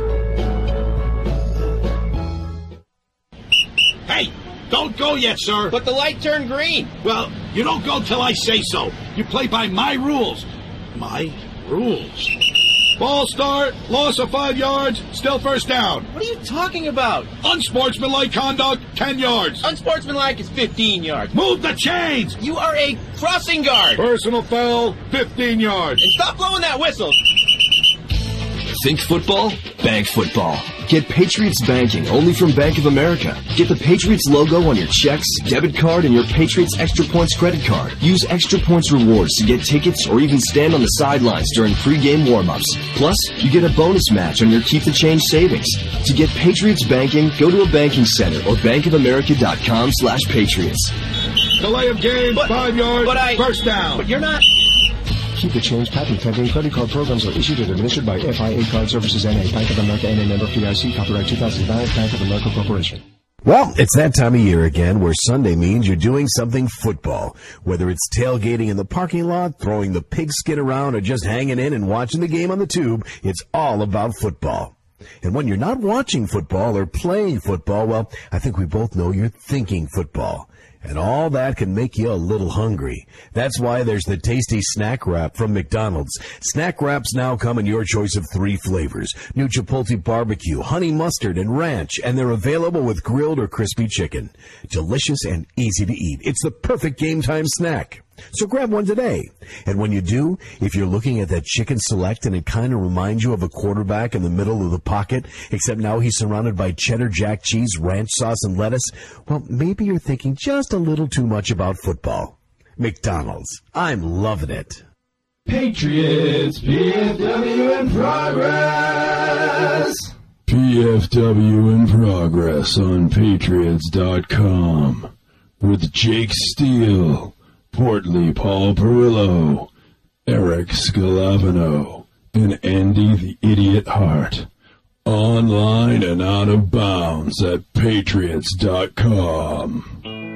Hey, don't go yet, sir. But the light turned green. Well, you don't go till I say so. You play by my rules. My rules. Ball start, loss of five yards, still first down. What are you talking about? Unsportsmanlike conduct, ten yards. Unsportsmanlike is fifteen yards. Move the chains. You are a crossing guard. Personal foul, fifteen yards. And stop blowing that whistle. Think football? Bank football. Get Patriots banking only from Bank of America. Get the Patriots logo on your checks, debit card, and your Patriots Extra Points credit card. Use Extra Points rewards to get tickets or even stand on the sidelines during pregame warm-ups. Plus, you get a bonus match on your Keep the Change savings. To get Patriots banking, go to a banking center or bankofamerica.com slash Patriots. Delay of game, but, five yards, but I, first down. But you're not... Keep the change patent pending. Credit card programs are issued and administered by F I A Card Services N A. Bank of America N A member F D I C. Copyright two thousand nine. Bank of America Corporation. Well, it's that time of year again where Sunday means you're doing something football. Whether it's tailgating in the parking lot, throwing the pigskin around, or just hanging in and watching the game on the tube, it's all about football. And when you're not watching football or playing football, well, I think we both know you're thinking football. And all that can make you a little hungry. That's why there's the tasty snack wrap from McDonald's. Snack wraps now come in your choice of three flavors: new chipotle barbecue, honey mustard, and ranch, and they're available with grilled or crispy chicken. Delicious and easy to eat. It's the perfect game time snack. So grab one today. And when you do, if you're looking at that chicken select and it kind of reminds you of a quarterback in the middle of the pocket, except now he's surrounded by cheddar jack cheese, ranch sauce, and lettuce, well, maybe you're thinking just a little too much about football. McDonald's. I'm loving it. Patriots, P F W in progress. P F W in progress on Patriots dot com with Jake Steele, Portly Paul Perillo, Eric Scalavino, and Andy the Idiot Hart. Online and out of bounds at Patriots dot com.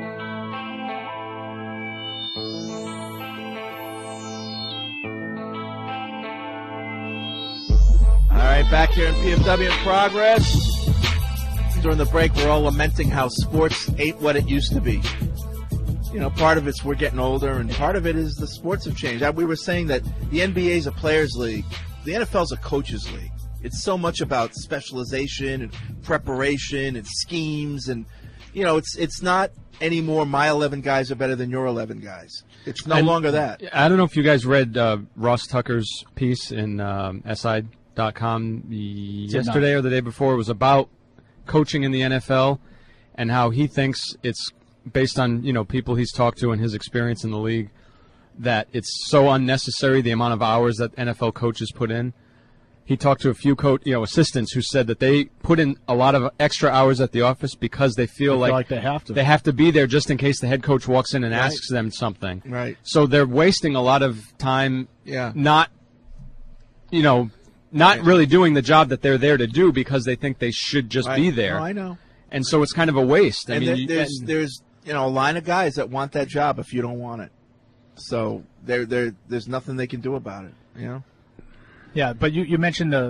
All right, back here in P F W in progress. During the break, we're all lamenting how sports ain't what it used to be. You know, part of it's we're getting older, and part of it is the sports have changed. We were saying that the N B A is a players' league. The N F L is a coaches' league. It's so much about specialization and preparation and schemes, and you know, it's it's not anymore. My eleven guys are better than your eleven guys. It's no And longer that. I don't know if you guys read uh, Ross Tucker's piece in um, S I dot com yesterday or the day before. It was about coaching in the N F L and how he thinks it's based on, you know, people he's talked to and his experience in the league, that it's so unnecessary, the amount of hours that N F L coaches put in. He talked to a few coach, you know, assistants who said that they put in a lot of extra hours at the office because they feel, They feel like, like they have to. They have to be there just in case the head coach walks in and Right. asks them something. Right. So they're wasting a lot of time Yeah. not, you know, not really doing the job that they're there to do because they think they should just Right. be there. No, I know. And so it's kind of a waste. I and mean, there- you- there's and- there's you know a line of guys that want that job if you don't want it. So there there there's nothing they can do about it. You know. Yeah, but you, you mentioned the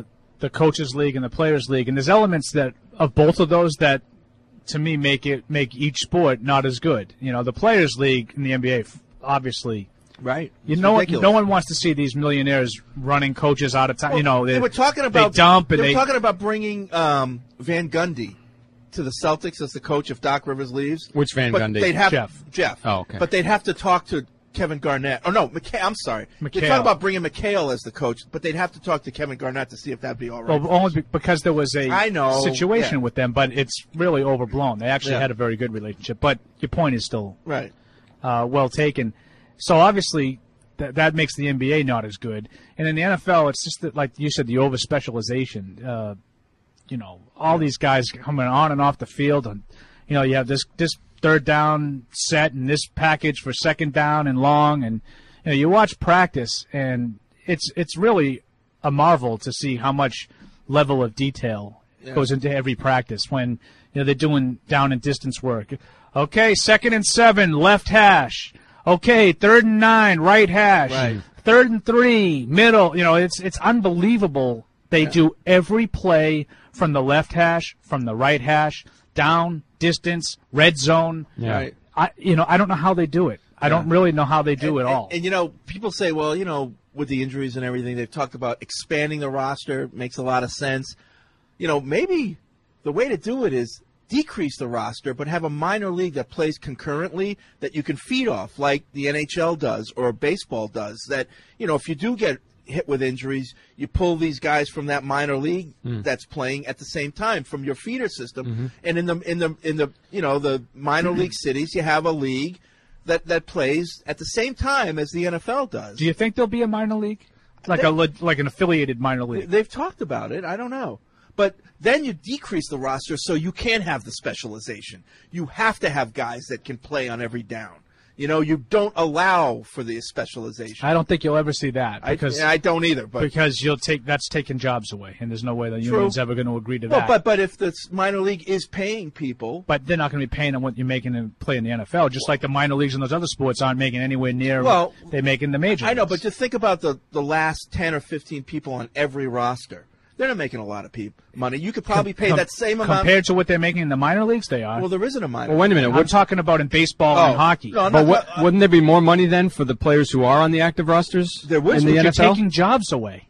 the Coaches League and the Players League, and there's elements that of both of those that, to me, make it make each sport not as good. You know, the Players League in the N B A, obviously, right? You know, no one wants to see these millionaires running coaches out of time. Well, you know, they, they were talking about they dump and they were they talking about bringing um, Van Gundy to the Celtics as the coach if Doc Rivers leaves. Which Van but Gundy? They'd have, Jeff. Jeff. Oh, okay. But they'd have to talk to Kevin Garnett. Oh, no, McHale, I'm sorry. McHale. They're talking about bringing McHale as the coach, but they'd have to talk to Kevin Garnett to see if that'd be all right. Well, only be- because there was a I know, situation yeah. with them, but it's really overblown. They actually Yeah. had a very good relationship. But your point is still right. uh, well taken. So obviously th- that makes the N B A not as good. And in the N F L, it's just that, like you said, the over-specialization. Uh, you know, all these guys coming on and off the field. And, you know, you have this this third down set and this package for second down and long. And, you know, you watch practice, and it's it's really a marvel to see how much level of detail Yeah. goes into every practice when, you know, they're doing down and distance work. Okay, second and seven, left hash. Okay, third and nine, right hash. Right. Third and three, middle. You know, it's it's unbelievable. They Yeah. do every play from the left hash, from the right hash, down, distance, red zone. Yeah. Right. I, you know, I don't know how they do it. I don't really know how they do and, it all. And, and, you know, people say, well, you know, with the injuries and everything, they've talked about expanding the roster. Makes a lot of sense. You know, maybe the way to do it is decrease the roster, but have a minor league that plays concurrently that you can feed off, like the N H L does or baseball does. That, you know, if you do get hit with injuries, you pull these guys from that minor league Mm. that's playing at the same time from your feeder system. Mhm. And in the in the in the you know the minor league cities, you have a league that that plays at the same time as the N F L does. Do you think there'll be a minor league, like They- a le- like an affiliated minor league? They've talked about it. I don't know. But then you decrease the roster so you can have the specialization. You have to have guys that can play on every down. You know, you don't allow for the specialization. I don't think you'll ever see that I, because I don't either. But because you'll take that's taking jobs away, and there's no way the True. union's ever going to agree to well, that. but but if the minor league is paying people, But they're not going to be paying them what you're making and play in the N F L, just like the minor leagues and those other sports aren't making anywhere near Well, what they make in the major I know. leagues. But just think about the the last ten or fifteen people on every roster. They're not making a lot of peop money. You could probably pay Com- that same amount. compared to what they're making in the minor leagues. They are. Well, there isn't a minor. Well, wait a minute. I'm What, talking about in baseball Oh, and hockey. no, I'm but not what, ta- wouldn't there be more money then for the players who are on the active rosters There would in be. the You're N F L? taking jobs away.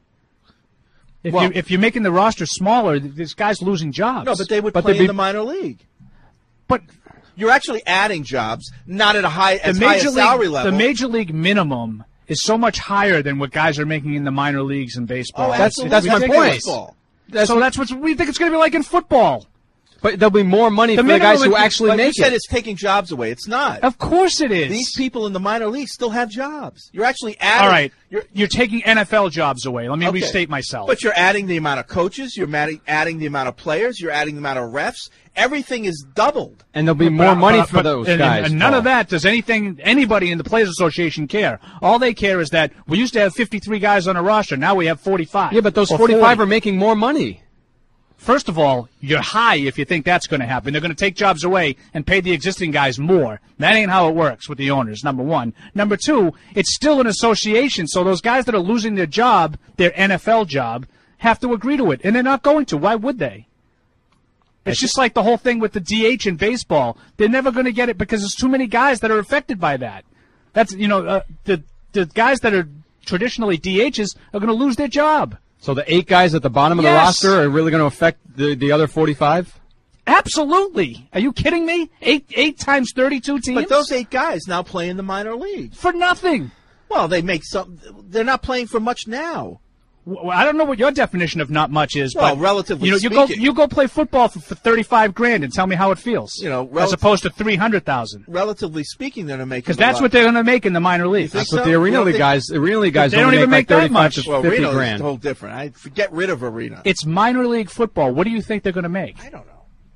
If Well- you if you're making the roster smaller, this guy's losing jobs. No, but they would But play they'd in be- the minor league. But You're actually adding jobs, not at a high the as high major a salary league, level. the major league minimum is so much higher than what guys are making in the minor leagues and baseball. Oh, That's- absolutely. that's my ridiculous. point. That's so that's what we think it's going to be like in football. But there'll be more money The for the guys minimum who is- actually But you make said it. it's taking jobs away. It's not. Of course it is. These people in the minor leagues still have jobs. You're actually adding. All right, You're, you're taking N F L jobs away. Let me okay. restate myself. But you're adding the amount of coaches. You're adding, adding the amount of players. You're adding the amount of refs. Everything is doubled. And there'll be But- more but- money but- for but- those and, guys. And none Paul. of that does anything anybody in the Players Association care. All they care is that we used to have fifty-three guys on a roster. Now we have forty-five. Yeah, but those or forty-five forty. are making more money. First of all, you're high if you think that's going to happen. They're going to take jobs away and pay the existing guys more. That ain't how it works with the owners, number one. Number two, it's still an association, so those guys that are losing their job, their N F L job, have to agree to it, and they're not going to. Why would they? It's just like the whole thing with the D H in baseball. They're never going to get it because there's too many guys that are affected by that. That's, you know, uh, the the guys that are traditionally D Hs are going to lose their job. So the eight guys at the bottom of the Yes. roster are really going to affect the, the other forty-five? Absolutely. Are you kidding me? Eight eight times thirty-two teams? But those eight guys now play in the minor league for nothing. Well, they make some. They're not playing for much now. Well, I don't know what your definition of not much is, Well, but relatively you know, you go speaking. you go play football for, for thirty-five grand and tell me how it feels. You know, as relative- opposed to three hundred thousand. Relatively speaking, they're making Because that's what they're going to make in the minor leagues. think That's what so? the arena Well, league they- guys. The arena league guys They don't only even make make like that thirty-five much. to Well, fifty Reno is grand. a whole different. I get rid of arena. It's minor league football. What do you think they're going to make? I don't know.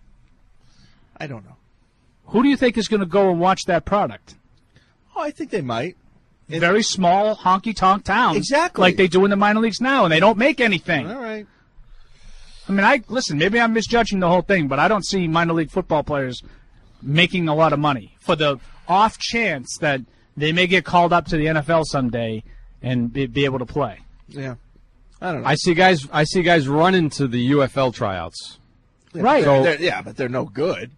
I don't know. Who do you think is going to go and watch that product? Oh, I think they might. It- Very small, honky-tonk towns. Exactly. Like they do in the minor leagues now, and they don't make anything. All right. I mean, I listen, maybe I'm misjudging the whole thing, but I don't see minor league football players making a lot of money for the off chance that they may get called up to the N F L someday and be, be able to play. Yeah. I don't know. I see guys. I see guys run into the U F L tryouts. Yeah, Right. they're- So- they're- yeah, but they're no good.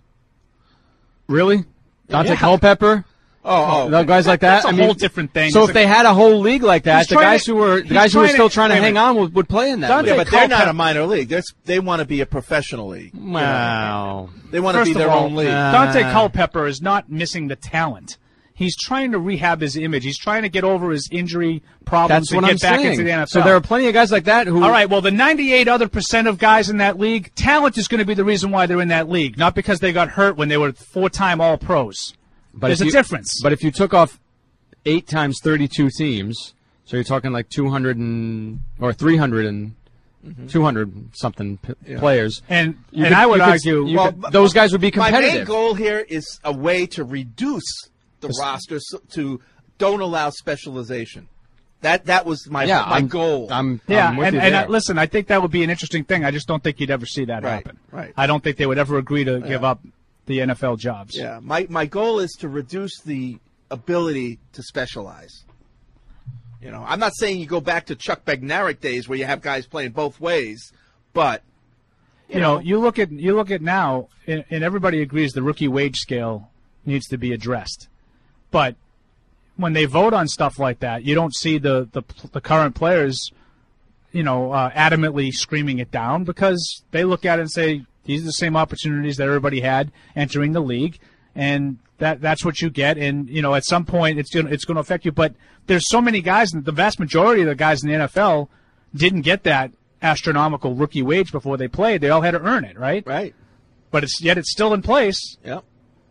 Really, Dante Yeah. Culpepper? Oh, oh, the guys like that. That's a I mean, whole different thing. So It's if a- they had a whole league like that, He's the trying guys to- who were the he's guys who were trying still to- trying to wait a hang minute. on would, would play in that. Dante league. Yeah, but they're not Culpepper- a minor league. They're, they want to be a professional league. you know. Wow. They want to First be of their all, own league. Dante Uh, Culpepper is not missing the talent. He's trying to rehab his image. He's trying to get over his injury problems That's and what get I'm back saying. into the N F L. So there are plenty of guys like that who. All right, well, the ninety-eight other percent of guys in that league, talent is going to be the reason why they're in that league, not because they got hurt when they were four-time All-Pros. But There's if a you- difference. But if you took off eight times thirty-two teams, so you're talking like two hundred and or three hundred and two hundred something p- Yeah. players, And you and could- I would you could- argue you Well, could- but- those guys would be My main competitive. goal here is a way to reduce the roster so- to don't allow specialization. That that was my Yeah, my I'm- goal. I'm Yeah, I'm with and, you and I, there. listen, I think that would be an interesting thing. I just don't think you'd ever see that Right, happen. right. I don't think they would ever agree to give Yeah. up the N F L jobs. Yeah, my my goal is to reduce the ability to specialize. You know, I'm not saying you go back to Chuck Bednarik days where you have guys playing both ways, but you, You know, know, you look at you look at now, and, and everybody agrees the rookie wage scale needs to be addressed. But when they vote on stuff like that, you don't see the the, the current players, you know, uh, adamantly screaming it down because they look at it and say these are the same opportunities that everybody had entering the league, and that that's what you get. And you know, at some point, it's gonna it's going to affect you. But there's so many guys, and the vast majority of the guys in the N F L didn't get that astronomical rookie wage before they played. They all had to earn it, right? right. But it's yet it's still in place. Yep.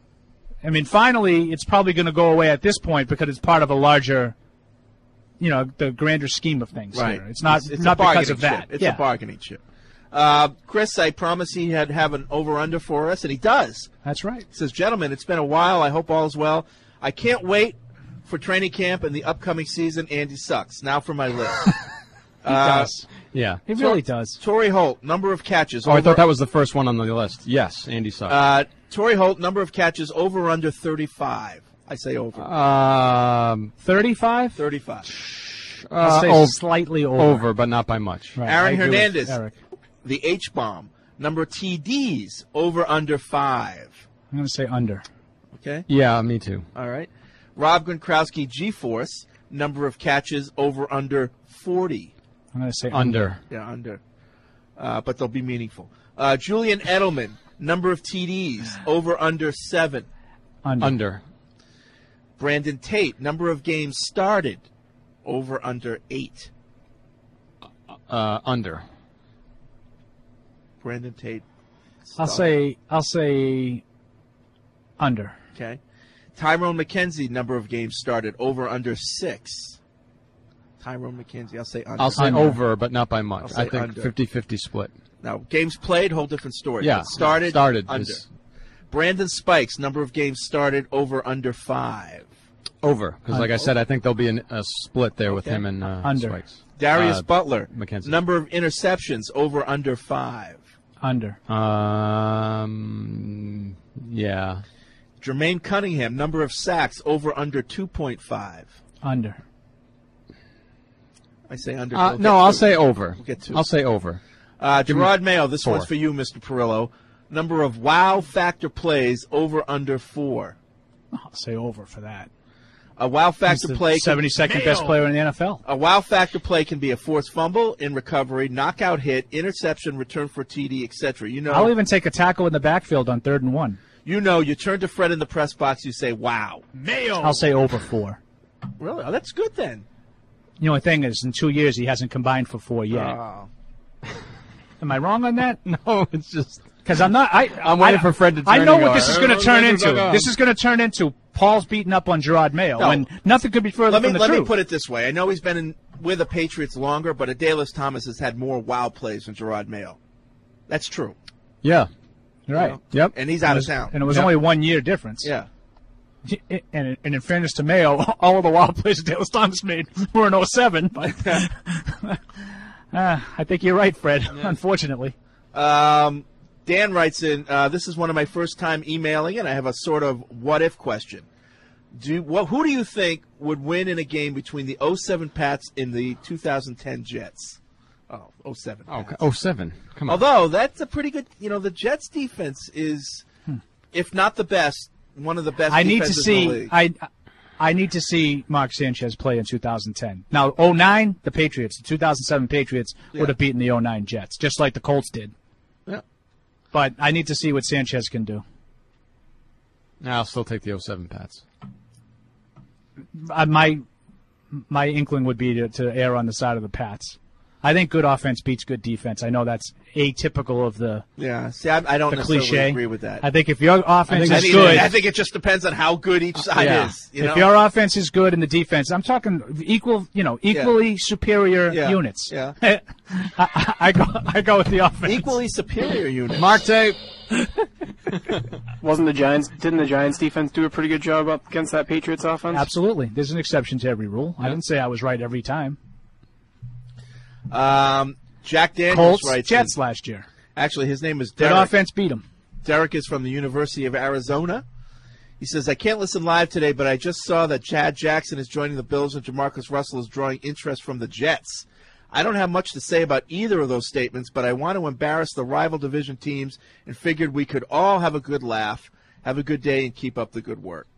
I mean, finally, it's probably going to go away at this point because it's part of a larger, you know, the grander scheme of things. Right. Here. It's not It's, it's not a bargaining because of that. chip. It's yeah. a bargaining chip. Uh, Chris, I promised he had have an over-under for us, and he does. That's right. He says, gentlemen, it's been a while. I hope all is well. I can't wait for training camp and the upcoming season. Andy sucks. Now for my list. He Uh, does. Yeah. He really does. Torrey Holt, number of catches. Oh, I over- thought that was the first one on the list. Yes, Andy sucks. Uh, Torrey Holt, number of catches over under thirty-five. I say over. um, thirty-five? thirty-five. I'll uh, say ov- slightly over. over, but not by much. Right. I Aaron agree with Hernandez, Eric. the H-bomb, number of T Ds over under five. I'm going to say under. Okay? Yeah, me too. All right. Rob Gronkowski, G-Force, number of catches over under forty. I'm going to say Under. Yeah, under. Uh, but they'll be meaningful. Uh, Julian Edelman, number of T Ds over under seven. Under. Under. Brandon Tate, number of games started over under eight. Uh, under. Brandon Tate. I'll started. say I'll say under. Okay. Tyrone McKenzie, number of games started over under six. Tyrone McKenzie, I'll say under. I'll say Under. over, but not by I'll much. say I think under. fifty-fifty split. Now, games played, whole different story. Yeah, But started, started under. is- Brandon Spikes, number of games started over under five. Over, because like I said, I think there'll be an, a split there with Okay. him and uh, Under. Spikes. Darius Uh, Butler, McKenzie. number of interceptions over under five. Under. Um, yeah. Jermaine Cunningham, number of sacks over under two point five. Under. I say under. Uh, We'll no, get I'll to it. say over. We'll get to I'll it. say over. Uh, Give me Gerard Mayo, this four. one's for you, Mister Perillo. Number of wow factor plays over under four. I'll say over for that. A wow He's factor the play. can- seventy-second best player in the N F L. A wow factor play can be a forced fumble in recovery, knockout hit, interception, return for T D, et cetera. You know, I'll even take a tackle in the backfield on third and one. you know, you turn to Fred in the press box, you say, "Wow, Mayo." I'll say over four. really? Oh, that's good then." The only thing is, in two years, he hasn't combined for four yet. Oh. Am I wrong on that? No, it's just Because I'm not. I, I'm waiting I, for Fred to I turn know and what go, this is going to "Oh, turn look, into. look, look." This is going to turn into Paul's beating up on Gerard Mayo, No. and nothing could be further Let me from the let truth. me put it this way: I know he's been in, with the Patriots longer, but Adalys Thomas has had more wow plays than Gerard Mayo. That's true. Yeah. right. know? Yep. And he's out And it of was- town. And it was Yep. only one year difference. Yeah. And, and in fairness to Mayo, all of the wild plays that Dallas Thomas made were in oh seven. But uh, I think you're right, Fred, unfortunately. Um, Dan writes in, uh, this is one of my first time emailing, and I have a sort of what-if question. Do what? Who do you think would win in a game between the oh seven Pats and the two thousand ten Jets? Oh, oh seven. Oh, oh seven. Come on. Although that's a pretty good. You know, the Jets' defense is, if not the best, one of the best. I need to defenses in the see. league. I I need to see Mark Sanchez play in two thousand ten. Now, oh nine, the Patriots, the two thousand seven Patriots Yeah. would have beaten the oh nine Jets, just like the Colts did. Yeah. But I need to see what Sanchez can do. I'll still take the oh seven Pats. Uh, my my inkling would be to, to err on the side of the Pats. I think good offense beats good defense. I know that's atypical of the Yeah, see, I, I don't the necessarily cliche. agree with that. I think if your offense I is mean, good, I think it just depends on how good each side yeah. is. You if know? your offense is good and the defense, I'm talking equal, you know, equally superior Yeah. units. Yeah. I, I, I go, I go with the offense. Equally superior units. Mark tape. Wasn't the Giants? Didn't the Giants defense do a pretty good job up against that Patriots offense? Absolutely. There's an exception to every rule. I didn't say I was right every time. Um, Jack Daniels Colts, writes Jets in- last year. Actually, his name is Good Derek. offense beat them. Derek is from the University of Arizona. He says, I can't listen live today, but I just saw that Chad Jackson is joining the Bills and Jamarcus Russell is drawing interest from the Jets. I don't have much to say about either of those statements, but I want to embarrass the rival division teams and figured we could all have a good laugh, have a good day, and keep up the good work.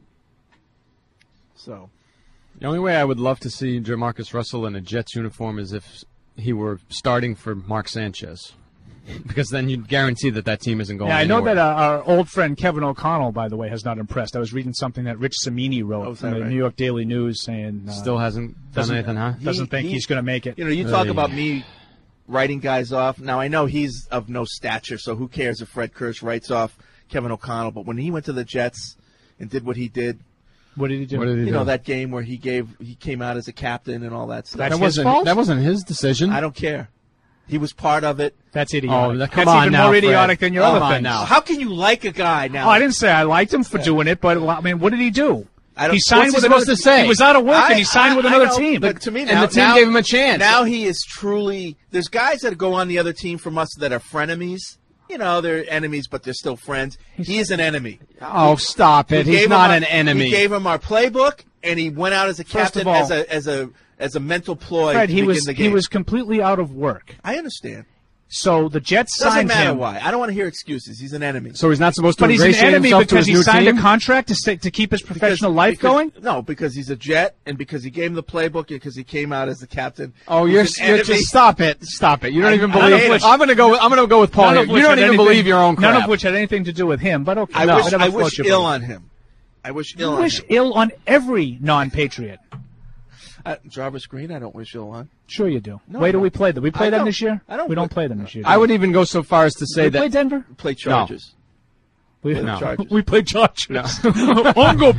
So, The only way I would love to see Jamarcus Russell in a Jets uniform is if he were starting for Mark Sanchez. Because then you'd guarantee that that team isn't going Yeah, I know anywhere. that uh, our old friend Kevin O'Connell, by the way, has not impressed. I was reading something that Rich Samini wrote Oh, is from that the right? New York Daily News saying uh, Still hasn't done doesn't, anything, huh? Doesn't He- think he- he's going to make it. You know, you talk Hey. about me writing guys off. Now, I know he's of no stature, so who cares if Fred Kirsch writes off Kevin O'Connell. But when he went to the Jets and did what he did, What did he do? What did he you do? know, that game where he gave he came out as a captain and all that stuff. That's that his wasn't fault? that wasn't his decision. I don't care. He was part of it. That's idiotic. Oh, that- come That's on even now, more Fred. idiotic than your Come other on things. now. How can you like a guy now? Oh, I didn't say I liked him for doing it, but I mean, what did he do? I don't- he signed what's with he another, supposed to say? He was out of work I- and he signed I- with I another know, team. But to me, And now, the team now- gave him a chance. Now he is truly. There's guys that go on the other team from us that are frenemies. You know, they're enemies, but they're still friends. He is an enemy. Oh, stop it. We He's gave him not our- an enemy. We gave him our playbook, and he went out as a First captain of all- as a as a as a mental ploy. Fred, to he begin was the he game. was completely out of work. I understand. So the Jets Doesn't signed matter him. why. I don't want to hear excuses. He's an enemy. So he's not supposed to But he's an ingratiate enemy himself to because his he new signed team? a contract to stay, to keep his professional Because- life because- going. No, because he's a Jet, and because he gave him the playbook, and because he came out as the captain. Oh, He's you're, an you're enemy. just stop it, stop it. You don't I- even none of believe. which- I'm gonna go. With, I'm gonna go with Paul None here. of You which don't had even anything- believe your own crap. None of which had anything to do with him. But okay, I no, wish whatever I floats wish your ill boat. on him. I wish ill You on wish him. ill on every non-patriot. Uh, Jarvis Green, I don't wish ill on. Sure you do. No, Wait I till we don't. play them. We play I them don't- this year? I don't we don't play- play them this year. I would even go so far as to say we that play Denver? Play Chargers. We, Play the No. Chargers. we play Chargers. Bunga,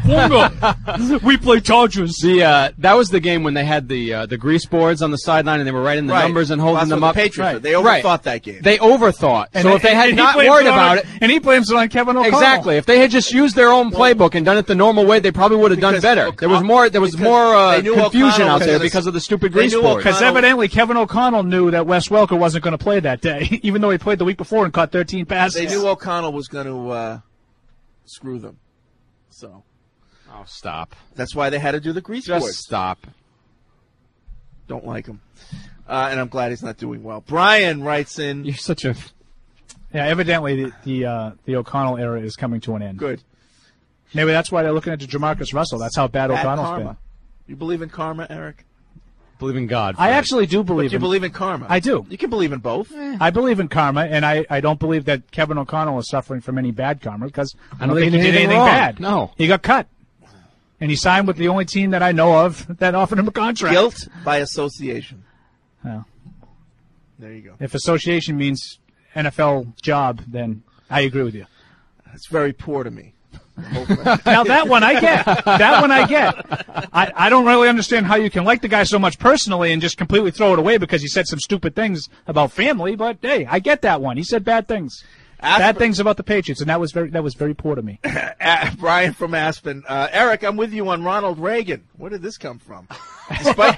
bunga. We play Chargers. the uh, that was the game when they had the uh, the grease boards on the sideline and they were writing the Right. numbers and Well, holding that's them what up. the Patriots Right. did. They overthought Right. that game. They overthought. And so they- if they had and he not blames worried it on- about it, and he blames it on Kevin O'Connell. exactly. If they had just used their own playbook and done it the normal way, they probably would have done Because better. O'Con- there was more. There was because more uh, they knew confusion O'Connell out was there gonna- because of the stupid they grease knew boards. Because O'Connell- evidently Kevin O'Connell knew that Wes Welker wasn't going to play that day, even though he played the week before and caught thirteen passes. They knew O'Connell was going to uh, screw them. So Oh, stop! that's why they had to do the grease Just boards. stop. Don't like him. Uh, and I'm glad he's not doing well. Brian writes in. You're such a Yeah, evidently the the, uh, the O'Connell era is coming to an end. Good. Maybe that's why they're looking at Jamarcus Russell. That's how bad, Bad O'Connell's karma. been. You believe in karma, Eric? believe in God. I Fred. actually do But believe you in believe in karma. I do. You can believe in both. I believe in karma, and I, I don't believe that Kevin O'Connell is suffering from any bad karma because I don't, think he did anything wrong. bad. No. He got cut. And he signed with the only team that I know of that offered him a contract. Guilt by association. Yeah. There you go. If association means N F L job, then I agree with you. That's very poor to me. Now that one I get. That one I get. I, I don't really understand how you can like the guy so much personally and just completely throw it away because he said some stupid things about family. But hey, I get that one. He said bad things, bad things about the Patriots, and that was very that was very poor to me. Uh, Brian from Aspen. Uh, Eric, I'm with you on Ronald Reagan. Where did this come from? Despite,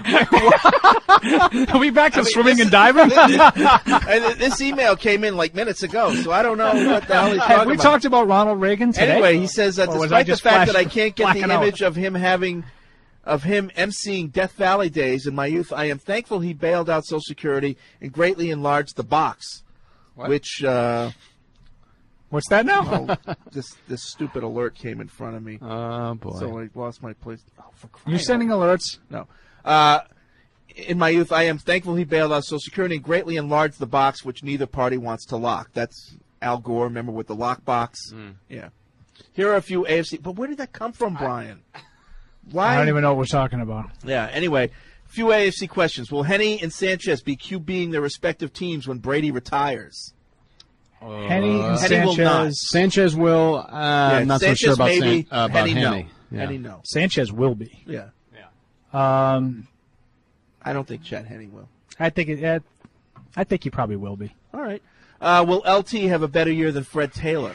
Are we back to I mean, swimming this- and diving? and this email came in like minutes ago, so I don't know what the hell he's Have talking we about. talked about Ronald Reagan today? Anyway, he says that Or was I despite the just fact that I flash- can't get the blacking out? image of him having of him emceeing Death Valley days in my youth. I am thankful he bailed out Social Security and greatly enlarged the box, What? which. Uh, What's that now? oh, this this stupid alert came in front of me. Oh boy! So I lost my place. Oh, for crying You're sending out- alerts? No. Uh, in my youth, I am thankful he bailed out Social Security and greatly enlarged the box, which neither party wants to lock. That's Al Gore, remember, with the lock box? Mm. Yeah. Here are a few A F C. But where did that come from, Brian? Why? I don't even know what we're talking about. Yeah, anyway, few A F C questions. Will Henny and Sanchez be QBing their respective teams when Brady retires? Henny and Henny will not. Sanchez. Sanchez will. Uh, Yeah, I'm not Sanchez so sure about, maybe, San, uh, about Henny, Henny. no. Yeah. Henny, no. Sanchez will be. Yeah. Um, I don't think Chet Henny will. I think it. Uh, I think he probably will be. All right. Uh, will L T have a better year than Fred Taylor?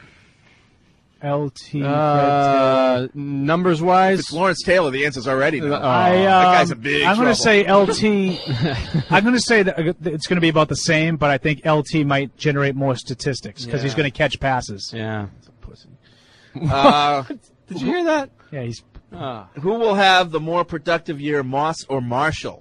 L T. Uh, numbers wise, If it's Lawrence Taylor, the answer's already no. I, um, that guy's a big I'm going trouble. to say L T. I'm going to say that it's going to be about the same, but I think L T might generate more statistics because he's Yeah. going to catch passes. Yeah. Uh, Did you hear that? Yeah, he's. Ah. Who will have the more productive year, Moss or Marshall?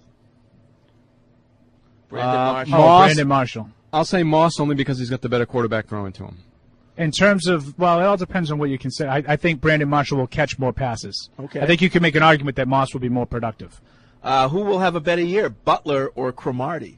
Brandon Uh, Marshall. Oh, Moss. Brandon Marshall. I'll say Moss only because he's got the better quarterback throwing to him. In terms of, well, it all depends on what you consider. I, I think Brandon Marshall will catch more passes. Okay. I think you can make an argument that Moss will be more productive. Uh, who will have a better year, Butler or Cromartie?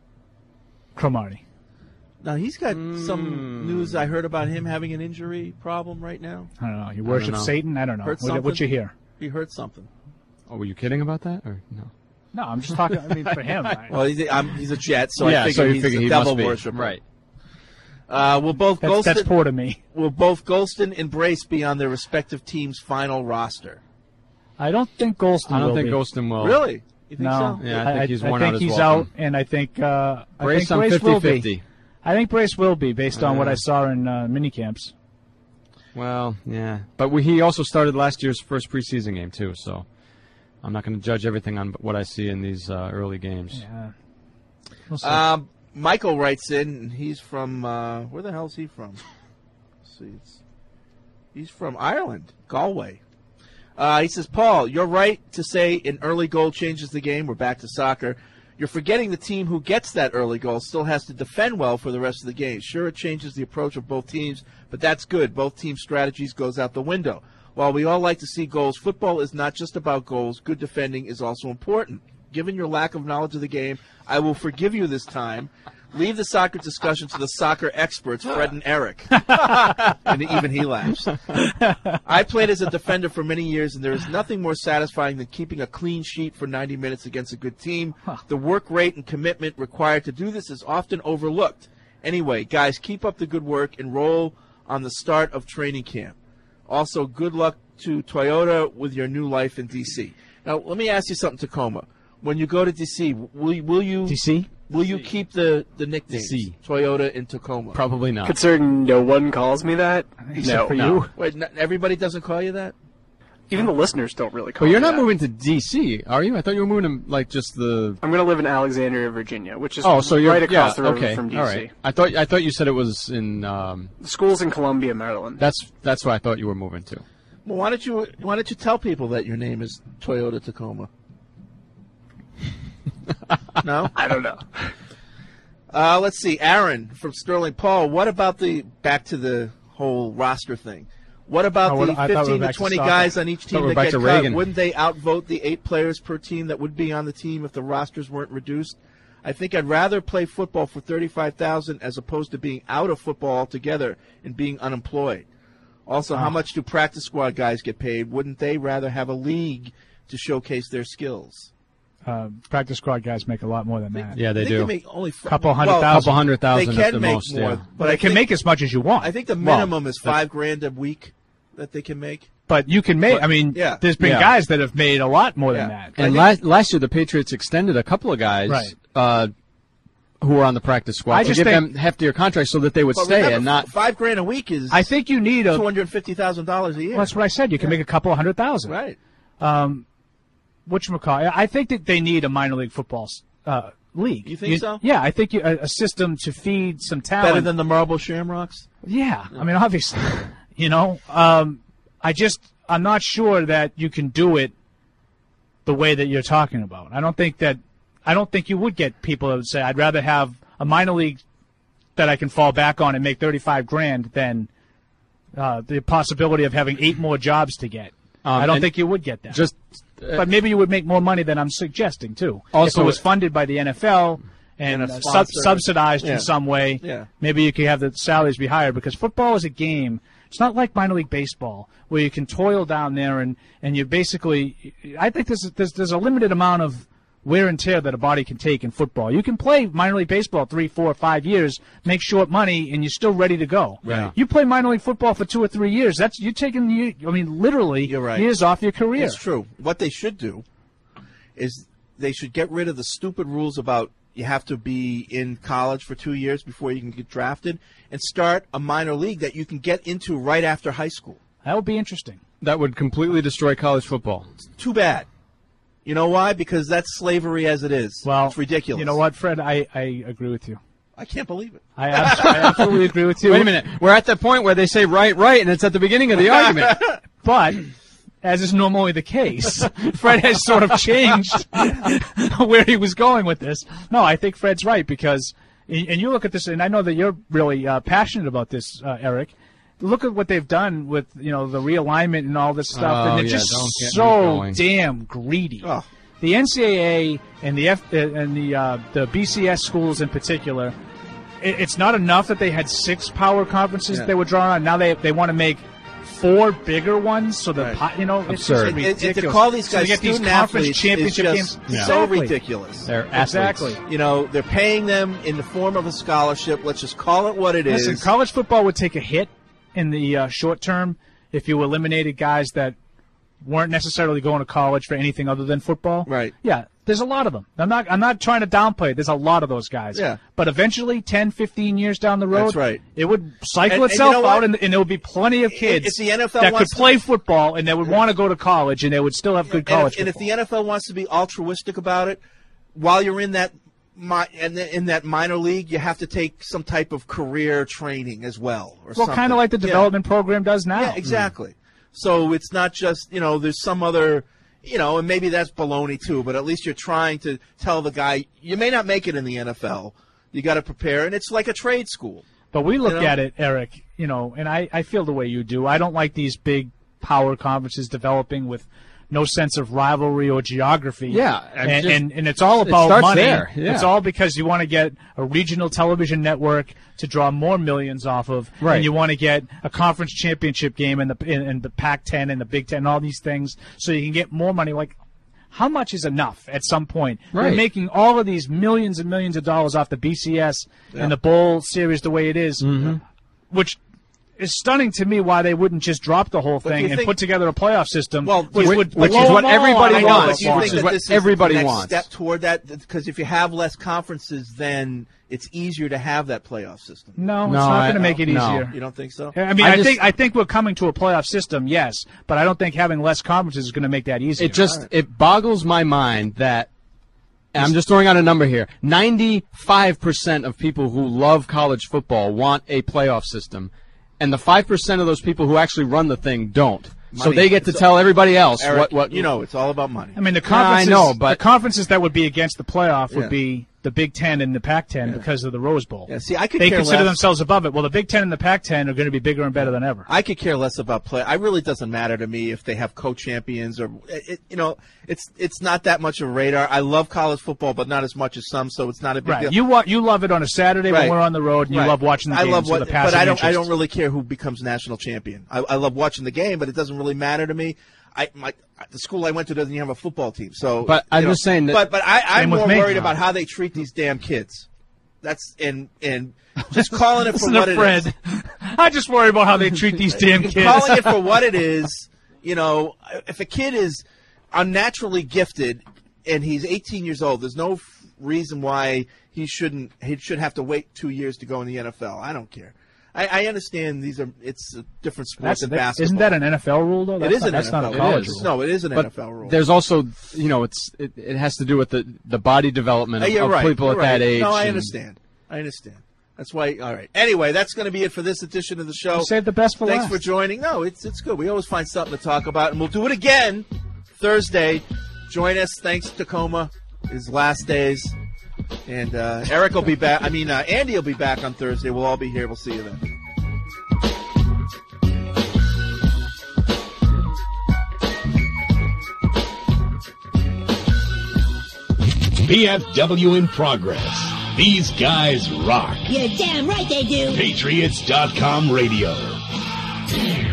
Cromartie. Now, he's got Hmm. some news. I heard about him having an injury problem right now. I don't know. You I worship don't know. Satan? I don't know. Heard What, something? what you hear? He heard something. Oh, were you kidding about that or no? No, I'm just talking. I mean, for him. I, Well, he's a, I'm, he's a Jet, so yeah, I figured so you he's figure a he devil must be worshiper. right. Uh, will both that's, Golston, that's poor to me. will both Golston and Brace be on their respective teams' final roster? I don't think Golston I don't will think be. Golston will. Really? You think No. so? Yeah, I think he's I, worn I out think his he's welcome. out, and I think uh, I Brace, think I'm Brace will fifty be. fifty. I think Brace will be based on what Uh. I saw in uh, mini camps. Well, yeah, but we, he also started last year's first preseason game too, so I'm not going to judge everything on what I see in these uh, early games. Yeah. We'll see. Um, Michael writes in, and he's from, uh, where the hell is he from? Let's see. It's, he's from Ireland, Galway. Uh, he says, Paul, you're right to say an early goal changes the game. We're back to soccer. You're forgetting the team who gets that early goal still has to defend well for the rest of the game. Sure, it changes the approach of both teams, but that's good. Both team strategies goes out the window. While we all like to see goals, football is not just about goals. Good defending is also important. Given your lack of knowledge of the game, I will forgive you this time. Leave the soccer discussion to the soccer experts, Fred and Eric. And even he laughs. I played as a defender for many years, and there is nothing more satisfying than keeping a clean sheet for ninety minutes against a good team. The work rate and commitment required to do this is often overlooked. Anyway, guys, keep up the good work and roll on the start of training camp. Also, good luck to Toyota with your new life in D C. Now, let me ask you something, Tacoma. When you go to D C, will you, will you D C? Will you keep the the nicknames D C. Toyota and Tacoma? Probably not. Considering no one calls me that, no. for you. Wait, n- everybody doesn't call you that? Even the listeners don't really call But you're me not that. moving to D C, are you? I thought you were moving to like just the. I'm going to live in Alexandria, Virginia, which is Oh, so you're right across yeah, the river okay, from D C. all right. I thought I thought you said it was in. Um, The school's in Columbia, Maryland. that's that's where I thought you were moving to. Well, why don't you why don't you tell people that your name is Toyota Tacoma? No, I don't know. Uh, let's see, Aaron from Sterling. Paul, what about the back to the whole roster thing? What about Oh, what- the I thought we were fifteen to back to twenty soccer. guys on each Thought team we were that back get to cut? Reagan. Wouldn't they outvote the eight players per team that would be on the team if the rosters weren't reduced? I think I'd rather play football for thirty-five thousand dollars as opposed to being out of football altogether and being unemployed. Also, how Oh. much do practice squad guys get paid? Wouldn't they rather have a league to showcase their skills? Uh, practice squad guys make a lot more than that. Yeah, they I think do. they make only f- Couple hundred well, thousand. Couple hundred thousand They at can the make most, more, yeah. but they I can think, make as much as you want. I think the Well, minimum is five grand a week that they can make. But you can make. But- I mean, yeah. there's been Yeah. guys that have made a lot more than Yeah. that. And I last last year, the Patriots extended a couple of guys Right. uh, who were on the practice squad I to just give think- them heftier contracts so that they would But stay remember, and not. five grand a week is I think you need a. two hundred fifty thousand dollars a year. Well, that's what I said. You can make a couple hundred thousand. Right. Um, whatchamacallit, I think that they need a minor league football uh, league. You think so? Yeah, I think you, a, a system to feed some talent. Better than the Marble Shamrocks? Yeah, I mean,', you know, um, I just I'm not sure that you can do it the way that you're talking about. I don't think that I don't think you would get people that would say, I'd rather have a minor league that I can fall back on and make thirty-five grand than uh, the possibility of having eight more jobs to get. Um, I don't and think you would get that. Just, uh, but maybe you would make more money than I'm suggesting too. Also, if it was funded by the N F L and, And a uh, sub- sponsor. subsidized Yeah. in some way, Yeah. maybe you could have the salaries be higher, because football is a game. It's not like minor league baseball where you can toil down there and, and you basically. I think there's, there's there's a limited amount of wear and tear that a body can take in football. You can play minor league baseball three, four, five years, make short money, and you're still ready to go. Right. You play minor league football for two or three years. That's you're taking you. I mean, literally You're right. years off your career. It's true. What they should do is they should get rid of the stupid rules about you have to be in college for two years before you can get drafted, and start a minor league that you can get into right after high school. That would be interesting. That would completely destroy college football. Too bad. You know why? Because that's slavery as it is. Well, it's ridiculous. You know what, Fred? I, I agree with you. I can't believe it. I, abs- I absolutely agree with you. Wait a minute. We're at the point where they say right, right, and it's at the beginning of the argument. But, as is normally the case, Fred has sort of changed where he was going with this. No, I think Fred's right, because, and you look at this, and I know that you're really uh, passionate about this, uh, Eric. Look at what they've done with, you know, the realignment and all this stuff, Oh, and they're yeah, just don't get me so going. damn greedy. Oh. The N C double A and the F uh, and the uh, the B C S schools in particular, it, it's not enough that they had six power conferences Yeah. that they were drawing on. Now they they want to make four bigger ones, so the Right. po- you know it's Absurd. just And- and ridiculous. to call these So they guys get these student conference athletes championship is games. just Yeah. so Exactly. ridiculous. They're Exactly. athletes. You know, they're paying them in the form of a scholarship. Let's just call it what it is. Listen, college football would take a hit in the uh, short term if you eliminated guys that weren't necessarily going to college for anything other than football. Right. Yeah, there's a lot of them. I'm not I'm not trying to downplay it. There's a lot of those guys. Yeah. But eventually, ten, fifteen years down the road, That's right. it would cycle And- and you itself know what? out, and, and there would be plenty of kids If the N F L that could wants to- play football and they would want to go to college, and they would still have good and, college if, and if football. the N F L wants to be altruistic about it, while you're in that mi- in, the, in that minor league, you have to take some type of career training as well, or well, something. kind of like the Yeah. development program does now. Yeah, exactly. So it's not just, you know, there's some other, you know, and maybe that's baloney too, but at least you're trying to tell the guy, you may not make it in the N F L. You got to prepare, and it's like a trade school. But we look You know? at it, Eric, you know, and I, I feel the way you do. I don't like these big power conferences developing with no sense of rivalry or geography. Yeah, I'm and, just- and and it's all it about starts money. there, yeah. It's all because you want to get a regional television network to draw more millions off of, Right. and you want to get a conference championship game in the in, in the Pac ten and the Big Ten and all these things, so you can get more money. Like, how much is enough at some point? Right. We're making all of these millions and millions of dollars off the B C S Yeah. and the bowl series the way it is, which is stunning to me why they wouldn't just drop the whole But do thing you and think- put together a playoff system, Well, which, which- would which blow is what them all everybody out. I know, wants. but do you Which think is that what this is everybody the next wants. step toward that? Because if you have less conferences, then it's easier to have that playoff system. No, it's No, not I- going to make it no. easier. You don't think so? I mean, I I, just- think I think we're coming to a playoff system, yes, but I don't think having less conferences is going to make that easier. It just it boggles my mind that, and I'm just throwing out a number here, ninety-five percent of people who love college football want a playoff system, and the five percent of those people who actually run the thing don't. So Money. they get to It's- tell everybody else Eric, what what you know, it's all about money. I mean, the Yeah, I conferences, know, but- the conferences that would be against the playoff would Yeah. be the Big Ten and the Pac ten because of the Rose Bowl. Yeah, see, I could they care consider less. themselves above it. Well, the Big Ten and the Pac ten are going to be bigger and better than ever. I could care less about play. I really doesn't matter to me if they have co-champions or it, you know, it's it's not that much of a radar. I love college football, but not as much as some, so it's not a big Right. deal. You wa- you love it on a Saturday Right. when we're on the road, and Right. you love watching the I games love what, with a passing but I don't. I interest. don't really care who becomes national champion. I, I love watching the game, but it doesn't really matter to me. I my the school I went to doesn't even have a football team, so. But you I'm know, just saying that- But but I, I'm Same with more me. worried about how they treat these damn kids. That's and and just calling it for Listen what to it Fred. is. I just worry about how they treat these damn kids. Calling it for what it is, you know, if a kid is unnaturally gifted and he's eighteen years old, there's no f- reason why he shouldn't he should have to wait two years to go in the N F L. I don't care. I, I understand these are it's a different sport That's, than that, basketball. isn't that an N F L rule though? It That's is not, an that's N F L not a rule. college It is. rule. No, it is an But N F L rule. There's also, you know, it's it, it has to do with the the body development Uh, of, you're of right. people You're at that right. age. No, I and- understand. I understand. That's why. All right. Anyway, that's going to be it for this edition of the show. You saved the best for Thanks last. for joining. No, it's it's good. We always find something to talk about, and we'll do it again Thursday. Join us. Thanks, Tacoma. His last days. And uh, Eric will be back. I mean, uh, Andy will be back on Thursday. We'll all be here. We'll see you then. P F W in progress. These guys rock. You're damn right they do. Patriots dot com radio.